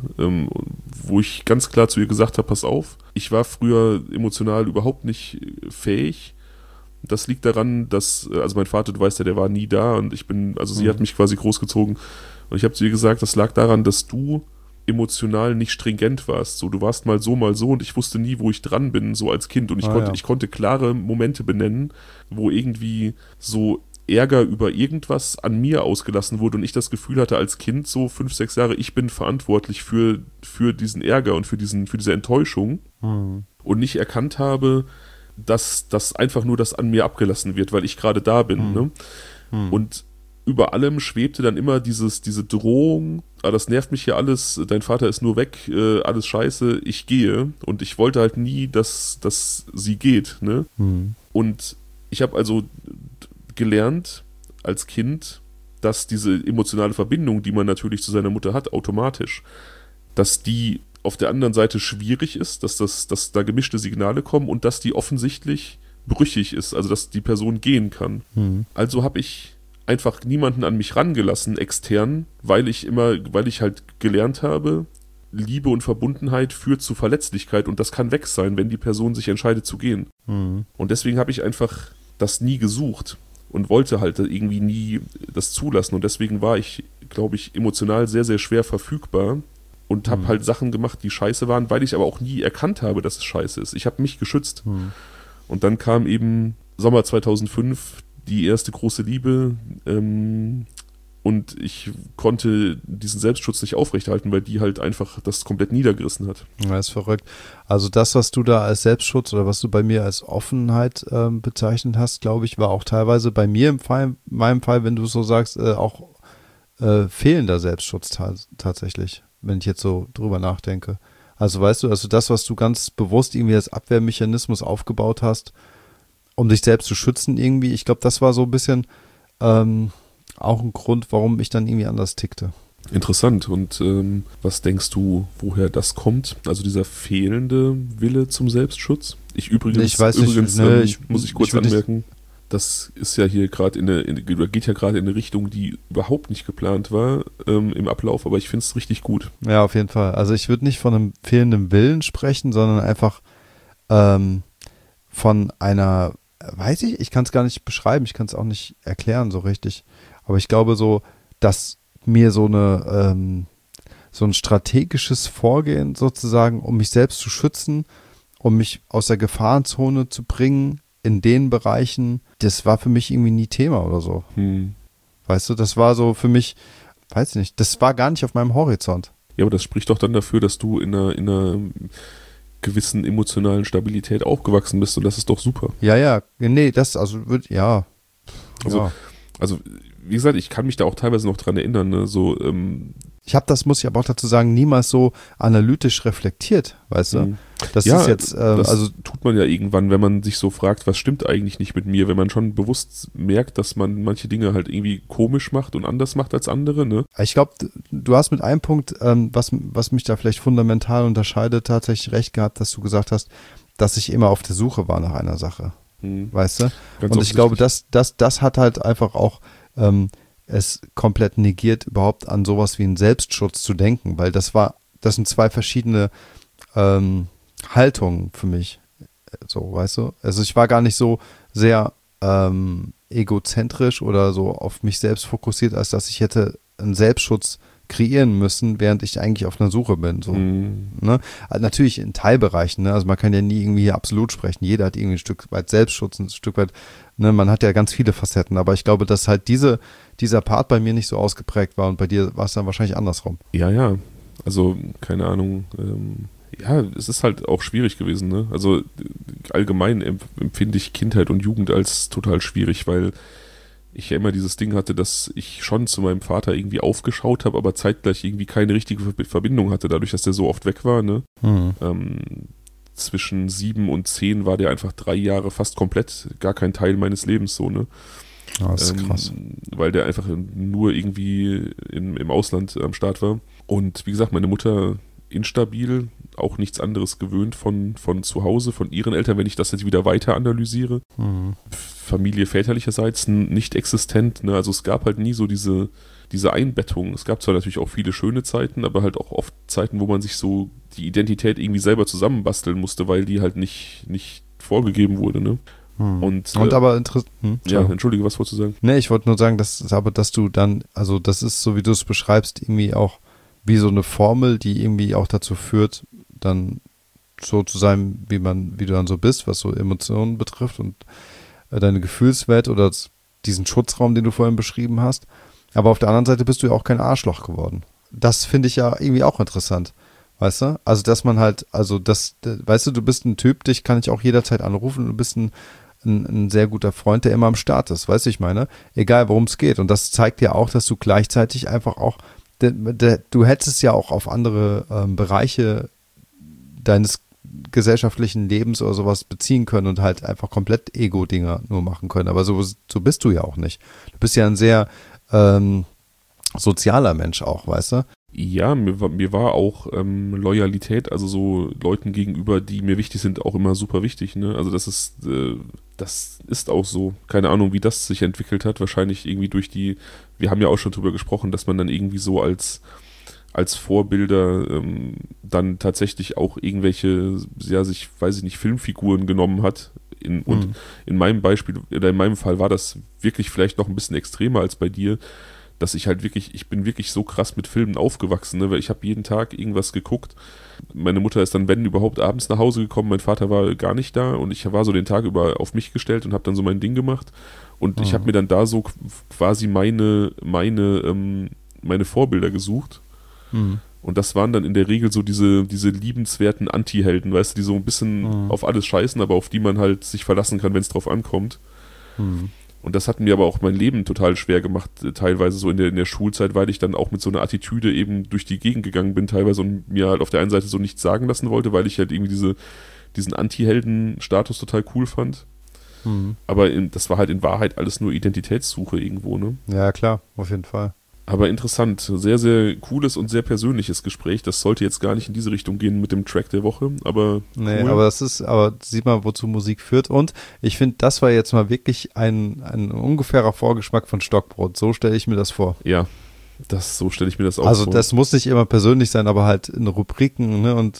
wo ich ganz klar zu ihr gesagt habe, pass auf, ich war früher emotional überhaupt nicht fähig. Das liegt daran, dass, also mein Vater, du weißt ja, der war nie da und sie hat mich quasi großgezogen und ich habe zu ihr gesagt, das lag daran, dass du emotional nicht stringent warst. So, du warst mal so und ich wusste nie, wo ich dran bin, so als Kind und ich konnte klare Momente benennen, wo irgendwie so Ärger über irgendwas an mir ausgelassen wurde und ich das Gefühl hatte als Kind, so 5, 6 Jahre, ich bin verantwortlich für diesen Ärger und für diese Enttäuschung und nicht erkannt habe, dass das einfach nur das an mir abgelassen wird, weil ich gerade da bin. Ne? Und über allem schwebte dann immer diese Drohung, das nervt mich hier alles, dein Vater ist nur weg, alles scheiße, ich gehe. Und ich wollte halt nie, dass sie geht. Ne? Und ich habe also gelernt als Kind, dass diese emotionale Verbindung, die man natürlich zu seiner Mutter hat, automatisch, dass die auf der anderen Seite schwierig ist, dass da gemischte Signale kommen und dass die offensichtlich brüchig ist, also dass die Person gehen kann. Also habe ich einfach niemanden an mich rangelassen, extern, weil ich halt gelernt habe, Liebe und Verbundenheit führt zu Verletzlichkeit und das kann weg sein, wenn die Person sich entscheidet zu gehen. Und deswegen habe ich einfach das nie gesucht und wollte halt irgendwie nie das zulassen und deswegen war ich, glaube ich, emotional sehr, sehr schwer verfügbar und habe halt Sachen gemacht, die scheiße waren, weil ich aber auch nie erkannt habe, dass es scheiße ist. Ich habe mich geschützt. Und dann kam eben Sommer 2005 die erste große Liebe, und ich konnte diesen Selbstschutz nicht aufrechterhalten, weil die halt einfach das komplett niedergerissen hat. Ja, ist verrückt. Also das, was du da als Selbstschutz oder was du bei mir als Offenheit bezeichnet hast, glaube ich, war auch teilweise bei mir in meinem Fall, wenn du es so sagst, auch fehlender Selbstschutz tatsächlich, wenn ich jetzt so drüber nachdenke. Also weißt du, also das, was du ganz bewusst irgendwie als Abwehrmechanismus aufgebaut hast, um dich selbst zu schützen irgendwie, ich glaube, das war so ein bisschen auch ein Grund, warum ich dann irgendwie anders tickte. Interessant. Und was denkst du, woher das kommt? Also dieser fehlende Wille zum Selbstschutz? Muss ich kurz anmerken, das ist ja hier gerade geht ja gerade in eine Richtung, die überhaupt nicht geplant war im Ablauf, aber ich finde es richtig gut. Ja, auf jeden Fall. Also ich würde nicht von einem fehlenden Willen sprechen, sondern einfach von einer, weiß ich kann es gar nicht beschreiben, ich kann es auch nicht erklären so richtig. Aber ich glaube so, dass mir so ein strategisches Vorgehen sozusagen, um mich selbst zu schützen, um mich aus der Gefahrenzone zu bringen, in den Bereichen, das war für mich irgendwie nie Thema oder so. Weißt du, das war so für mich, weiß ich nicht, das war gar nicht auf meinem Horizont. Ja, aber das spricht doch dann dafür, dass du in einer gewissen emotionalen Stabilität aufgewachsen bist und das ist doch super. Ja, nee, das, also wird, ja. Also, wie gesagt, ich kann mich da auch teilweise noch dran erinnern, ne? So, ich habe das, muss ich aber auch dazu sagen, niemals so analytisch reflektiert, weißt du? Das ist jetzt, das tut man ja irgendwann, wenn man sich so fragt, was stimmt eigentlich nicht mit mir, wenn man schon bewusst merkt, dass man manche Dinge halt irgendwie komisch macht und anders macht als andere, ne? Ich glaube, du hast mit einem Punkt, was mich da vielleicht fundamental unterscheidet, tatsächlich recht gehabt, dass du gesagt hast, dass ich immer auf der Suche war nach einer Sache, weißt du? Und ich glaube, das hat halt einfach auch es komplett negiert, überhaupt an sowas wie einen Selbstschutz zu denken, weil das sind zwei verschiedene Haltungen für mich, so, weißt du? Also ich war gar nicht so sehr egozentrisch oder so auf mich selbst fokussiert, als dass ich hätte einen Selbstschutz kreieren müssen, während ich eigentlich auf einer Suche bin. So, ne? Also natürlich in Teilbereichen, ne? Also man kann ja nie irgendwie hier absolut sprechen. Jeder hat irgendwie ein Stück weit Selbstschutz, ein Stück weit, ne? Man hat ja ganz viele Facetten, aber ich glaube, dass halt dieser Part bei mir nicht so ausgeprägt war und bei dir war es dann wahrscheinlich andersrum. Ja, also keine Ahnung, ja, es ist halt auch schwierig gewesen, ne? Also allgemein empfinde ich Kindheit und Jugend als total schwierig, weil ich ja immer dieses Ding hatte, dass ich schon zu meinem Vater irgendwie aufgeschaut habe, aber zeitgleich irgendwie keine richtige Verbindung hatte, dadurch, dass der so oft weg war, ne? Zwischen 7 und 10 war der einfach 3 Jahre fast komplett gar kein Teil meines Lebens, so, ne? Ja, das ist krass. Weil der einfach nur irgendwie im Ausland am Start war. Und wie gesagt, meine Mutter instabil, auch nichts anderes gewöhnt von zu Hause, von ihren Eltern, wenn ich das jetzt wieder weiter analysiere. Familie väterlicherseits nicht existent, ne? Also es gab halt nie so diese Einbettung. Es gab zwar natürlich auch viele schöne Zeiten, aber halt auch oft Zeiten, wo man sich so die Identität irgendwie selber zusammenbasteln musste, weil die halt nicht vorgegeben wurde, ne? Und aber interessant. Ja, entschuldige, was wolltest du sagen? Nee, ich wollte nur sagen, dass du dann, also das ist, so wie du es beschreibst, irgendwie auch wie so eine Formel, die irgendwie auch dazu führt, dann so zu sein, wie du dann so bist, was so Emotionen betrifft und deine Gefühlswelt oder diesen Schutzraum, den du vorhin beschrieben hast. Aber auf der anderen Seite bist du ja auch kein Arschloch geworden. Das finde ich ja irgendwie auch interessant. Weißt du? Also, dass man halt, weißt du, du bist ein Typ, dich kann ich auch jederzeit anrufen und du bist ein sehr guter Freund, der immer am Start ist. Weißt du, ich meine? Egal, worum es geht. Und das zeigt ja auch, dass du gleichzeitig einfach auch, du hättest ja auch auf andere Bereiche deines gesellschaftlichen Lebens oder sowas beziehen können und halt einfach komplett Ego-Dinger nur machen können. Aber so bist du ja auch nicht. Du bist ja ein sehr sozialer Mensch auch, weißt du? Ja, mir war auch Loyalität, also so Leuten gegenüber, die mir wichtig sind, auch immer super wichtig, ne? Also das ist auch so. Keine Ahnung, wie das sich entwickelt hat. Wahrscheinlich irgendwie wir haben ja auch schon drüber gesprochen, dass man dann irgendwie so als Vorbilder dann tatsächlich auch irgendwelche, weiß ich nicht, Filmfiguren genommen hat. Und in meinem Beispiel, oder in meinem Fall war das wirklich vielleicht noch ein bisschen extremer als bei dir, dass ich halt wirklich, ich bin wirklich so krass mit Filmen aufgewachsen, ne? Weil ich habe jeden Tag irgendwas geguckt. Meine Mutter ist dann, wenn überhaupt, abends nach Hause gekommen, mein Vater war gar nicht da und ich war so den Tag über auf mich gestellt und habe dann so mein Ding gemacht. Und ich habe mir dann da so quasi meine Vorbilder gesucht. Und das waren dann in der Regel so diese liebenswerten Anti-Helden, weißt du, die so ein bisschen auf alles scheißen, aber auf die man halt sich verlassen kann, wenn es drauf ankommt. Und das hat mir aber auch mein Leben total schwer gemacht, teilweise so in der Schulzeit, weil ich dann auch mit so einer Attitüde eben durch die Gegend gegangen bin, teilweise, und mir halt auf der einen Seite so nichts sagen lassen wollte, weil ich halt irgendwie diesen Anti-Helden-Status total cool fand. Aber das war halt in Wahrheit alles nur Identitätssuche irgendwo, ne? Ja, klar, auf jeden Fall. Aber interessant, sehr, sehr cooles und sehr persönliches Gespräch. Das sollte jetzt gar nicht in diese Richtung gehen mit dem Track der Woche, aber nee, cool. aber sieht mal, wozu Musik führt. Und ich finde, das war jetzt mal wirklich ein ungefährer Vorgeschmack von Stockbrot. So stelle ich mir das vor. Ja, so stelle ich mir das auch also vor. Das muss nicht immer persönlich sein, aber halt in Rubriken, ne? Und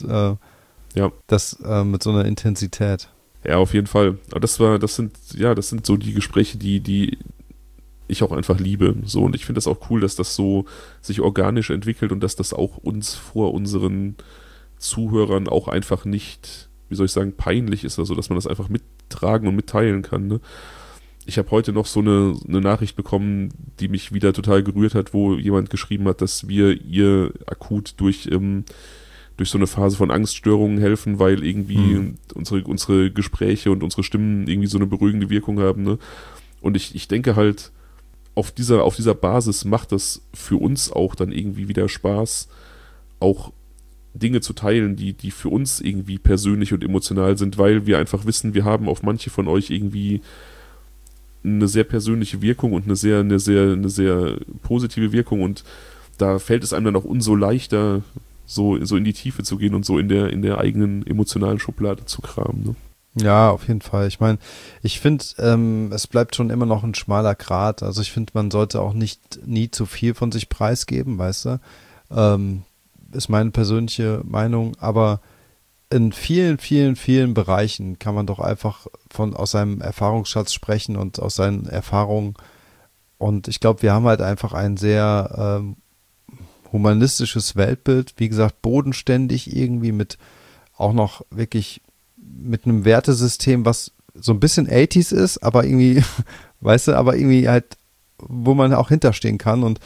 das mit so einer Intensität. Ja, auf jeden Fall. Aber das sind so die Gespräche, die ich auch einfach liebe. So, und ich finde das auch cool, dass das so sich organisch entwickelt und dass das auch uns vor unseren Zuhörern auch einfach nicht, wie soll ich sagen, peinlich ist, also dass man das einfach mittragen und mitteilen kann. Ne? Ich habe heute noch so eine Nachricht bekommen, die mich wieder total gerührt hat, wo jemand geschrieben hat, dass wir ihr akut durch so eine Phase von Angststörungen helfen, weil irgendwie unsere Gespräche und unsere Stimmen irgendwie so eine beruhigende Wirkung haben. Ne? Und ich denke halt, auf dieser Basis macht das für uns auch dann irgendwie wieder Spaß, auch Dinge zu teilen, die für uns irgendwie persönlich und emotional sind, weil wir einfach wissen, wir haben auf manche von euch irgendwie eine sehr persönliche Wirkung und eine sehr positive Wirkung, und da fällt es einem dann auch umso leichter, so in die Tiefe zu gehen und so in der eigenen emotionalen Schublade zu kramen. Ne? Ja, auf jeden Fall. Ich meine, ich finde, es bleibt schon immer noch ein schmaler Grat. Also ich finde, man sollte auch nie zu viel von sich preisgeben, weißt du? Ist meine persönliche Meinung. Aber in vielen, vielen, vielen Bereichen kann man doch einfach aus seinem Erfahrungsschatz sprechen und aus seinen Erfahrungen. Und ich glaube, wir haben halt einfach ein sehr humanistisches Weltbild. Wie gesagt, bodenständig irgendwie auch noch wirklich mit einem Wertesystem, was so ein bisschen 80s ist, aber irgendwie, weißt du, aber irgendwie halt, wo man auch hinterstehen kann und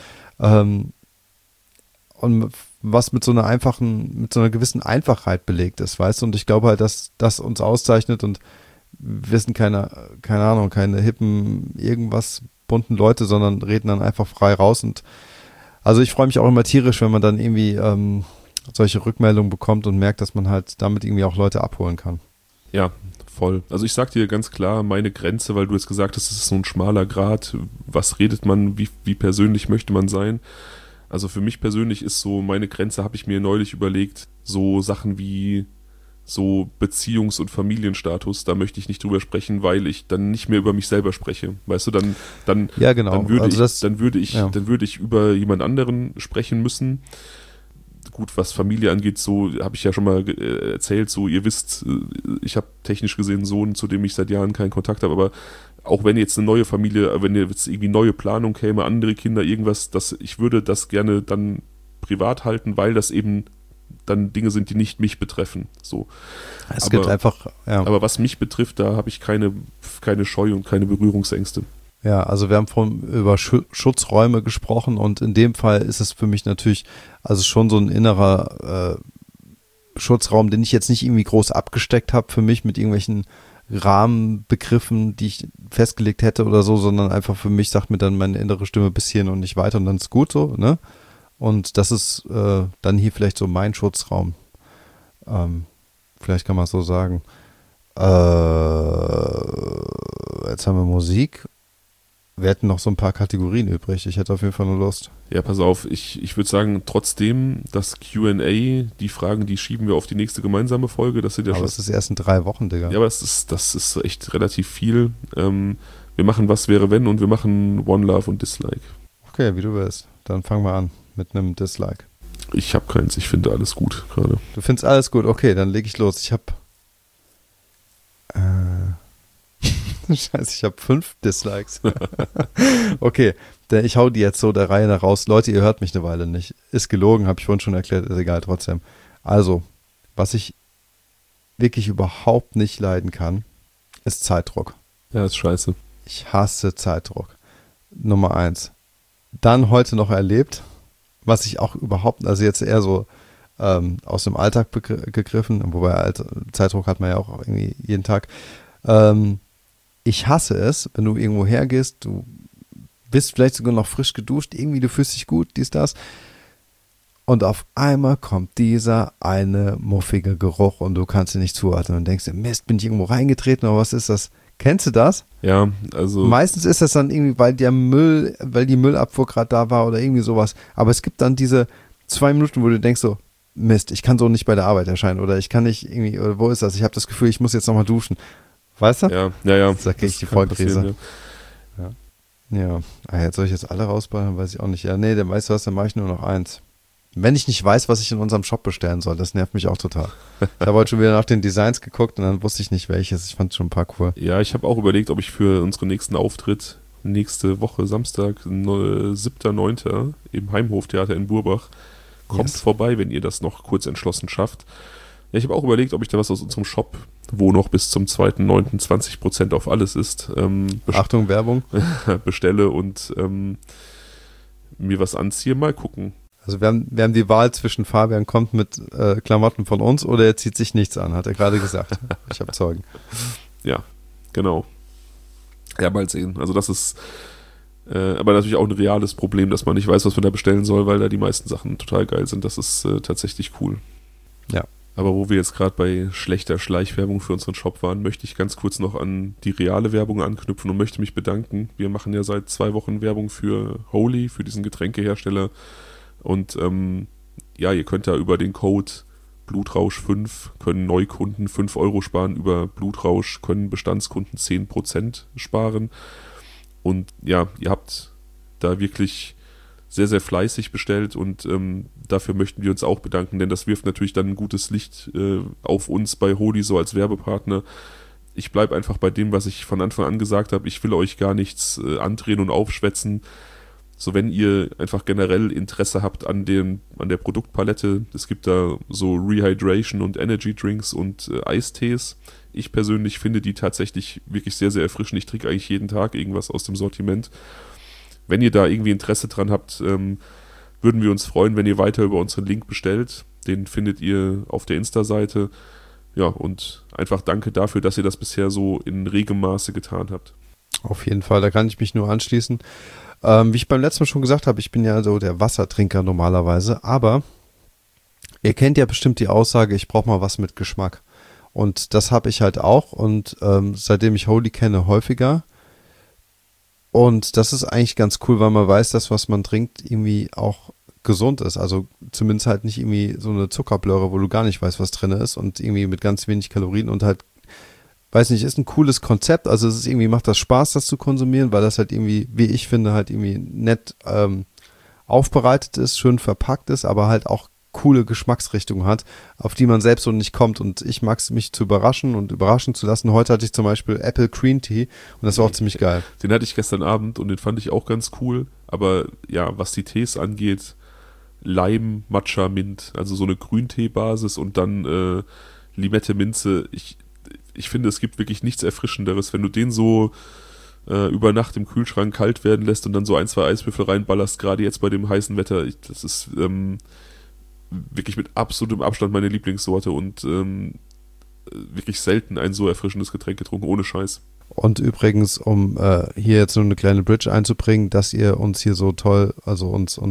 was mit so einer gewissen Einfachheit belegt ist, weißt du, und ich glaube halt, dass das uns auszeichnet, und wir sind keine Ahnung, keine hippen, irgendwas bunten Leute, sondern reden dann einfach frei raus, und also ich freue mich auch immer tierisch, wenn man dann irgendwie solche Rückmeldungen bekommt und merkt, dass man halt damit irgendwie auch Leute abholen kann. Ja, voll. Also ich sag dir ganz klar meine Grenze, weil du jetzt gesagt hast, es ist so ein schmaler Grat. Was redet man, wie persönlich möchte man sein? Also für mich persönlich ist so meine Grenze, habe ich mir neulich überlegt, so Sachen wie so Beziehungs- und Familienstatus, da möchte ich nicht drüber sprechen, weil ich dann nicht mehr über mich selber spreche. Weißt du, dann ja, genau. Dann würde ich über jemand anderen sprechen müssen. Gut, was Familie angeht, so habe ich ja schon mal erzählt, so ihr wisst, ich habe technisch gesehen einen Sohn, zu dem ich seit Jahren keinen Kontakt habe, aber auch wenn jetzt eine neue Familie, wenn jetzt irgendwie neue Planung käme, andere Kinder, irgendwas, ich würde das gerne dann privat halten, weil das eben dann Dinge sind, die nicht mich betreffen. So. Gibt einfach, ja. Aber was mich betrifft, da habe ich keine Scheu und keine Berührungsängste. Ja, also wir haben vorhin über Schutzräume gesprochen, und in dem Fall ist es für mich natürlich also schon so ein innerer Schutzraum, den ich jetzt nicht irgendwie groß abgesteckt habe für mich mit irgendwelchen Rahmenbegriffen, die ich festgelegt hätte oder so, sondern einfach für mich sagt mir dann meine innere Stimme bis hierhin und nicht weiter, und dann ist gut so, ne? Und das ist dann hier vielleicht so mein Schutzraum. Vielleicht kann man es so sagen. Jetzt haben wir Musik. Wir hätten noch so ein paar Kategorien übrig. Ich hätte auf jeden Fall nur Lust. Ja, pass auf. Ich würde sagen, trotzdem, das Q&A, die Fragen, die schieben wir auf die nächste gemeinsame Folge. Das sind ja aber es ist erst in 3 Wochen, Digga. Ja, aber das ist echt relativ viel. Wir machen Was wäre wenn, und wir machen One Love und Dislike. Okay, wie du willst. Dann fangen wir an mit einem Dislike. Ich habe keins. Ich finde alles gut gerade. Du findest alles gut? Okay, dann leg ich los. Ich habe Scheiße, ich habe 5 Dislikes. Okay, Ich hau die jetzt so der Reihe nach raus. Leute, ihr hört mich eine Weile nicht. Ist gelogen, habe ich vorhin schon erklärt, ist egal, trotzdem. Also, was ich wirklich überhaupt nicht leiden kann, ist Zeitdruck. Ja, ist scheiße. Ich hasse Zeitdruck. Nummer 1. Dann heute noch erlebt, was ich auch überhaupt, also jetzt eher so aus dem Alltag gegriffen, wobei Zeitdruck hat man ja auch irgendwie jeden Tag. Ich hasse es, wenn du irgendwo hergehst, du bist vielleicht sogar noch frisch geduscht, irgendwie du fühlst dich gut, dies, das. Und auf einmal kommt dieser eine muffige Geruch und du kannst ihn nicht zuordnen und denkst dir, Mist, bin ich irgendwo reingetreten oder was ist das? Kennst du das? Ja, also. Meistens ist das dann irgendwie, weil die Müllabfuhr gerade da war oder irgendwie sowas. Aber es gibt dann diese 2 Minuten, wo du denkst so, Mist, ich kann so nicht bei der Arbeit erscheinen oder ich kann nicht irgendwie, oder wo ist das? Ich habe das Gefühl, ich muss jetzt nochmal duschen. Weißt du? Ja. Da kriege ich die Vollkrise. Ja. Jetzt soll ich jetzt alle rausballern, weiß ich auch nicht. Ja, nee, dann weißt du was, dann mache ich nur noch 1. Wenn ich nicht weiß, was ich in unserem Shop bestellen soll, das nervt mich auch total. Ich habe heute schon wieder nach den Designs geguckt und dann wusste ich nicht welches. Ich fand es schon ein paar cool. Ja, ich habe auch überlegt, ob ich für unseren nächsten Auftritt nächste Woche, Samstag, 7.9. im Heimhoftheater in Burbach, kommt vorbei, wenn ihr das noch kurz entschlossen schafft. Ja, ich habe auch überlegt, ob ich da was aus unserem Shop, wo noch bis zum 2.9. 20% auf alles ist, Achtung, Werbung. bestelle und mir was anziehe. Mal gucken. Also wir haben die Wahl zwischen Fabian kommt mit Klamotten von uns oder er zieht sich nichts an, hat er gerade gesagt. Ich habe Zeugen. Ja, genau. Ja, mal sehen. Also das ist aber natürlich auch ein reales Problem, dass man nicht weiß, was man da bestellen soll, weil da die meisten Sachen total geil sind. Das ist tatsächlich cool. Ja. Aber wo wir jetzt gerade bei schlechter Schleichwerbung für unseren Shop waren, möchte ich ganz kurz noch an die reale Werbung anknüpfen und möchte mich bedanken. Wir machen ja seit 2 Wochen Werbung für Holy, für diesen Getränkehersteller. Und ihr könnt da über den Code Blutrausch5 können Neukunden 5 Euro sparen, über Blutrausch können Bestandskunden 10% sparen. Und ja, ihr habt da wirklich sehr, sehr fleißig bestellt und dafür möchten wir uns auch bedanken, denn das wirft natürlich dann ein gutes Licht auf uns bei Holy so als Werbepartner. Ich bleibe einfach bei dem, was ich von Anfang an gesagt habe. Ich will euch gar nichts andrehen und aufschwätzen. So, wenn ihr einfach generell Interesse habt an der Produktpalette, es gibt da so Rehydration und Energy Drinks und Eistees. Ich persönlich finde die tatsächlich wirklich sehr, sehr erfrischend. Ich trinke eigentlich jeden Tag irgendwas aus dem Sortiment. Wenn ihr da irgendwie Interesse dran habt, würden wir uns freuen, wenn ihr weiter über unseren Link bestellt. Den findet ihr auf der Insta-Seite. Ja, und einfach danke dafür, dass ihr das bisher so in regem Maße getan habt. Auf jeden Fall, da kann ich mich nur anschließen. Wie ich beim letzten Mal schon gesagt habe, ich bin ja so der Wassertrinker normalerweise, aber ihr kennt ja bestimmt die Aussage, ich brauche mal was mit Geschmack. Und das habe ich halt auch und seitdem ich Holy kenne, häufiger. Und das ist eigentlich ganz cool, weil man weiß, dass was man trinkt irgendwie auch gesund ist. Also zumindest halt nicht irgendwie so eine Zuckerblöre, wo du gar nicht weißt, was drin ist und irgendwie mit ganz wenig Kalorien und halt, weiß nicht, ist ein cooles Konzept. Also es ist irgendwie, macht das Spaß, das zu konsumieren, weil das halt irgendwie, wie ich finde, halt irgendwie nett aufbereitet ist, schön verpackt ist, aber halt auch coole Geschmacksrichtung hat, auf die man selbst so nicht kommt. Und ich mag es, mich zu überraschen und überraschen zu lassen. Heute hatte ich zum Beispiel Apple Green Tea und das war auch ziemlich geil. Den hatte ich gestern Abend und den fand ich auch ganz cool. Aber ja, was die Tees angeht, Lime, Matcha, Mint, also so eine Grüntee-Basis und dann Limette, Minze. Ich finde, es gibt wirklich nichts Erfrischenderes, wenn du den so über Nacht im Kühlschrank kalt werden lässt und dann so 1, 2 Eiswürfel reinballerst, gerade jetzt bei dem heißen Wetter. Das ist wirklich mit absolutem Abstand meine Lieblingssorte und wirklich selten ein so erfrischendes Getränk getrunken, ohne Scheiß. Und übrigens, um hier jetzt nur eine kleine Bridge einzubringen, dass ihr uns hier so toll, also uns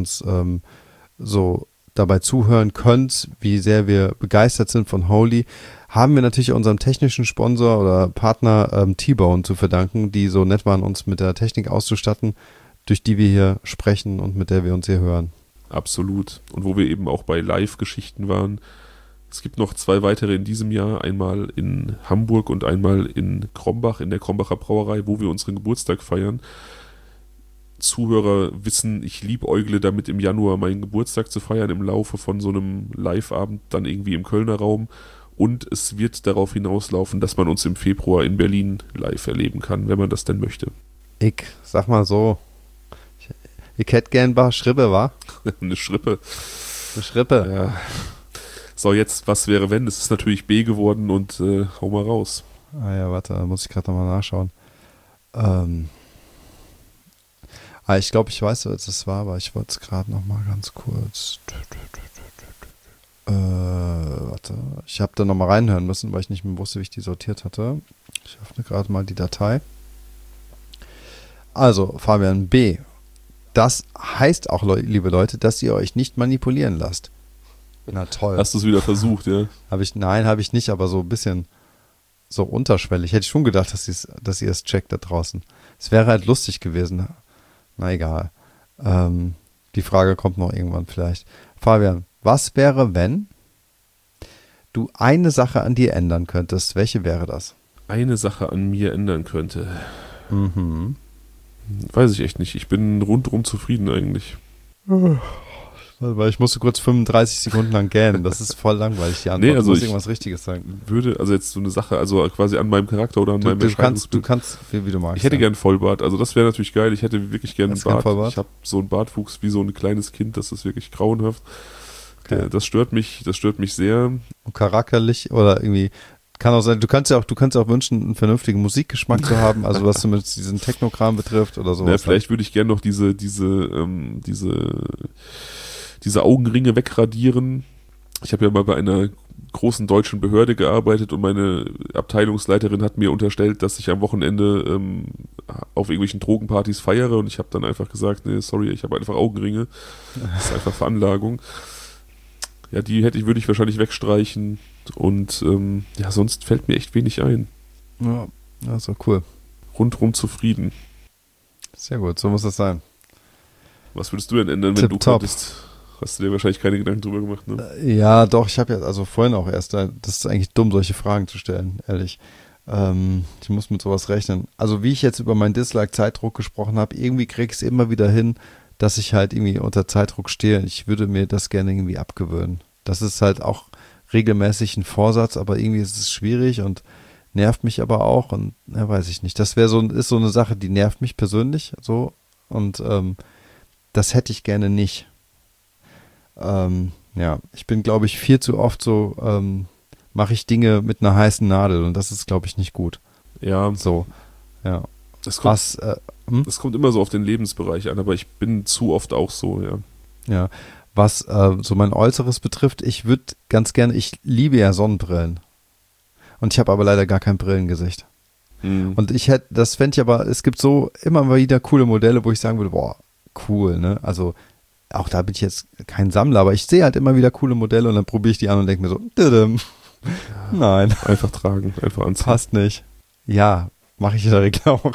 so dabei zuhören könnt, wie sehr wir begeistert sind von Holy, haben wir natürlich unserem technischen Sponsor oder Partner T-Bone zu verdanken, die so nett waren, uns mit der Technik auszustatten, durch die wir hier sprechen und mit der wir uns hier hören. Absolut. Und wo wir eben auch bei Live-Geschichten waren. Es gibt noch 2 weitere in diesem Jahr, einmal in Hamburg und einmal in Krombach, in der Krombacher Brauerei, wo wir unseren Geburtstag feiern. Zuhörer wissen, ich liebäugle damit im Januar meinen Geburtstag zu feiern, im Laufe von so einem Live-Abend, dann irgendwie im Kölner Raum. Und es wird darauf hinauslaufen, dass man uns im Februar in Berlin live erleben kann, wenn man das denn möchte. Ich sag mal so, Wie Cat gern war, Schrippe war? Eine Schrippe. Eine Schrippe. Ja. So, jetzt, was wäre, wenn? Es ist natürlich B geworden und hau mal raus. Ah ja, warte, da muss ich gerade nochmal nachschauen. Ich glaube, ich weiß, was das war, aber ich wollte es gerade nochmal ganz kurz. Warte, ich habe da nochmal reinhören müssen, weil ich nicht mehr wusste, wie ich die sortiert hatte. Ich öffne gerade mal die Datei. Also, Fabian B. Das heißt auch, liebe Leute, dass ihr euch nicht manipulieren lasst. Na toll. Hast du es wieder versucht, ja? Nein, habe ich nicht, aber so ein bisschen so unterschwellig. Hätte ich schon gedacht, dass ihr es checkt da draußen. Es wäre halt lustig gewesen. Na egal. Die Frage kommt noch irgendwann vielleicht. Fabian, was wäre, wenn du eine Sache an dir ändern könntest? Welche wäre das? Eine Sache an mir ändern könnte. Mhm. Weiß ich echt nicht. Ich bin rundum zufrieden eigentlich. Weil ich musste kurz 35 Sekunden lang gähnen. Das ist voll langweilig, die Antwort. Nee, also du musst irgendwas Richtiges sagen. Also jetzt so eine Sache, also quasi an meinem Charakter oder an meinem Erscheinungsbild. Du kannst, wie du magst. Ich hätte gern Vollbart, also das wäre natürlich geil. Ich hätte wirklich gern einen Bart. Vollbart? Ich habe so einen Bartwuchs wie so ein kleines Kind, das ist wirklich grauenhaft. Okay. Das stört mich sehr. Und charakterlich oder irgendwie, kann auch sein, du kannst ja auch wünschen, einen vernünftigen Musikgeschmack zu haben, also was zumindest diesen Technokram betrifft oder sowas. Ja, vielleicht würde ich gern noch diese Augenringe wegradieren. Ich habe ja mal bei einer großen deutschen Behörde gearbeitet und meine Abteilungsleiterin hat mir unterstellt, dass ich am Wochenende auf irgendwelchen Drogenpartys feiere und ich habe dann einfach gesagt, nee, sorry, ich habe einfach Augenringe. Das ist einfach Veranlagung. Ja, würde ich wahrscheinlich wegstreichen und sonst fällt mir echt wenig ein. Ja, das ist doch cool. Rundrum zufrieden. Sehr gut, so muss das sein. Was würdest du denn ändern, wenn du könntest? Hast du dir wahrscheinlich keine Gedanken drüber gemacht, ne? Ja, doch, ich habe ja also vorhin auch erst, das ist eigentlich dumm, solche Fragen zu stellen, ehrlich. Ich muss mit sowas rechnen. Also wie ich jetzt über meinen Dislike-Zeitdruck gesprochen habe, irgendwie krieg ich es immer wieder hin, dass ich halt irgendwie unter Zeitdruck stehe. Ich würde mir das gerne irgendwie abgewöhnen. Das ist halt auch regelmäßig ein Vorsatz, aber irgendwie ist es schwierig und nervt mich aber auch und weiß ich nicht. Das ist so eine Sache, die nervt mich persönlich so und das hätte ich gerne nicht. Ich bin, glaube ich, viel zu oft so, mache ich Dinge mit einer heißen Nadel und das ist, glaube ich, nicht gut. Ja. So, ja. Das kommt immer so auf den Lebensbereich an, aber ich bin zu oft auch so, ja. Ja, was so mein Äußeres betrifft, ich liebe ja Sonnenbrillen. Und ich habe aber leider gar kein Brillengesicht. Mhm. Und das fände ich aber, es gibt so immer mal wieder coole Modelle, wo ich sagen würde, boah, cool, ne? Also auch da bin ich jetzt kein Sammler, aber ich sehe halt immer wieder coole Modelle und dann probiere ich die an und denke mir so, nein. Einfach tragen, einfach anziehen. Passt nicht. Ja, mache ich in der Regel auch.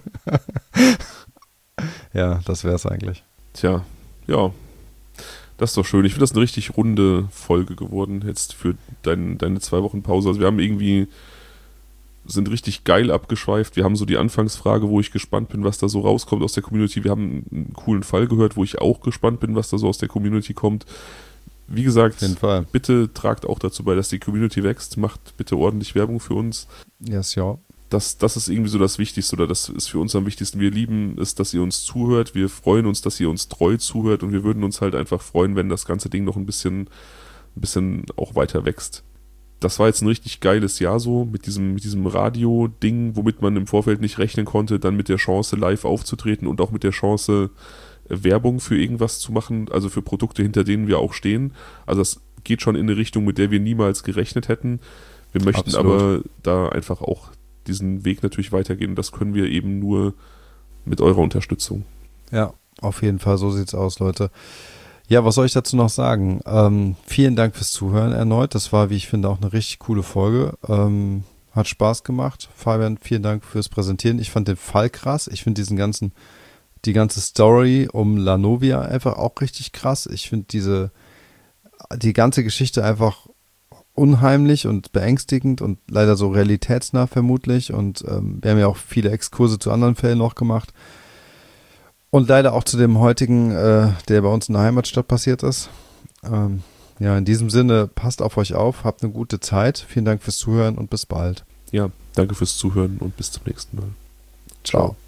Ja, das wäre es eigentlich. Tja, ja. Das ist doch schön. Ich finde das eine richtig runde Folge geworden jetzt für deine 2 Wochen Pause. Also wir sind richtig geil abgeschweift. Wir haben so die Anfangsfrage, wo ich gespannt bin, was da so rauskommt aus der Community. Wir haben einen coolen Fall gehört, wo ich auch gespannt bin, was da so aus der Community kommt. Wie gesagt, bitte tragt auch dazu bei, dass die Community wächst. Macht bitte ordentlich Werbung für uns. Yes, ja. Das ist irgendwie so das Wichtigste oder das ist für uns am wichtigsten. Wir lieben es, dass ihr uns zuhört. Wir freuen uns, dass ihr uns treu zuhört und wir würden uns halt einfach freuen, wenn das ganze Ding noch ein bisschen auch weiter wächst. Das war jetzt ein richtig geiles Jahr so mit diesem Radio-Ding, womit man im Vorfeld nicht rechnen konnte, dann mit der Chance live aufzutreten und auch mit der Chance Werbung für irgendwas zu machen, also für Produkte, hinter denen wir auch stehen. Also das geht schon in eine Richtung, mit der wir niemals gerechnet hätten. Wir möchten aber da einfach auch diesen Weg natürlich weitergehen. Das können wir eben nur mit eurer Unterstützung. Ja, auf jeden Fall, so sieht's aus, Leute. Ja, was soll ich dazu noch sagen? Vielen Dank fürs Zuhören erneut. Das war, wie ich finde, auch eine richtig coole Folge. Hat Spaß gemacht. Fabian, vielen Dank fürs Präsentieren. Ich fand den Fall krass. Ich finde die ganze Story um Lanovia einfach auch richtig krass. Ich finde die ganze Geschichte einfach unheimlich und beängstigend und leider so realitätsnah vermutlich. Und wir haben ja auch viele Exkurse zu anderen Fällen noch gemacht. Und leider auch zu dem heutigen, der bei uns in der Heimatstadt passiert ist. In diesem Sinne, passt auf euch auf, habt eine gute Zeit. Vielen Dank fürs Zuhören und bis bald. Ja, danke fürs Zuhören und bis zum nächsten Mal. Ciao.